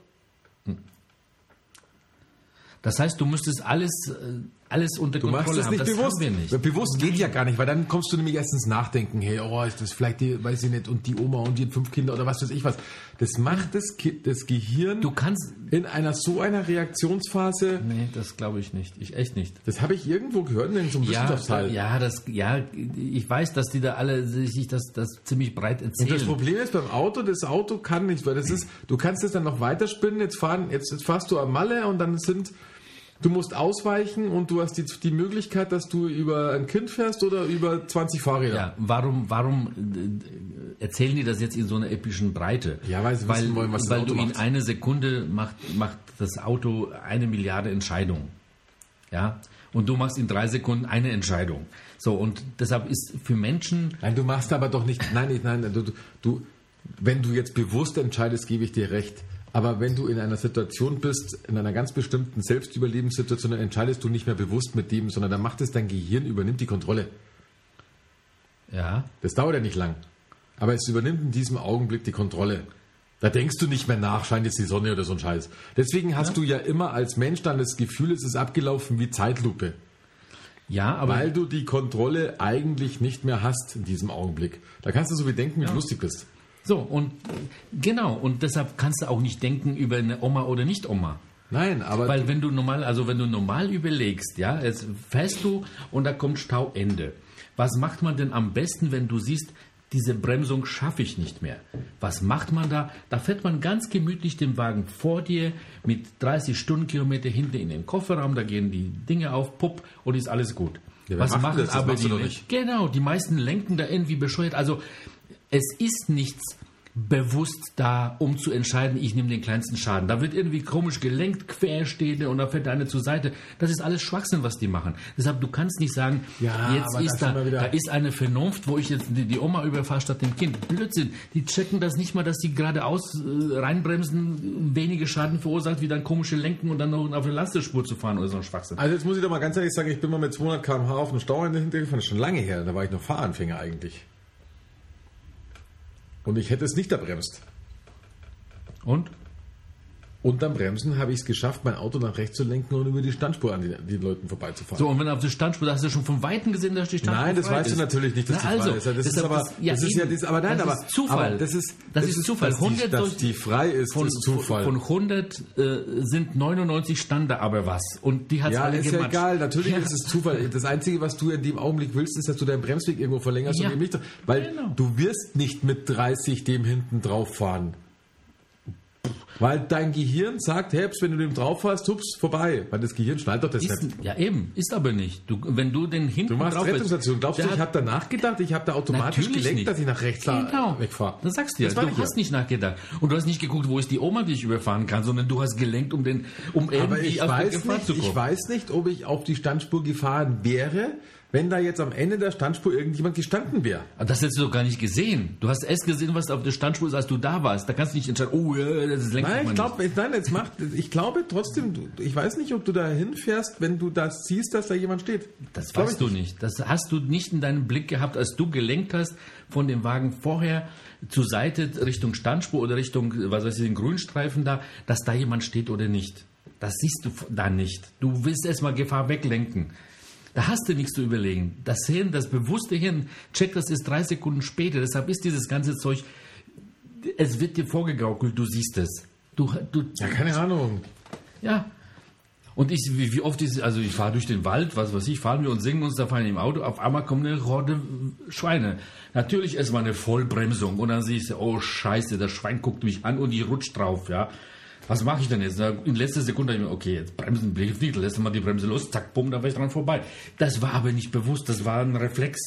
Das heißt, du müsstest alles, äh, alles unter Du Kontrolle machst es haben. nicht das bewusst. haben wir nicht. Bewusst geht ja gar nicht, weil dann kommst du nämlich erst ins Nachdenken. Hey, oh, ist das vielleicht die, weiß ich nicht, und die Oma und die hat fünf Kinder oder was weiß ich was. Das macht das, Ki- das Gehirn Du kannst. in einer so einer Reaktionsphase. Nee, das glaube ich nicht. Ich echt nicht. Das habe ich irgendwo gehört in so einem Ja, Wissenschaftsteil. ja, das, ja, ich weiß, dass die da alle sich das, das ziemlich breit Und das erzählen. Problem ist beim Auto, das Auto kann nicht, weil das ist, du kannst es dann noch weiterspinnen, jetzt fahren, jetzt, jetzt fahrst du am Malle und dann sind, du musst ausweichen und du hast die, die Möglichkeit, dass du über ein Kind fährst oder über zwanzig Fahrräder. Ja, warum, warum äh, erzählen die das jetzt in so einer epischen Breite? Ja, weil sie weil, wissen wollen, was das weil Auto du in macht. einer Sekunde macht, macht das Auto eine Milliarde Entscheidungen. Ja, und du machst in drei Sekunden eine Entscheidung. So, und deshalb ist für Menschen, Nein, du machst aber doch nicht, nein, nicht, nein, du, du, du, wenn du jetzt bewusst entscheidest, gebe ich dir recht. Aber wenn du in einer Situation bist, in einer ganz bestimmten Selbstüberlebenssituation, dann entscheidest du nicht mehr bewusst mit dem, sondern dann macht es dein Gehirn, übernimmt die Kontrolle. ja, Das dauert ja nicht lang. Aber es übernimmt in diesem Augenblick die Kontrolle. Da denkst du nicht mehr nach, scheint jetzt die Sonne oder so ein Scheiß. Deswegen hast Ja. du ja immer als Mensch dann das Gefühl, es ist abgelaufen wie Zeitlupe. Ja, aber... Weil du die Kontrolle eigentlich nicht mehr hast in diesem Augenblick. Da kannst du so wie denken, wie Ja. du lustig bist. So, und genau, und deshalb kannst du auch nicht denken über eine Oma oder Nicht-Oma. Nein, aber... Weil wenn du normal, also wenn du normal überlegst, ja, jetzt fährst du und da kommt Stauende. Was macht man denn am besten, wenn du siehst, diese Bremsung schaffe ich nicht mehr? Was macht man da? Da fährt man ganz gemütlich den Wagen vor dir mit dreißig Stundenkilometer hinten in den Kofferraum, da gehen die Dinge auf, pupp, und ist alles gut. Ja, wer Was macht machen das? Das aber machst die du doch Len- nicht. Genau, die meisten lenken da irgendwie bescheuert. Also es ist nichts bewusst da, um zu entscheiden, ich nehme den kleinsten Schaden. Da wird irgendwie komisch gelenkt, quer steht und da fährt der eine zur Seite. Das ist alles Schwachsinn, was die machen. Deshalb, du kannst nicht sagen, Ja, jetzt aber ist da da, sind wir wieder- da ist eine Vernunft, wo ich jetzt die, die Oma überfahre statt dem Kind. Blödsinn. Die checken das nicht mal, dass die geradeaus äh, reinbremsen, wenige Schaden verursacht, wie dann komische Lenken und dann noch auf eine Lastespur zu fahren oder so ein Schwachsinn. Also jetzt muss ich doch mal ganz ehrlich sagen, ich bin mal mit zweihundert Kilometer pro Stunde auf einem Stauende hintergefahren. Das ist schon lange her. Da war ich noch Fahranfänger eigentlich. Und ich hätte es nicht erbremst. Und? Unterm Bremsen habe ich es geschafft, mein Auto nach rechts zu lenken und über die Standspur an die, die Leuten vorbeizufahren. So, und wenn auf der Standspur, da hast du schon von Weitem gesehen, dass die Standspur Nein, das frei weißt du ist. natürlich nicht, dass Na, die frei also, ist. Das ist deshalb aber, das- ja, das ist ja, eben. das, aber nein, Das aber, ist Zufall. aber das ist, Das ist Zufall. Dass die, hundert dass durch- die frei ist, Von, ist Zufall. Von hundert äh, sind neunundneunzig stand da aber was. Und die hat ja, alle ist ja gematscht. egal. Natürlich Ja. ist es Zufall. Das Einzige, was du in dem Augenblick willst, ist, dass du deinen Bremsweg irgendwo verlängerst Ja. und eben nicht. Weil Genau. du wirst nicht mit dreißig dem hinten drauf fahren. Weil dein Gehirn sagt, Herbst, wenn du dem drauf fährst, hups, vorbei. Weil das Gehirn schnallt doch das Ist, nicht. ja, eben. Ist aber nicht. Du, wenn du den hinten Du machst drauf bist, Rettungsstation. Glaubst du, der ich hat- habe danach gedacht, ich habe da automatisch Natürlich gelenkt, nicht. dass ich nach rechts Genau. wegfahre? Das sagst du ja. Das war Du ich hast ja. nicht nachgedacht. Und du hast nicht geguckt, wo ist die Oma, die ich überfahren kann, sondern du hast gelenkt, um, den, um Aber irgendwie ich auf die weiß, Gefahr nicht, zu kommen. ich weiß nicht, ob ich auf die Standspur gefahren wäre, wenn da jetzt am Ende der Standspur irgendjemand gestanden wäre. Aber das hättest du doch gar nicht gesehen. Du hast erst gesehen, was auf der Standspur ist, als du da warst. Da kannst du nicht entscheiden, oh, ja, das lenkt Nein, man ich glaube, nicht. nein, jetzt macht, ich glaube trotzdem, du- ich weiß nicht, ob du da hinfährst, wenn du das siehst, dass da jemand steht. Das Glaub weißt ich du nicht. Das hast du nicht in deinem Blick gehabt, als du gelenkt hast von dem Wagen vorher zur Seite Richtung Standspur oder Richtung, was weiß ich, den Grünstreifen da, dass da jemand steht oder nicht. Das siehst du da nicht. Du willst erstmal Gefahr weglenken. Da hast du nichts zu überlegen. Das Hirn, das bewusste Hirn, checkt das ist drei Sekunden später. Deshalb ist dieses ganze Zeug, es wird dir vorgegaukelt, du siehst es. Du, du, Ja, keine Ahnung. ja. Und ich, wie, wie oft ist, also ich fahre durch den Wald, was weiß ich, fahren wir und singen uns da fahren im Auto, auf einmal kommt eine Horde Schweine. Natürlich erstmal eine Vollbremsung und dann siehst du, oh Scheiße, das Schwein guckt mich an und ich rutsch drauf, ja. Was mache ich denn jetzt? Na, in letzter Sekunde dachte ich mir, okay, jetzt bremsen, hilft nicht, lässt mal die Bremse los, zack, bumm, da war ich dran vorbei. Das war aber nicht bewusst, das war ein Reflex.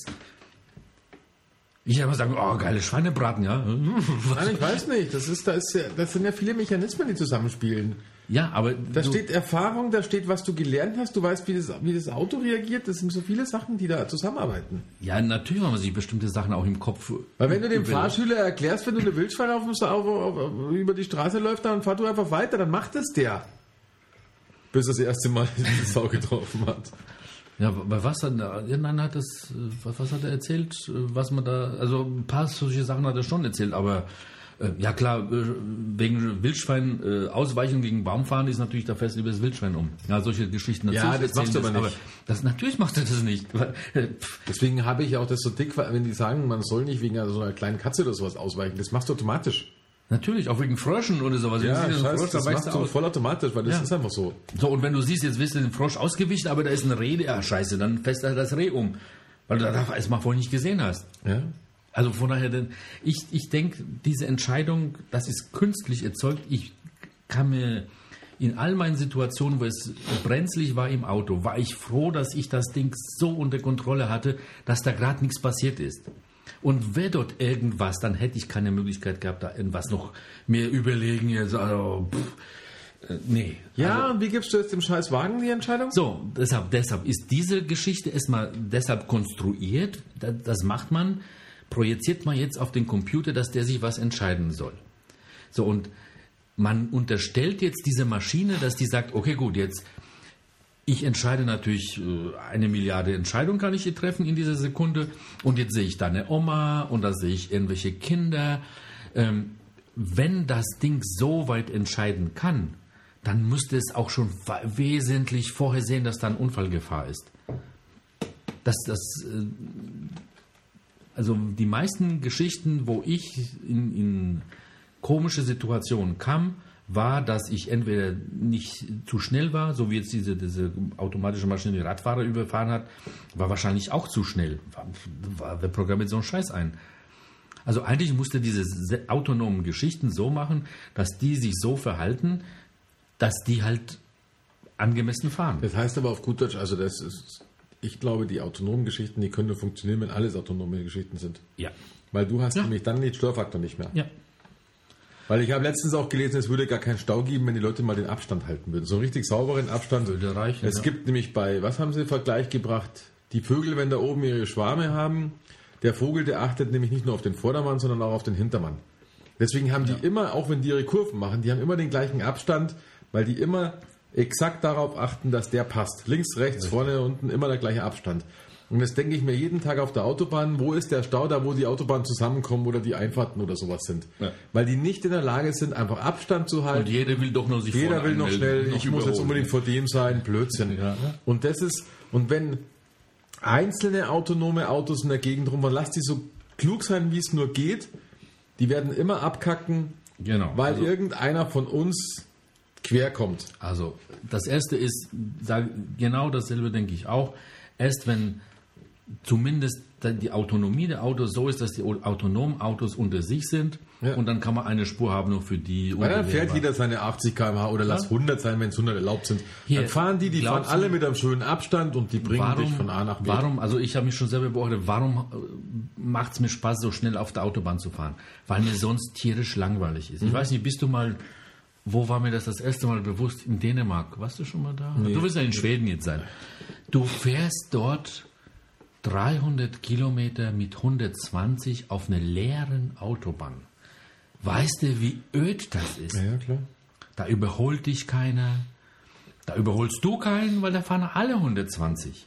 Ich habe sagen, oh, geile Schweinebraten, ja. Nein, ich weiß nicht. Das ist, da ist ja, das sind ja viele Mechanismen, die zusammenspielen. Ja, aber Da du, steht Erfahrung, da steht, was du gelernt hast, du weißt, wie das, wie das Auto reagiert. Das sind so viele Sachen, die da zusammenarbeiten. ja, natürlich haben man sich bestimmte Sachen auch im Kopf. Weil wenn du dem überlegt. Fahrschüler erklärst, wenn du eine Wildschwein auf dem Sa- auf, auf, auf, über die Straße läuft, dann fahr du einfach weiter, dann macht es der. Bis er das erste Mal die Sau getroffen hat. Ja, bei was hat er, ja, nein, hat das, äh, was, was hat er erzählt, äh, was man da, also ein paar solche Sachen hat er schon erzählt, aber äh, ja klar, äh, wegen Wildschwein, äh, Ausweichen gegen Baumfahren ist natürlich, da fährst du über das Wildschwein um. Ja, solche Geschichten. Ja, natürlich das machst du erzählen aber das, nicht. Das, natürlich macht er das nicht. Weil, äh, pff, Deswegen habe ich auch das so dick, wenn die sagen, man soll nicht wegen so einer kleinen Katze oder sowas ausweichen. Das machst du automatisch. natürlich, auch wegen Fröschen oder sowas. Wenn Ja, du siehst, einen scheiße, Frosch, da das weichst machst du du aus. vollautomatisch, weil das Ja. ist einfach so. So, und wenn du siehst, jetzt wirst du den Frosch ausgewichen, aber da ist ein Reh, ja scheiße, dann fährst du das Reh um. Weil du das erstmal vorher nicht gesehen hast. Ja. Also von daher, denn ich, ich denke, diese Entscheidung, das ist künstlich erzeugt. Ich kann mir in all meinen Situationen, wo es brenzlig war im Auto, war ich froh, dass ich das Ding so unter Kontrolle hatte, dass da gerade nichts passiert ist. Und wäre dort irgendwas, dann hätte ich keine Möglichkeit gehabt, da irgendwas noch mir überlegen. Jetzt, also, pff, äh, nee. Ja, Also, und wie gibst du jetzt dem scheiß Wagen die Entscheidung? so, deshalb, deshalb ist diese Geschichte erstmal deshalb konstruiert. Das, das macht man, projiziert man jetzt auf den Computer, dass der sich was entscheiden soll. So, und man unterstellt jetzt dieser Maschine, dass die sagt, okay, gut, jetzt, ich entscheide natürlich, äh, eine Milliarde Entscheidungen kann ich hier treffen in dieser Sekunde. Und jetzt sehe ich da eine Oma und da sehe ich irgendwelche Kinder. Ähm, wenn das Ding so weit entscheiden kann, dann müsste es auch schon wa- wesentlich vorher sehen, dass da eine Unfallgefahr ist. das, das, äh, also die meisten Geschichten, wo ich in, in komische Situationen kam, war, dass ich entweder nicht zu schnell war, so wie jetzt diese, diese automatische Maschine die Radfahrer überfahren hat, war wahrscheinlich auch zu schnell. War, war, wer programmiert so einen Scheiß ein? Also eigentlich musste diese autonomen Geschichten so machen, dass die sich so verhalten, dass die halt angemessen fahren. Das heißt aber auf gut Deutsch, also das ist, ich glaube, die autonomen Geschichten, die können nur funktionieren, wenn alles autonome Geschichten sind. Ja. Weil du hast Ja. nämlich dann den Störfaktor nicht mehr. Ja. Weil ich habe letztens auch gelesen, es würde gar keinen Stau geben, wenn die Leute mal den Abstand halten würden. So einen richtig sauberen Abstand. Würde reichen, Es ja. gibt nämlich bei, was haben sie im Vergleich gebracht? Die Vögel, wenn da oben ihre Schwarme haben, der Vogel, der achtet nämlich nicht nur auf den Vordermann, sondern auch auf den Hintermann. Deswegen haben die immer, auch wenn die ihre Kurven machen, die haben immer den gleichen Abstand, weil die immer exakt darauf achten, dass der passt. Links, rechts, vorne, unten, immer der gleiche Abstand. Und das denke ich mir jeden Tag auf der Autobahn, wo ist der Stau da, wo die Autobahnen zusammenkommen oder die Einfahrten oder sowas sind. Ja. Weil die nicht in der Lage sind, einfach Abstand zu halten. Und jeder will doch noch sich Jeder vorne will noch anmelden, schnell, noch ich muss jetzt überholen. unbedingt vor dem sein, Blödsinn. Ja. Und das ist, und wenn einzelne autonome Autos in der Gegend rumfahren, lass die so klug sein, wie es nur geht, die werden immer abkacken, Genau. weil Also- irgendeiner von uns quer kommt. Also das Erste ist, sag, genau dasselbe denke ich auch, erst wenn zumindest die Autonomie der Autos so ist, dass die autonomen Autos unter sich sind Ja. und dann kann man eine Spur haben nur für die. Weil dann unter fährt der- jeder seine achtzig Kilometer pro Stunde oder lass hundert sein, wenn es hundert erlaubt sind. Hier, dann fahren die, die fahren glaubst alle du- mit einem schönen Abstand und die bringen dich von A nach B. Warum, also ich habe mich schon selber beobachtet, warum macht es mir Spaß, so schnell auf der Autobahn zu fahren? Weil mir sonst tierisch langweilig ist. Ich weiß nicht, bist du mal, wo war mir das das erste Mal bewusst? In Dänemark. Warst du schon mal da? Du wirst ja in Schweden jetzt sein. Du fährst dort dreihundert Kilometer mit hundertzwanzig auf einer leeren Autobahn. Weißt du, wie öd das ist? Ja, klar. Da überholt dich keiner. Da überholst du keinen, weil da fahren alle hundertzwanzig.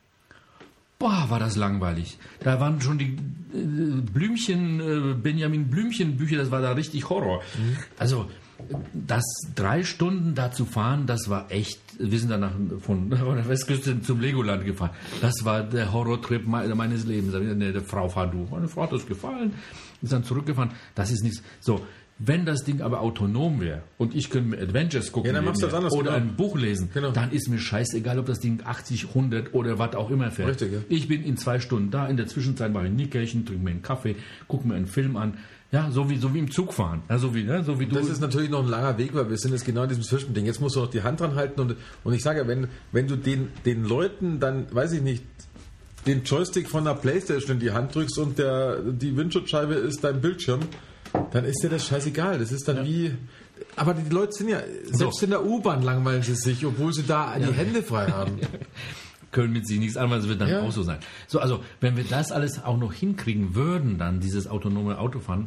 Boah, war das langweilig. Da waren schon die äh, Blümchen, äh, Benjamin Blümchen Bücher, das war da richtig Horror. Also, das drei Stunden da zu fahren, das war echt, wir sind danach von, von der Westküste zum Legoland gefahren. Das war der Horrortrip me- meines Lebens. Da hab ich gesagt, nee, der Frau, fahr du. Meine Frau hat das gefallen, ist dann zurückgefahren. Das ist nichts. So, wenn das Ding aber autonom wäre und ich könnte mir Adventures gucken Ja, dann machst du das anders, oder genau. ein Buch lesen, Genau. dann ist mir scheißegal, ob das Ding achtzig, hundert oder was auch immer fährt. Richtig, ja. Ich bin in zwei Stunden da, in der Zwischenzeit mache ich ein Nickerchen, trinke mir einen Kaffee, gucke mir einen Film an. Ja, so wie, so wie im Zug fahren. Ja, so wie, ne, so wie du. Das ist natürlich noch ein langer Weg, weil wir sind jetzt genau in diesem Zwischending. Jetzt musst du noch die Hand dran halten und, und ich sage ja, wenn, wenn du den, den Leuten dann, weiß ich nicht, den Joystick von der Playstation in die Hand drückst und der, die Windschutzscheibe ist dein Bildschirm, dann ist dir das scheißegal. Das ist dann Ja. wie, aber die Leute sind ja, selbst So. in der U-Bahn langweilen sie sich, obwohl sie da die Hände frei haben. können mit sich nichts an, weil es wird dann Ja. auch so sein. So, also, wenn wir das alles auch noch hinkriegen würden, dann dieses autonome Autofahren,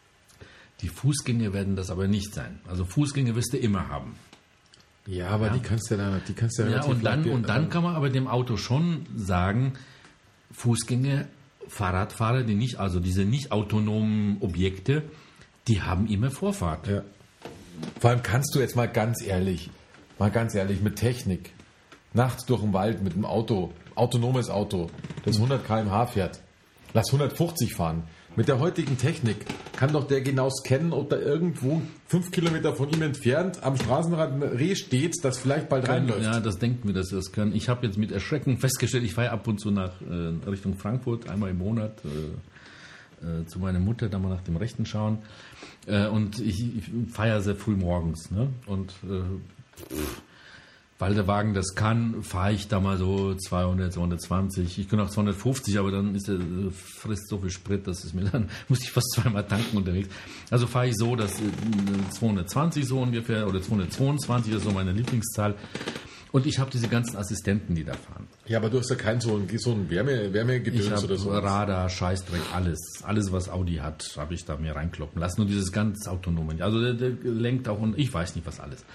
die Fußgänger werden das aber nicht sein. Also Fußgänger wirst du immer haben. Ja, aber die kannst du ja, die kannst du ja, Ja, relativ und dann, leicht- und dann kann man aber dem Auto schon sagen, Fußgänger, Fahrradfahrer, die nicht, also diese nicht autonomen Objekte, die haben immer Vorfahrt. Ja. Vor allem kannst du jetzt mal ganz ehrlich, mal ganz ehrlich, mit Technik, nachts durch den Wald mit einem Auto, autonomes Auto, das hundert Kilometer pro Stunde fährt, lass hundertfünfzig fahren. Mit der heutigen Technik kann doch der genau scannen, ob da irgendwo fünf Kilometer von ihm entfernt am Straßenrand ein Reh steht, das vielleicht bald reinläuft. Ja, das denkt mir, dass sie das können. Ich habe jetzt mit Erschrecken festgestellt, ich fahre ab und zu nach äh, Richtung Frankfurt, einmal im Monat, äh, äh, zu meiner Mutter, da mal nach dem Rechten schauen. Äh, und ich, ich fahre sehr früh morgens. Ne? Und äh, pff, weil der Wagen das kann, fahre ich da mal so zweihundert, zweihundertzwanzig. Ich kann auch zweihundertfünfzig, aber dann ist der, äh, frisst so viel Sprit, dass es mir dann, muss ich fast zweimal tanken unterwegs. Also fahre ich so, dass äh, zweihundertzwanzig so ungefähr oder zweihundertzweiundzwanzig ist so meine Lieblingszahl. Und ich habe diese ganzen Assistenten, die da fahren. Ja, aber du hast ja kein so ein, so ein Wärme, Ich Wärmegedöns habe oder so. Radar, Scheißdreck, alles. Alles, was Audi hat, habe ich da mir reinkloppen lassen. Und dieses ganz Autonome. Also der, der lenkt auch und ich weiß nicht, was alles.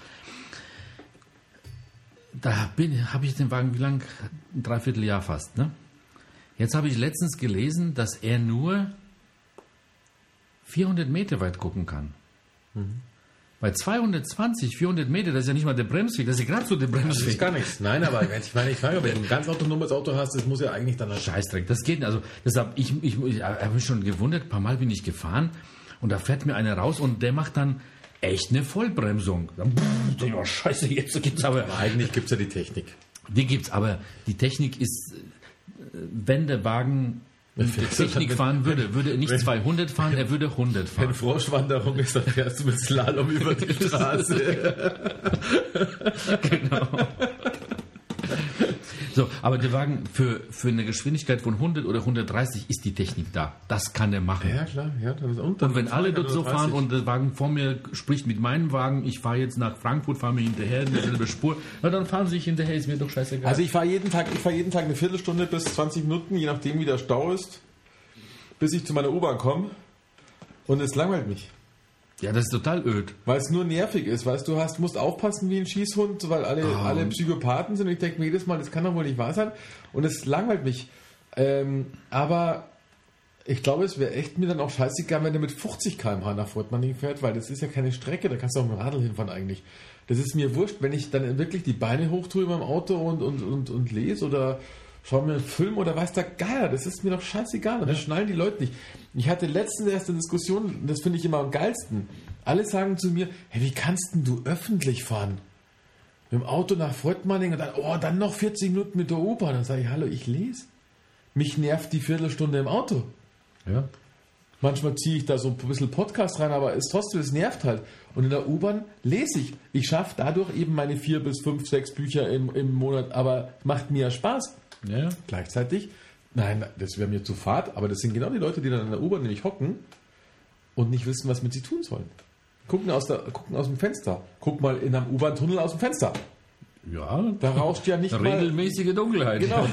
Da habe ich den Wagen, wie lang? Ein Dreivierteljahr fast, ne? Jetzt habe ich letztens gelesen, dass er nur vierhundert Meter weit gucken kann. Bei zweihundertzwanzig, vierhundert Meter, das ist ja nicht mal der Bremsweg, das ist ja gerade so der Das Bremsweg. ist gar nichts. Nein, aber ich meine, ich frage, wenn du ein ganz autonomes Auto hast, das muss ja eigentlich dann... Scheißdreck, das geht nicht. Also deshalb, ich, ich, ich habe mich schon gewundert, ein paar Mal bin ich gefahren und da fährt mir einer raus und der macht dann echt eine Vollbremsung. Dann, oh, scheiße, jetzt gibt's aber... Aber eigentlich gibt es ja die Technik. Die gibt's, aber die Technik ist, wenn der Wagen mit der Technik fahren würde, würde er nicht zweihundert fahren, er würde hundert fahren. Wenn Froschwanderung ist, dann fährst du mit Slalom über die Straße. Genau. So, aber der Wagen für, für eine Geschwindigkeit von hundert oder hundertdreißig ist die Technik da. Das kann er machen. Ja, klar. Ja, dann ist und, dann Und wenn alle dort so fahren und der Wagen vor mir spricht mit meinem Wagen, ich fahre jetzt nach Frankfurt, fahre mir hinterher in derselbe Spur, na dann fahren sie sich hinterher, ist mir doch scheißegal. Also ich fahre jeden Tag, ich fahre jeden Tag eine Viertelstunde bis zwanzig Minuten, je nachdem wie der Stau ist, bis ich zu meiner U-Bahn komme. Und es langweilt mich. ja, das ist total öd. Weil es nur nervig ist, weißt du, hast, musst aufpassen wie ein Schießhund, weil alle, Oh. alle Psychopathen sind und ich denke mir jedes Mal, das kann doch wohl nicht wahr sein und es langweilt mich. Ähm, aber ich glaube, es wäre echt mir dann auch scheißegal, wenn der mit fünfzig Kilometer pro Stunde nach Fortmanning fährt, weil das ist ja keine Strecke, da kannst du auch mit dem Radl hinfahren eigentlich. Das ist mir wurscht, wenn ich dann wirklich die Beine hochtue beim Auto und, und, und, und lese oder schau mir einen Film oder weiß der Geier, das ist mir doch scheißegal und das schnallen die Leute nicht. Ich hatte letztens erst eine Diskussion, das finde ich immer am geilsten. Alle sagen zu mir, hey, wie kannst denn du öffentlich fahren? Mit dem Auto nach Fortmanning und dann, oh, dann noch vierzig Minuten mit der U-Bahn. Dann sage ich, hallo, ich lese. Mich nervt die Viertelstunde im Auto. Ja. Manchmal ziehe ich da so ein bisschen Podcast rein, aber es trotzdem, es nervt halt. Und in der U-Bahn lese ich. Ich schaffe dadurch eben meine vier bis fünf, sechs Bücher im, im Monat, aber macht mir ja Spaß. Ja. Gleichzeitig, nein, das wäre mir zu fad, aber das sind genau die Leute, die dann in der U-Bahn nämlich hocken und nicht wissen, was mit sie tun sollen. Gucken aus, der, gucken aus dem Fenster. Guck mal in einem U-Bahn-Tunnel aus dem Fenster. Ja, Da rauscht ja nicht mal... regelmäßige Dunkelheit. Genau.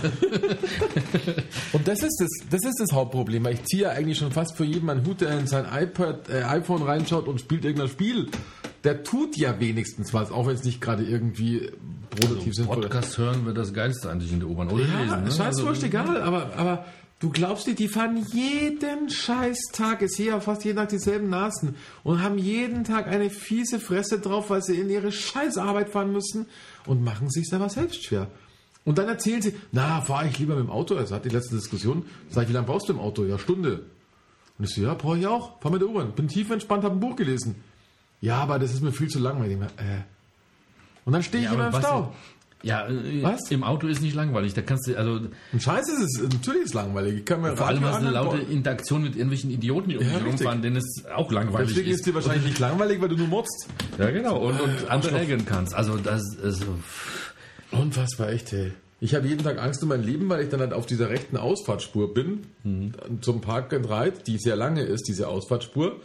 Und das ist das, das ist das Hauptproblem, weil ich ziehe ja eigentlich schon fast für jeden einen Hut, der in sein iPad, äh, iPhone reinschaut und spielt irgendein Spiel. Der tut ja wenigstens was, auch wenn es nicht gerade irgendwie produktiv sind. Podcast hören wird das Geilste eigentlich in der U-Bahn. Oder Ja, lesen, ne? scheiß Also- wurscht, egal, aber, aber du glaubst nicht, die fahren jeden scheiß Tag, ich sehe ja fast jeden Tag dieselben Nasen und haben jeden Tag eine fiese Fresse drauf, weil sie in ihre scheiß Arbeit fahren müssen und machen sich selber selbst schwer. Und dann erzählen sie, na, fahre ich lieber mit dem Auto. Also hat die letzte Diskussion, sag ich, wie lange brauchst du im Auto? Ja, Stunde. Und ich so, ja, brauche ich auch, fahr mit der U-Bahn. Bin tief entspannt, habe ein Buch gelesen. Ja, aber das ist mir viel zu langweilig. Äh. Und dann stehe ich Ja, immer aber im was- Stau. Ja, äh, Was? im Auto ist nicht langweilig. Da kannst du, also Und scheiße ist es, natürlich ist es langweilig. Ich kann mir vor allem Radio hast du eine anhören. laute Interaktion mit irgendwelchen Idioten, die um Ja, dich richtig. rumfahren, denen es auch langweilig Deswegen ist ist. dir wahrscheinlich nicht langweilig, weil du nur motzt. Ja, genau. Und, und Äh, andere Arschloch. ärgern kannst. Also das ist so. Unfassbar, echt, ey. Ich habe jeden Tag Angst um mein Leben, weil ich dann halt auf dieser rechten Ausfahrtsspur bin, Mhm. zum Park and Ride, die sehr lange ist, diese Ausfahrtsspur.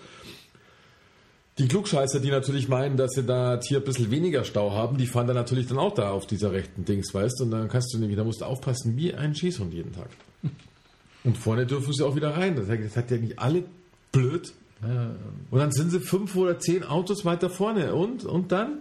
Die Klugscheißer, die natürlich meinen, dass sie da hier ein bisschen weniger Stau haben, die fahren dann natürlich dann auch da auf dieser rechten Dings, weißt du, und dann kannst du nämlich, da musst du aufpassen wie ein Schießhund jeden Tag. Und vorne dürfen sie auch wieder rein. Das heißt, das hat ja nicht alle blöd. Und dann sind sie fünf oder zehn Autos weiter vorne. Und, und dann?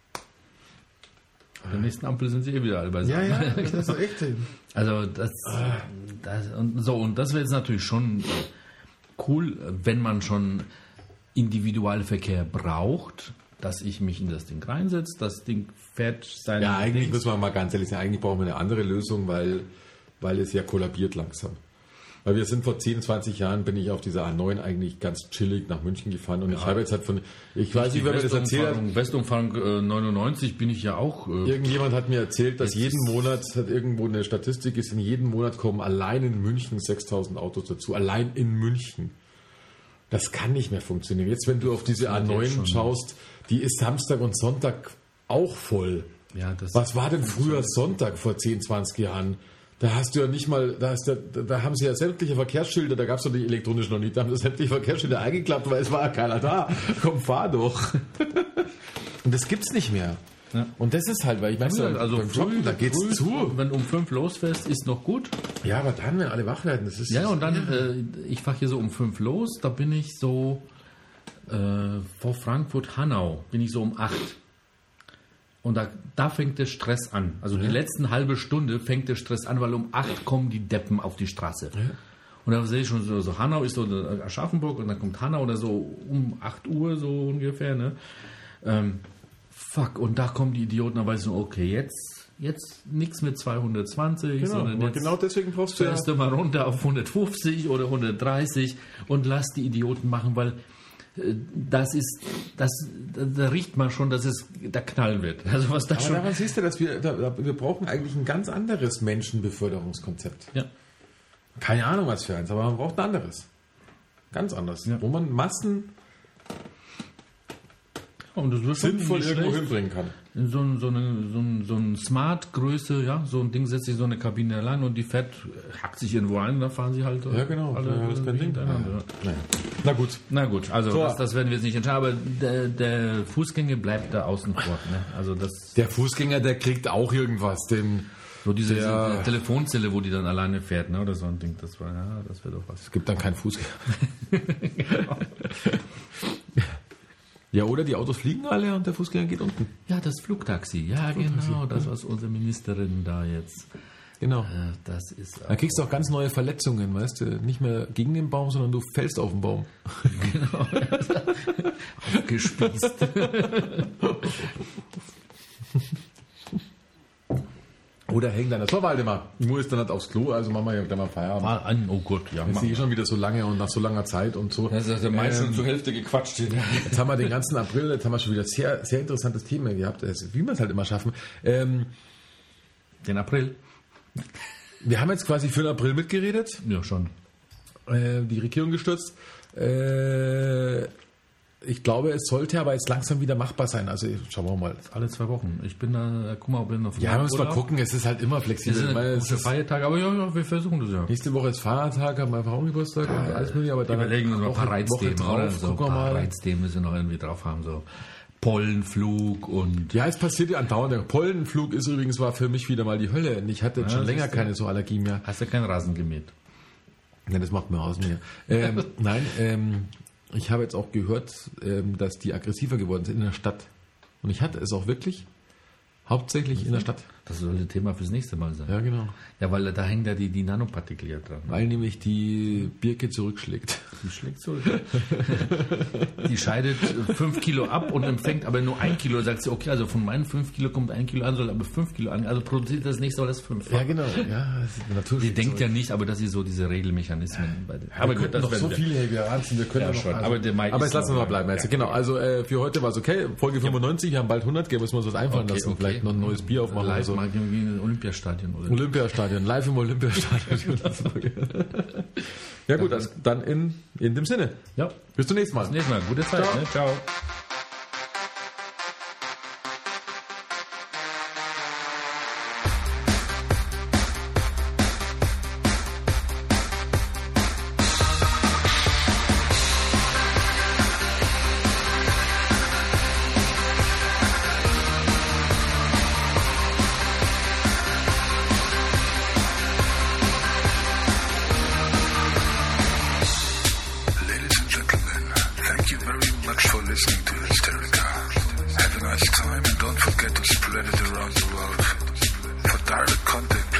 Bei der nächsten Ampel sind sie eh wieder alle Ja, beisammen. ja, das ist echt. Also das, das und so und das wäre jetzt natürlich schon cool, wenn man schon Individualverkehr braucht, dass ich mich in das Ding reinsetze, das Ding fährt sein. Ja, eigentlich Dings. müssen wir mal ganz ehrlich sein, eigentlich brauchen wir eine andere Lösung, weil, weil es ja kollabiert langsam. Weil wir sind vor zehn, zwanzig Jahren, bin ich auf dieser A neun eigentlich ganz chillig nach München gefahren und ich habe jetzt halt von, ich weiß nicht, wer mir das erzählt hat, Westumfahrung äh, neunundneunzig bin ich ja auch. Äh, irgendjemand hat mir erzählt, dass Jetzt jeden ist- Monat, hat irgendwo eine Statistik ist, in jedem Monat kommen allein in München sechstausend Autos dazu, allein in München. Das kann nicht mehr funktionieren. Jetzt, wenn du auf diese A funktioniert neun jetzt schon. schaust, die ist Samstag und Sonntag auch voll. ja, das Was war denn früher Sonntag vor zehn, zwanzig Jahren? Da hast du ja nicht mal, da, hast du, da haben sie ja sämtliche Verkehrsschilder, da gab es doch die elektronischen noch nicht, da haben sie sämtliche Verkehrsschilder eingeklappt, weil es war ja keiner da. Komm, fahr doch. Und das gibt's nicht mehr. Ja. Und das ist halt, weil ich weiß, Ja, also also beim früh, Shoppen, da geht's früh, zu. Wenn um fünf losfährst, ist noch gut. Ja, aber dann, wenn alle wach werden, das ist... Ja, und dann, äh, ich fahre hier so um fünf los, da bin ich so äh, vor Frankfurt-Hanau, bin ich so um acht. Und da, da fängt der Stress an. Also die letzten halbe Stunde fängt der Stress an, weil um acht kommen die Deppen auf die Straße. Und da sehe ich schon so, so Hanau ist so äh, Aschaffenburg und dann kommt Hanau oder so um acht Uhr so ungefähr. Ne? Ähm, fuck, und da kommen die Idioten, aber so, okay, jetzt, jetzt nichts mit zweihundertzwanzig, Genau, sondern aber jetzt genau deswegen brauchst du ja... zuerst mal runter auf hundertfünfzig oder hundertdreißig und lass die Idioten machen, weil äh, das ist, das, da, da riecht man schon, dass es da knallen wird. Also was da Aber schon... daran siehst du, dass wir, da, da, wir brauchen eigentlich ein ganz anderes Menschenbeförderungskonzept. Ja. Keine Ahnung, was für eins, aber man braucht ein anderes. Ganz anders. Ja. Wo man Massen Und das wird schon sinnvoll nicht irgendwo schlecht. hinbringen kann. In so, ein- so eine, so, ein- so ein Smart-Größe, ja, so ein Ding setzt sich so eine Kabine allein und die fährt, hackt sich irgendwo ein, da fahren sie halt. äh, Ja, genau. Alle, ja, das ist kein Ding. hintereinander, ja. Naja. Na gut. Na gut, also So. das, das werden wir jetzt nicht entscheiden, aber der, der Fußgänger bleibt da außen vor. Ne? Also das, Der Fußgänger, der kriegt auch irgendwas. Den, so diese der- diese Telefonzelle, wo die dann alleine fährt, ne? Oder so ein Ding, das war, ja, das wäre doch was. es gibt dann keinen Fußgänger. Ja, oder die Autos fliegen alle und der Fußgänger geht unten. Ja, das Flugtaxi, ja genau, das was unsere Ministerin da jetzt. Genau. Äh, das ist Dann kriegst du auch ganz neue Verletzungen, weißt du? Nicht mehr gegen den Baum, sondern du fällst auf den Baum. aufgespießt. Oder hängt dann. So, Waldemar, ich muss dann nicht aufs Klo, also machen wir ja gleich mal Feierabend. Mal an, oh Gott, ja. Ich sehe schon wieder so lange und nach so langer Zeit und so. Das ist der Mai schon Ähm, zur Hälfte gequatscht. Jetzt haben wir den ganzen April, jetzt haben wir schon wieder sehr, sehr interessantes Thema gehabt, also wie wir es halt immer schaffen. Ähm, Den April? wir haben jetzt quasi für den April mitgeredet, Ja, schon. äh, die Regierung gestürzt. Äh, ich glaube, es sollte aber jetzt langsam wieder machbar sein. Also schauen wir mal. Alle zwei Wochen. Ich bin da, guck mal, ob wir noch... Ja, wir müssen mal gucken, es ist halt immer Es flexibel. sind Ich meine, es gute ist, Feiertage, aber ja, ja, wir versuchen das ja. nächste Woche ist Feiertag, haben wir Frauengeburtstag und alles mögliche, aber dann Überlegen uns mal ein paar Woche- Reizthemen, Woche oder? drauf, So ein gucken wir paar mal. Reizthemen müssen wir noch irgendwie drauf haben, so Pollenflug und... Ja, es passiert ja andauernd. Der Pollenflug ist übrigens, war für mich wieder mal die Hölle. Und ich hatte jetzt Ja, schon länger siehst du. keine so Allergie mehr. Hast du keinen Rasen gemäht? Ja, das macht mir aus mir. Ähm, nein, ähm, ich habe jetzt auch gehört, ähm, dass die aggressiver geworden sind in der Stadt. Und ich hatte es auch wirklich hauptsächlich in der Stadt. Das soll ein Thema fürs nächste Mal sein. Ja, genau. Ja, weil da hängen ja die, die Nanopartikel ja dran. Weil nämlich die Birke zurückschlägt. Die schlägt so. Die scheidet fünf Kilo ab und empfängt aber nur ein Kilo. Da sagt sie, okay, also von meinen fünf Kilo kommt ein Kilo an, soll aber fünf Kilo an. Also produziert das nächste Mal das fünf. Ja, genau. Ja, das ist natürlich. Die denkt ja nicht, aber dass sie so diese Regelmechanismen bei den. Aber wir könnten noch so viele, hey, wir ranzen, wir können Ja, noch, schon. also, Aber der Mai aber ist jetzt lassen wir noch- mal bleiben. Jetzt. Ja. Genau, also äh, für heute war es okay. Folge fünfundneunzig, wir haben bald hundert, gehen müssen wir uns was einfallen Okay, lassen. okay. Vielleicht noch ein neues Bier aufmachen Live oder so. mal irgendwie in Olympiastadion oder Olympiastadion, live im Olympiastadion. Ja gut, also dann in, in dem Sinne. Ja, Bis zum nächsten Mal. bis nächstes Mal. Gute Zeit. Ciao. Ne? Ciao. Ladies and gentlemen, thank you very much for listening to Hysterica. Have a nice time and don't forget to spread it around the world. For direct contact